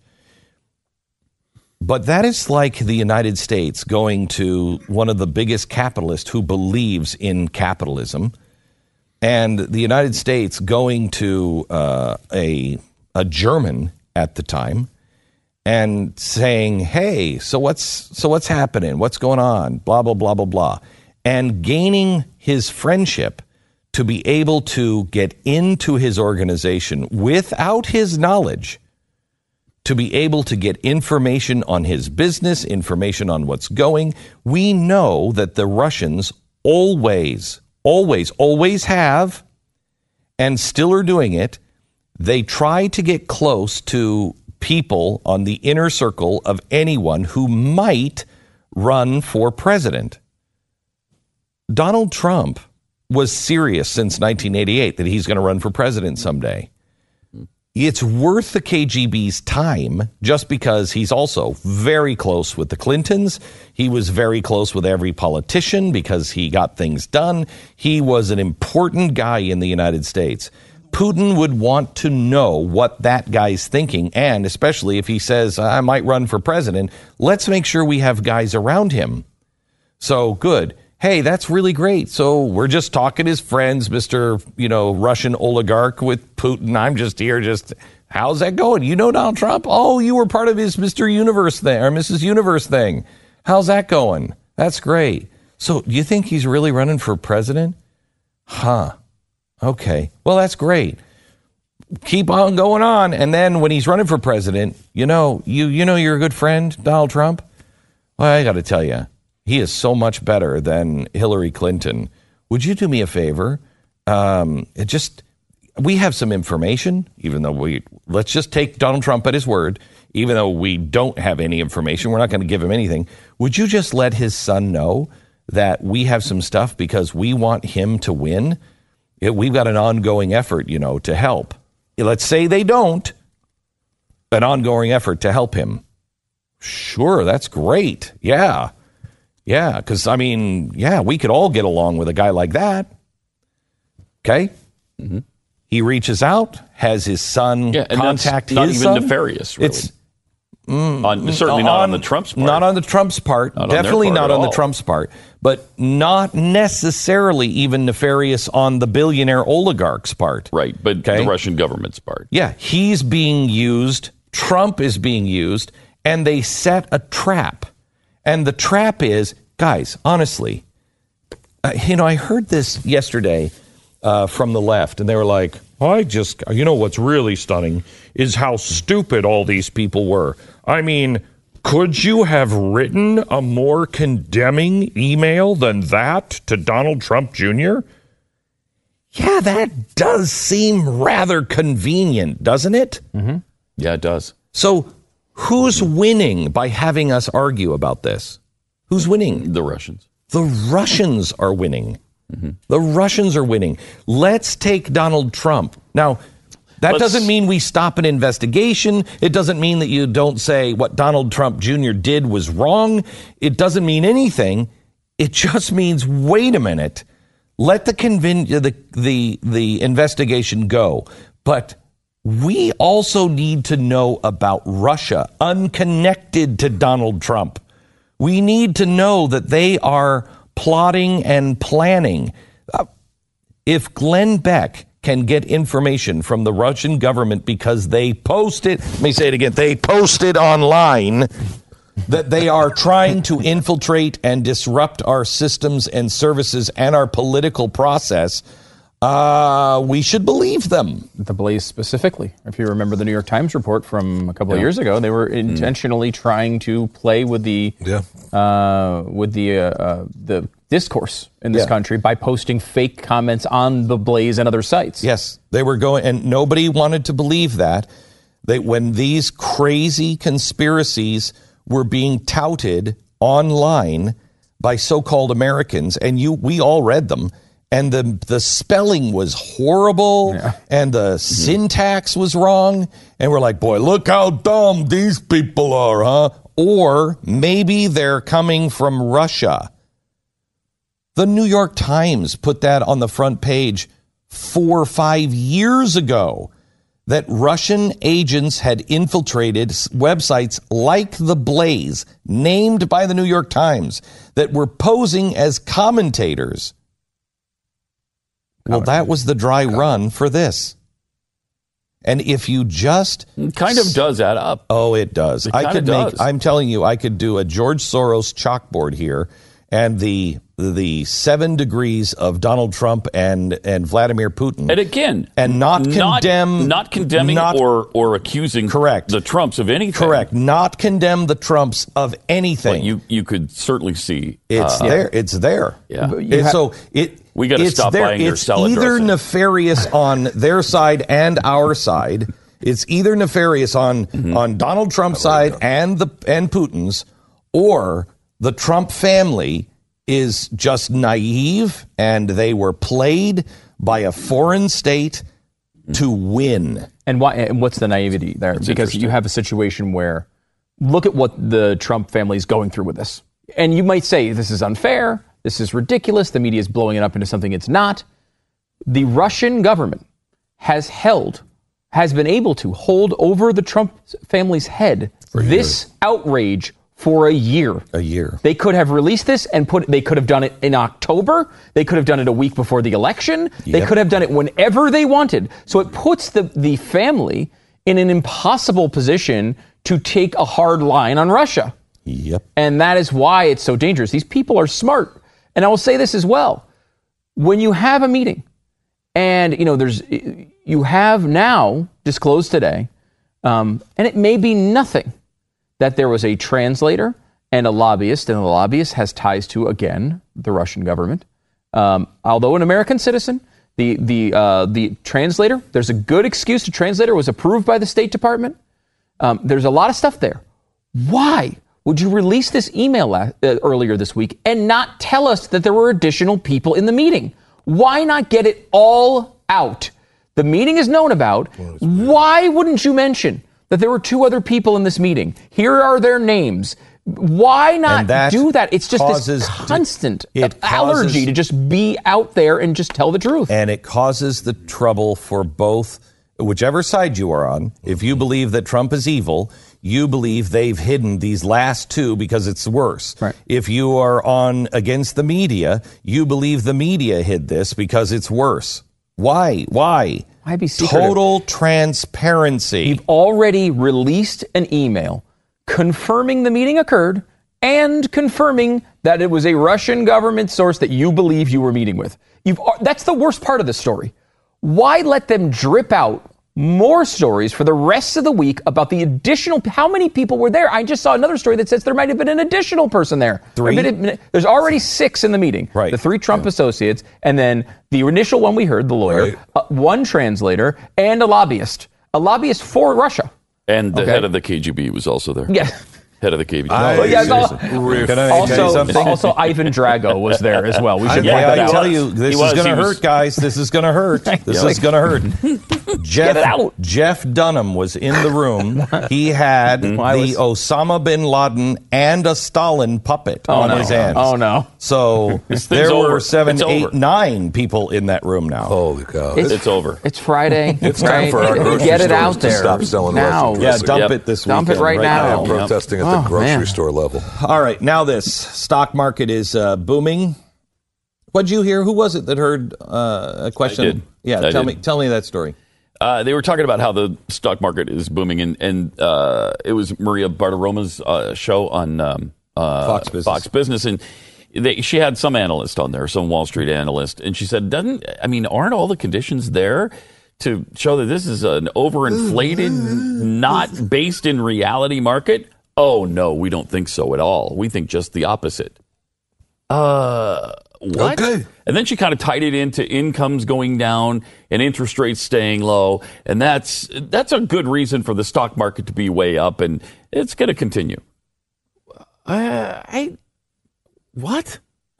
Speaker 2: But that is like the United States going to one of the biggest capitalists who believes in capitalism, and the United States going to uh, a a German at the time and saying, "Hey, so what's so what's happening? What's going on? Blah blah blah blah blah," and gaining his friendship to be able to get into his organization without his knowledge, to be able to get information on his business, information on what's going. We know that the Russians always, always, always have, and still are doing it. They try to get close to people on the inner circle of anyone who might run for president. Donald Trump was serious since nineteen eighty-eight that he's going to run for president someday. It's worth the K G B's time just because he's also very close with the Clintons. He was very close with every politician because he got things done. He was an important guy in the United States. Putin would want to know what that guy's thinking, and especially if he says, I might run for president, let's make sure we have guys around him. So, good. Hey, that's really great. So we're just talking as friends, Mister You know, Russian oligarch with Putin. I'm just here. Just how's that going? You know Donald Trump? Oh, you were part of his Mister Universe thing or Missus Universe thing. How's that going? That's great. So do you think he's really running for president? Huh. Okay. Well, that's great. Keep on going on. And then when he's running for president, you know, you you know you're a good friend, Donald Trump. Well, I got to tell you. He is so much better than Hillary Clinton. Would you do me a favor? Um, it just we have some information, even though we let's just take Donald Trump at his word. Even though we don't have any information, we're not going to give him anything. Would you just let his son know that we have some stuff because we want him to win? It, we've got an ongoing effort, you know, to help. Let's say they don't. An ongoing effort to help him. Sure, that's great. Yeah. Yeah, because, I mean, yeah, we could all get along with a guy like that. Okay? Mm-hmm. He reaches out, has his son
Speaker 13: yeah, and
Speaker 2: contact
Speaker 13: not
Speaker 2: his
Speaker 13: even
Speaker 2: son.
Speaker 13: nefarious, really.
Speaker 2: It's mm,
Speaker 13: on, certainly
Speaker 2: on,
Speaker 13: not on the Trump's part.
Speaker 2: Not on the Trump's part.
Speaker 13: Not
Speaker 2: Definitely
Speaker 13: on
Speaker 2: not on
Speaker 13: all.
Speaker 2: the Trump's part. But not necessarily even nefarious on the billionaire oligarch's part.
Speaker 13: Right, but okay? The Russian government's part.
Speaker 2: Yeah, he's being used. Trump is being used. And they set a trap. And the trap is, guys, honestly, uh, you know, I heard this yesterday uh, from the left, and they were like, I just, you know, what's really stunning is how stupid all these people were. I mean, could you have written a more condemning email than that to Donald Trump Junior? Yeah, that does seem rather convenient, doesn't it?
Speaker 13: Mm-hmm. Yeah, it does.
Speaker 2: So who's winning by having us argue about this? Who's winning?
Speaker 13: The Russians.
Speaker 2: The Russians are winning. Mm-hmm. The Russians are winning. Let's take Donald Trump. Now, that Let's, doesn't mean we stop an investigation. It doesn't mean that you don't say what Donald Trump Junior did was wrong. It doesn't mean anything. It just means, wait a minute. Let the convin- the, the, the investigation go. But we also need to know about Russia, unconnected to Donald Trump. We need to know that they are plotting and planning. Uh, if Glenn Beck can get information from the Russian government because they posted, let me say it again, they posted online that they are trying to infiltrate and disrupt our systems and services and our political process, uh, we should believe them.
Speaker 12: The Blaze specifically. If you remember the New York Times report from a couple of years ago, they were intentionally mm. trying to play with the
Speaker 2: yeah.
Speaker 12: uh, with the uh, uh, the discourse in this
Speaker 2: yeah.
Speaker 12: country by posting fake comments on the Blaze and other sites.
Speaker 2: Yes, they were going, and nobody wanted to believe that. They, when these crazy conspiracies were being touted online by so-called Americans, and you, we all read them. And the the spelling was horrible, yeah. and the mm-hmm. syntax was wrong. And we're like, boy, look how dumb these people are, huh? Or maybe they're coming from Russia. The New York Times put that on the front page four or five years ago, that Russian agents had infiltrated websites like The Blaze, named by the New York Times, that were posing as commentators. Well, that was the dry run for this. And if you just...
Speaker 13: It kind of does add up.
Speaker 2: Oh, it does.
Speaker 13: It
Speaker 2: I could
Speaker 13: does.
Speaker 2: make, I'm telling you, I could do a George Soros chalkboard here, and the the seven degrees of Donald Trump and, and Vladimir Putin.
Speaker 13: And again...
Speaker 2: And not condemn...
Speaker 13: Not, not condemning
Speaker 2: not,
Speaker 13: or, or accusing
Speaker 2: correct.
Speaker 13: the Trumps of anything.
Speaker 2: Correct. Not condemn the Trumps of anything.
Speaker 13: But you, you could certainly see...
Speaker 2: It's
Speaker 13: uh,
Speaker 2: there. It's there.
Speaker 13: Yeah.
Speaker 2: And ha- so it...
Speaker 13: We got to stop
Speaker 2: there.
Speaker 13: buying their
Speaker 2: it's
Speaker 13: salad
Speaker 2: either
Speaker 13: dressing.
Speaker 2: nefarious on their side and our side. It's either nefarious on mm-hmm. on Donald Trump's side and the and Putin's, or the Trump family is just naive and they were played by a foreign state to win.
Speaker 12: And why? And what's the naivety there?
Speaker 2: That's
Speaker 12: because you have a situation where, look at what the Trump family is going through with this, and you might say this is unfair. This is ridiculous. The media is blowing it up into something it's not. The Russian government has held, has been able to hold over the Trump family's head for this years. outrage for a year.
Speaker 2: A year.
Speaker 12: They could have released this and put. They could have done it in October. They could have done it a week before the election. Yep. They could have done it whenever they wanted. So it puts the, the family in an impossible position to take a hard line on Russia.
Speaker 2: Yep.
Speaker 12: And that is why it's so dangerous. These people are smart. And I will say this as well. When you have a meeting and, you know, there's, you have now disclosed today, um, and it may be nothing, that there was a translator and a lobbyist, and the lobbyist has ties to, again, the Russian government. Um, although an American citizen, the, the, uh, the translator, there's a good excuse. The translator was approved by the State Department. Um, there's a lot of stuff there. Why would you release this email la- uh, earlier this week and not tell us that there were additional people in the meeting? Why not get it all out? The meeting is known about. Why wouldn't you mention that there were two other people in this meeting? Here are their names. Why not that do that? It's just this constant
Speaker 2: it
Speaker 12: allergy
Speaker 2: causes,
Speaker 12: to just be out there and just tell the truth.
Speaker 2: And it causes the trouble for both, whichever side you are on. If you believe that Trump is evil, you believe they've hidden these last two because it's worse.
Speaker 12: Right.
Speaker 2: If you are on against the media, you believe the media hid this because it's worse. Why? Why?
Speaker 12: Why be secretive?
Speaker 2: Total transparency.
Speaker 12: You've already released an email confirming the meeting occurred and confirming that it was a Russian government source that you believe you were meeting with. You've, that's the worst part of the story. Why let them drip out more stories for the rest of the week about the additional, how many people were there? I just saw another story that says there might have been an additional person there.
Speaker 2: Three?
Speaker 12: There's already six in the meeting.
Speaker 2: Right.
Speaker 12: The three Trump
Speaker 2: yeah.
Speaker 12: associates, and then the initial one we heard, the lawyer,
Speaker 2: right.
Speaker 12: uh, one translator, and a lobbyist. A lobbyist for Russia.
Speaker 13: And the
Speaker 12: okay.
Speaker 13: head of the K G B was also there.
Speaker 12: Yeah.
Speaker 13: head of the K B G.
Speaker 12: I, well, yeah, no,
Speaker 2: Can I
Speaker 12: also,
Speaker 2: tell you something?
Speaker 12: also, Ivan Drago was there as well. We should
Speaker 2: I,
Speaker 12: point that
Speaker 2: I
Speaker 12: out.
Speaker 2: tell you, this
Speaker 13: was,
Speaker 2: is going to
Speaker 13: was.
Speaker 2: hurt, guys. This is going to hurt. This
Speaker 12: Yeah.
Speaker 2: is going to hurt. Jeff,
Speaker 12: Get it out.
Speaker 2: Jeff Dunham was in the room. He had the
Speaker 12: was-
Speaker 2: Osama bin Laden and a Stalin puppet
Speaker 12: Oh,
Speaker 2: on
Speaker 12: no.
Speaker 2: his hands.
Speaker 12: Oh, no.
Speaker 2: So
Speaker 13: thing's
Speaker 2: there
Speaker 13: over.
Speaker 2: were seven,
Speaker 13: It's
Speaker 2: eight,
Speaker 13: over.
Speaker 2: nine people in that room now.
Speaker 9: Holy cow.
Speaker 13: It's, it's over.
Speaker 12: It's Friday.
Speaker 9: It's
Speaker 12: right?
Speaker 9: time for our grocery
Speaker 12: Get it
Speaker 9: stores
Speaker 12: out
Speaker 9: to
Speaker 12: there.
Speaker 9: stop selling
Speaker 12: now.
Speaker 9: Russian
Speaker 2: Yeah,
Speaker 9: dressing.
Speaker 2: dump
Speaker 13: Yep.
Speaker 2: it this
Speaker 12: Dump
Speaker 2: weekend.
Speaker 12: it right now.
Speaker 9: I am protesting at
Speaker 12: Oh,
Speaker 9: the grocery
Speaker 12: man.
Speaker 9: store level.
Speaker 2: All right, now this stock market is uh, booming. What'd you hear? Who was it that heard uh, a question?
Speaker 13: I did.
Speaker 2: Yeah,
Speaker 13: I
Speaker 2: tell
Speaker 13: did.
Speaker 2: me, tell me that story.
Speaker 13: Uh, they were talking about how the stock market is booming, and, and uh, it was Maria Bartiromo's uh, show on um, uh,
Speaker 2: Fox Business.
Speaker 13: Fox Business, and they, she had some analyst on there, some Wall Street analyst, and she said, "Doesn't I mean, aren't all the conditions there to show that this is an overinflated, not based in reality market?" Oh no, we don't think so at all. We think just the opposite. Uh, what?
Speaker 9: Okay.
Speaker 13: And then she kind of tied it into incomes going down and interest rates staying low, and that's that's a good reason for the stock market to be way up, and it's going to continue. Uh, I what?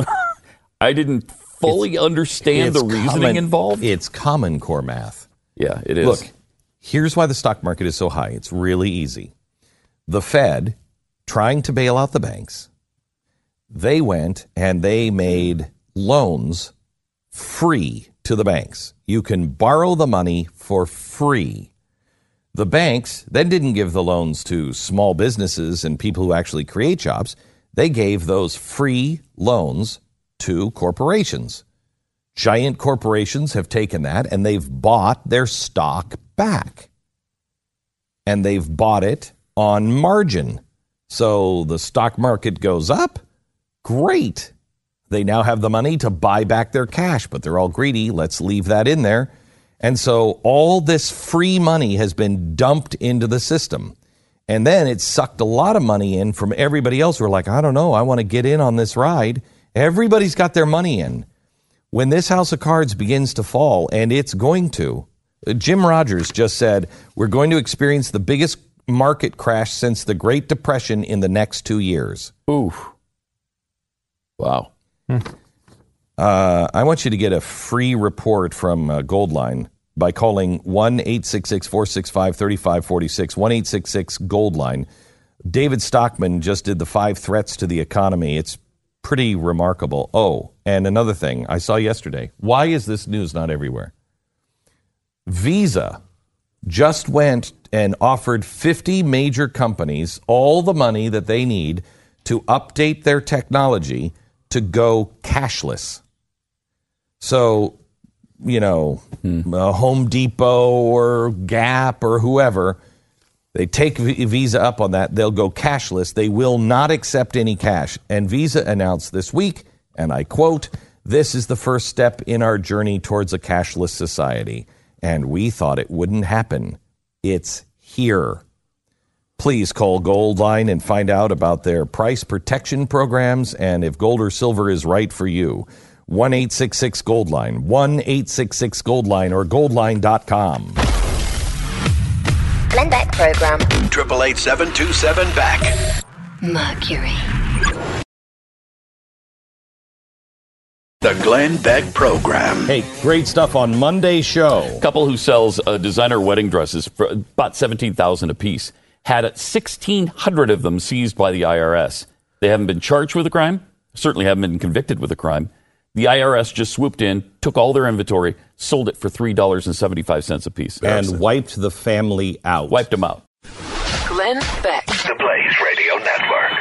Speaker 13: I didn't fully understand the
Speaker 2: It's
Speaker 13: reasoning
Speaker 2: common-
Speaker 13: involved.
Speaker 2: It's Common Core math.
Speaker 13: Yeah, it is.
Speaker 2: Look, here's why the stock market is so high. It's really easy. The Fed, trying to bail out the banks, they went and they made loans free to the banks. You can borrow the money for free. The banks then didn't give the loans to small businesses and people who actually create jobs. They gave those free loans to corporations. Giant corporations have taken that and they've bought their stock back. And they've bought it on margin. So the stock market goes up. Great. They now have the money to buy back their cash, but they're all greedy. Let's leave that in there. And so all this free money has been dumped into the system. And then it sucked a lot of money in from everybody else who are like, I don't know, I want to get in on this ride. Everybody's got their money in. When this house of cards begins to fall, and it's going to, Jim Rogers just said, we're going to experience the biggest market crash since the Great Depression in the next two years.
Speaker 13: Ooh. Wow.
Speaker 2: Uh, I want you to get a free report from uh, Goldline by calling one eight six six, four six five, three five four six, one eight six six Goldline. David Stockman just did the five threats to the economy. It's pretty remarkable. Oh, and another thing I saw yesterday. Why is this news not everywhere? Visa just went and offered fifty major companies all the money that they need to update their technology to go cashless. So, you know, hmm. uh, Home Depot or Gap or whoever, they take v- Visa up on that. They'll go cashless. They will not accept any cash. And Visa announced this week, and I quote, "This is the first step in our journey towards a cashless society. And we thought it wouldn't happen. It's here." Please call Goldline and find out about their price protection programs and if gold or silver is right for you. one eight six six Goldline, one eight six six Goldline or goldline dot com.
Speaker 10: Glenn Beck program.
Speaker 9: Triple eight seven two seven back.
Speaker 1: Mercury.
Speaker 9: The Glenn Beck program.
Speaker 2: Hey, great stuff on Monday's show.
Speaker 13: Couple who sells uh, designer wedding dresses for about seventeen thousand dollars a piece had sixteen hundred of them seized by the I R S. They haven't been charged with a crime, certainly haven't been convicted with a crime. The I R S just swooped in, took all their inventory, sold it for three dollars and seventy-five cents a piece.
Speaker 2: And wiped the family out.
Speaker 13: Wiped them out.
Speaker 1: Glenn Beck.
Speaker 9: The Blaze Radio Network.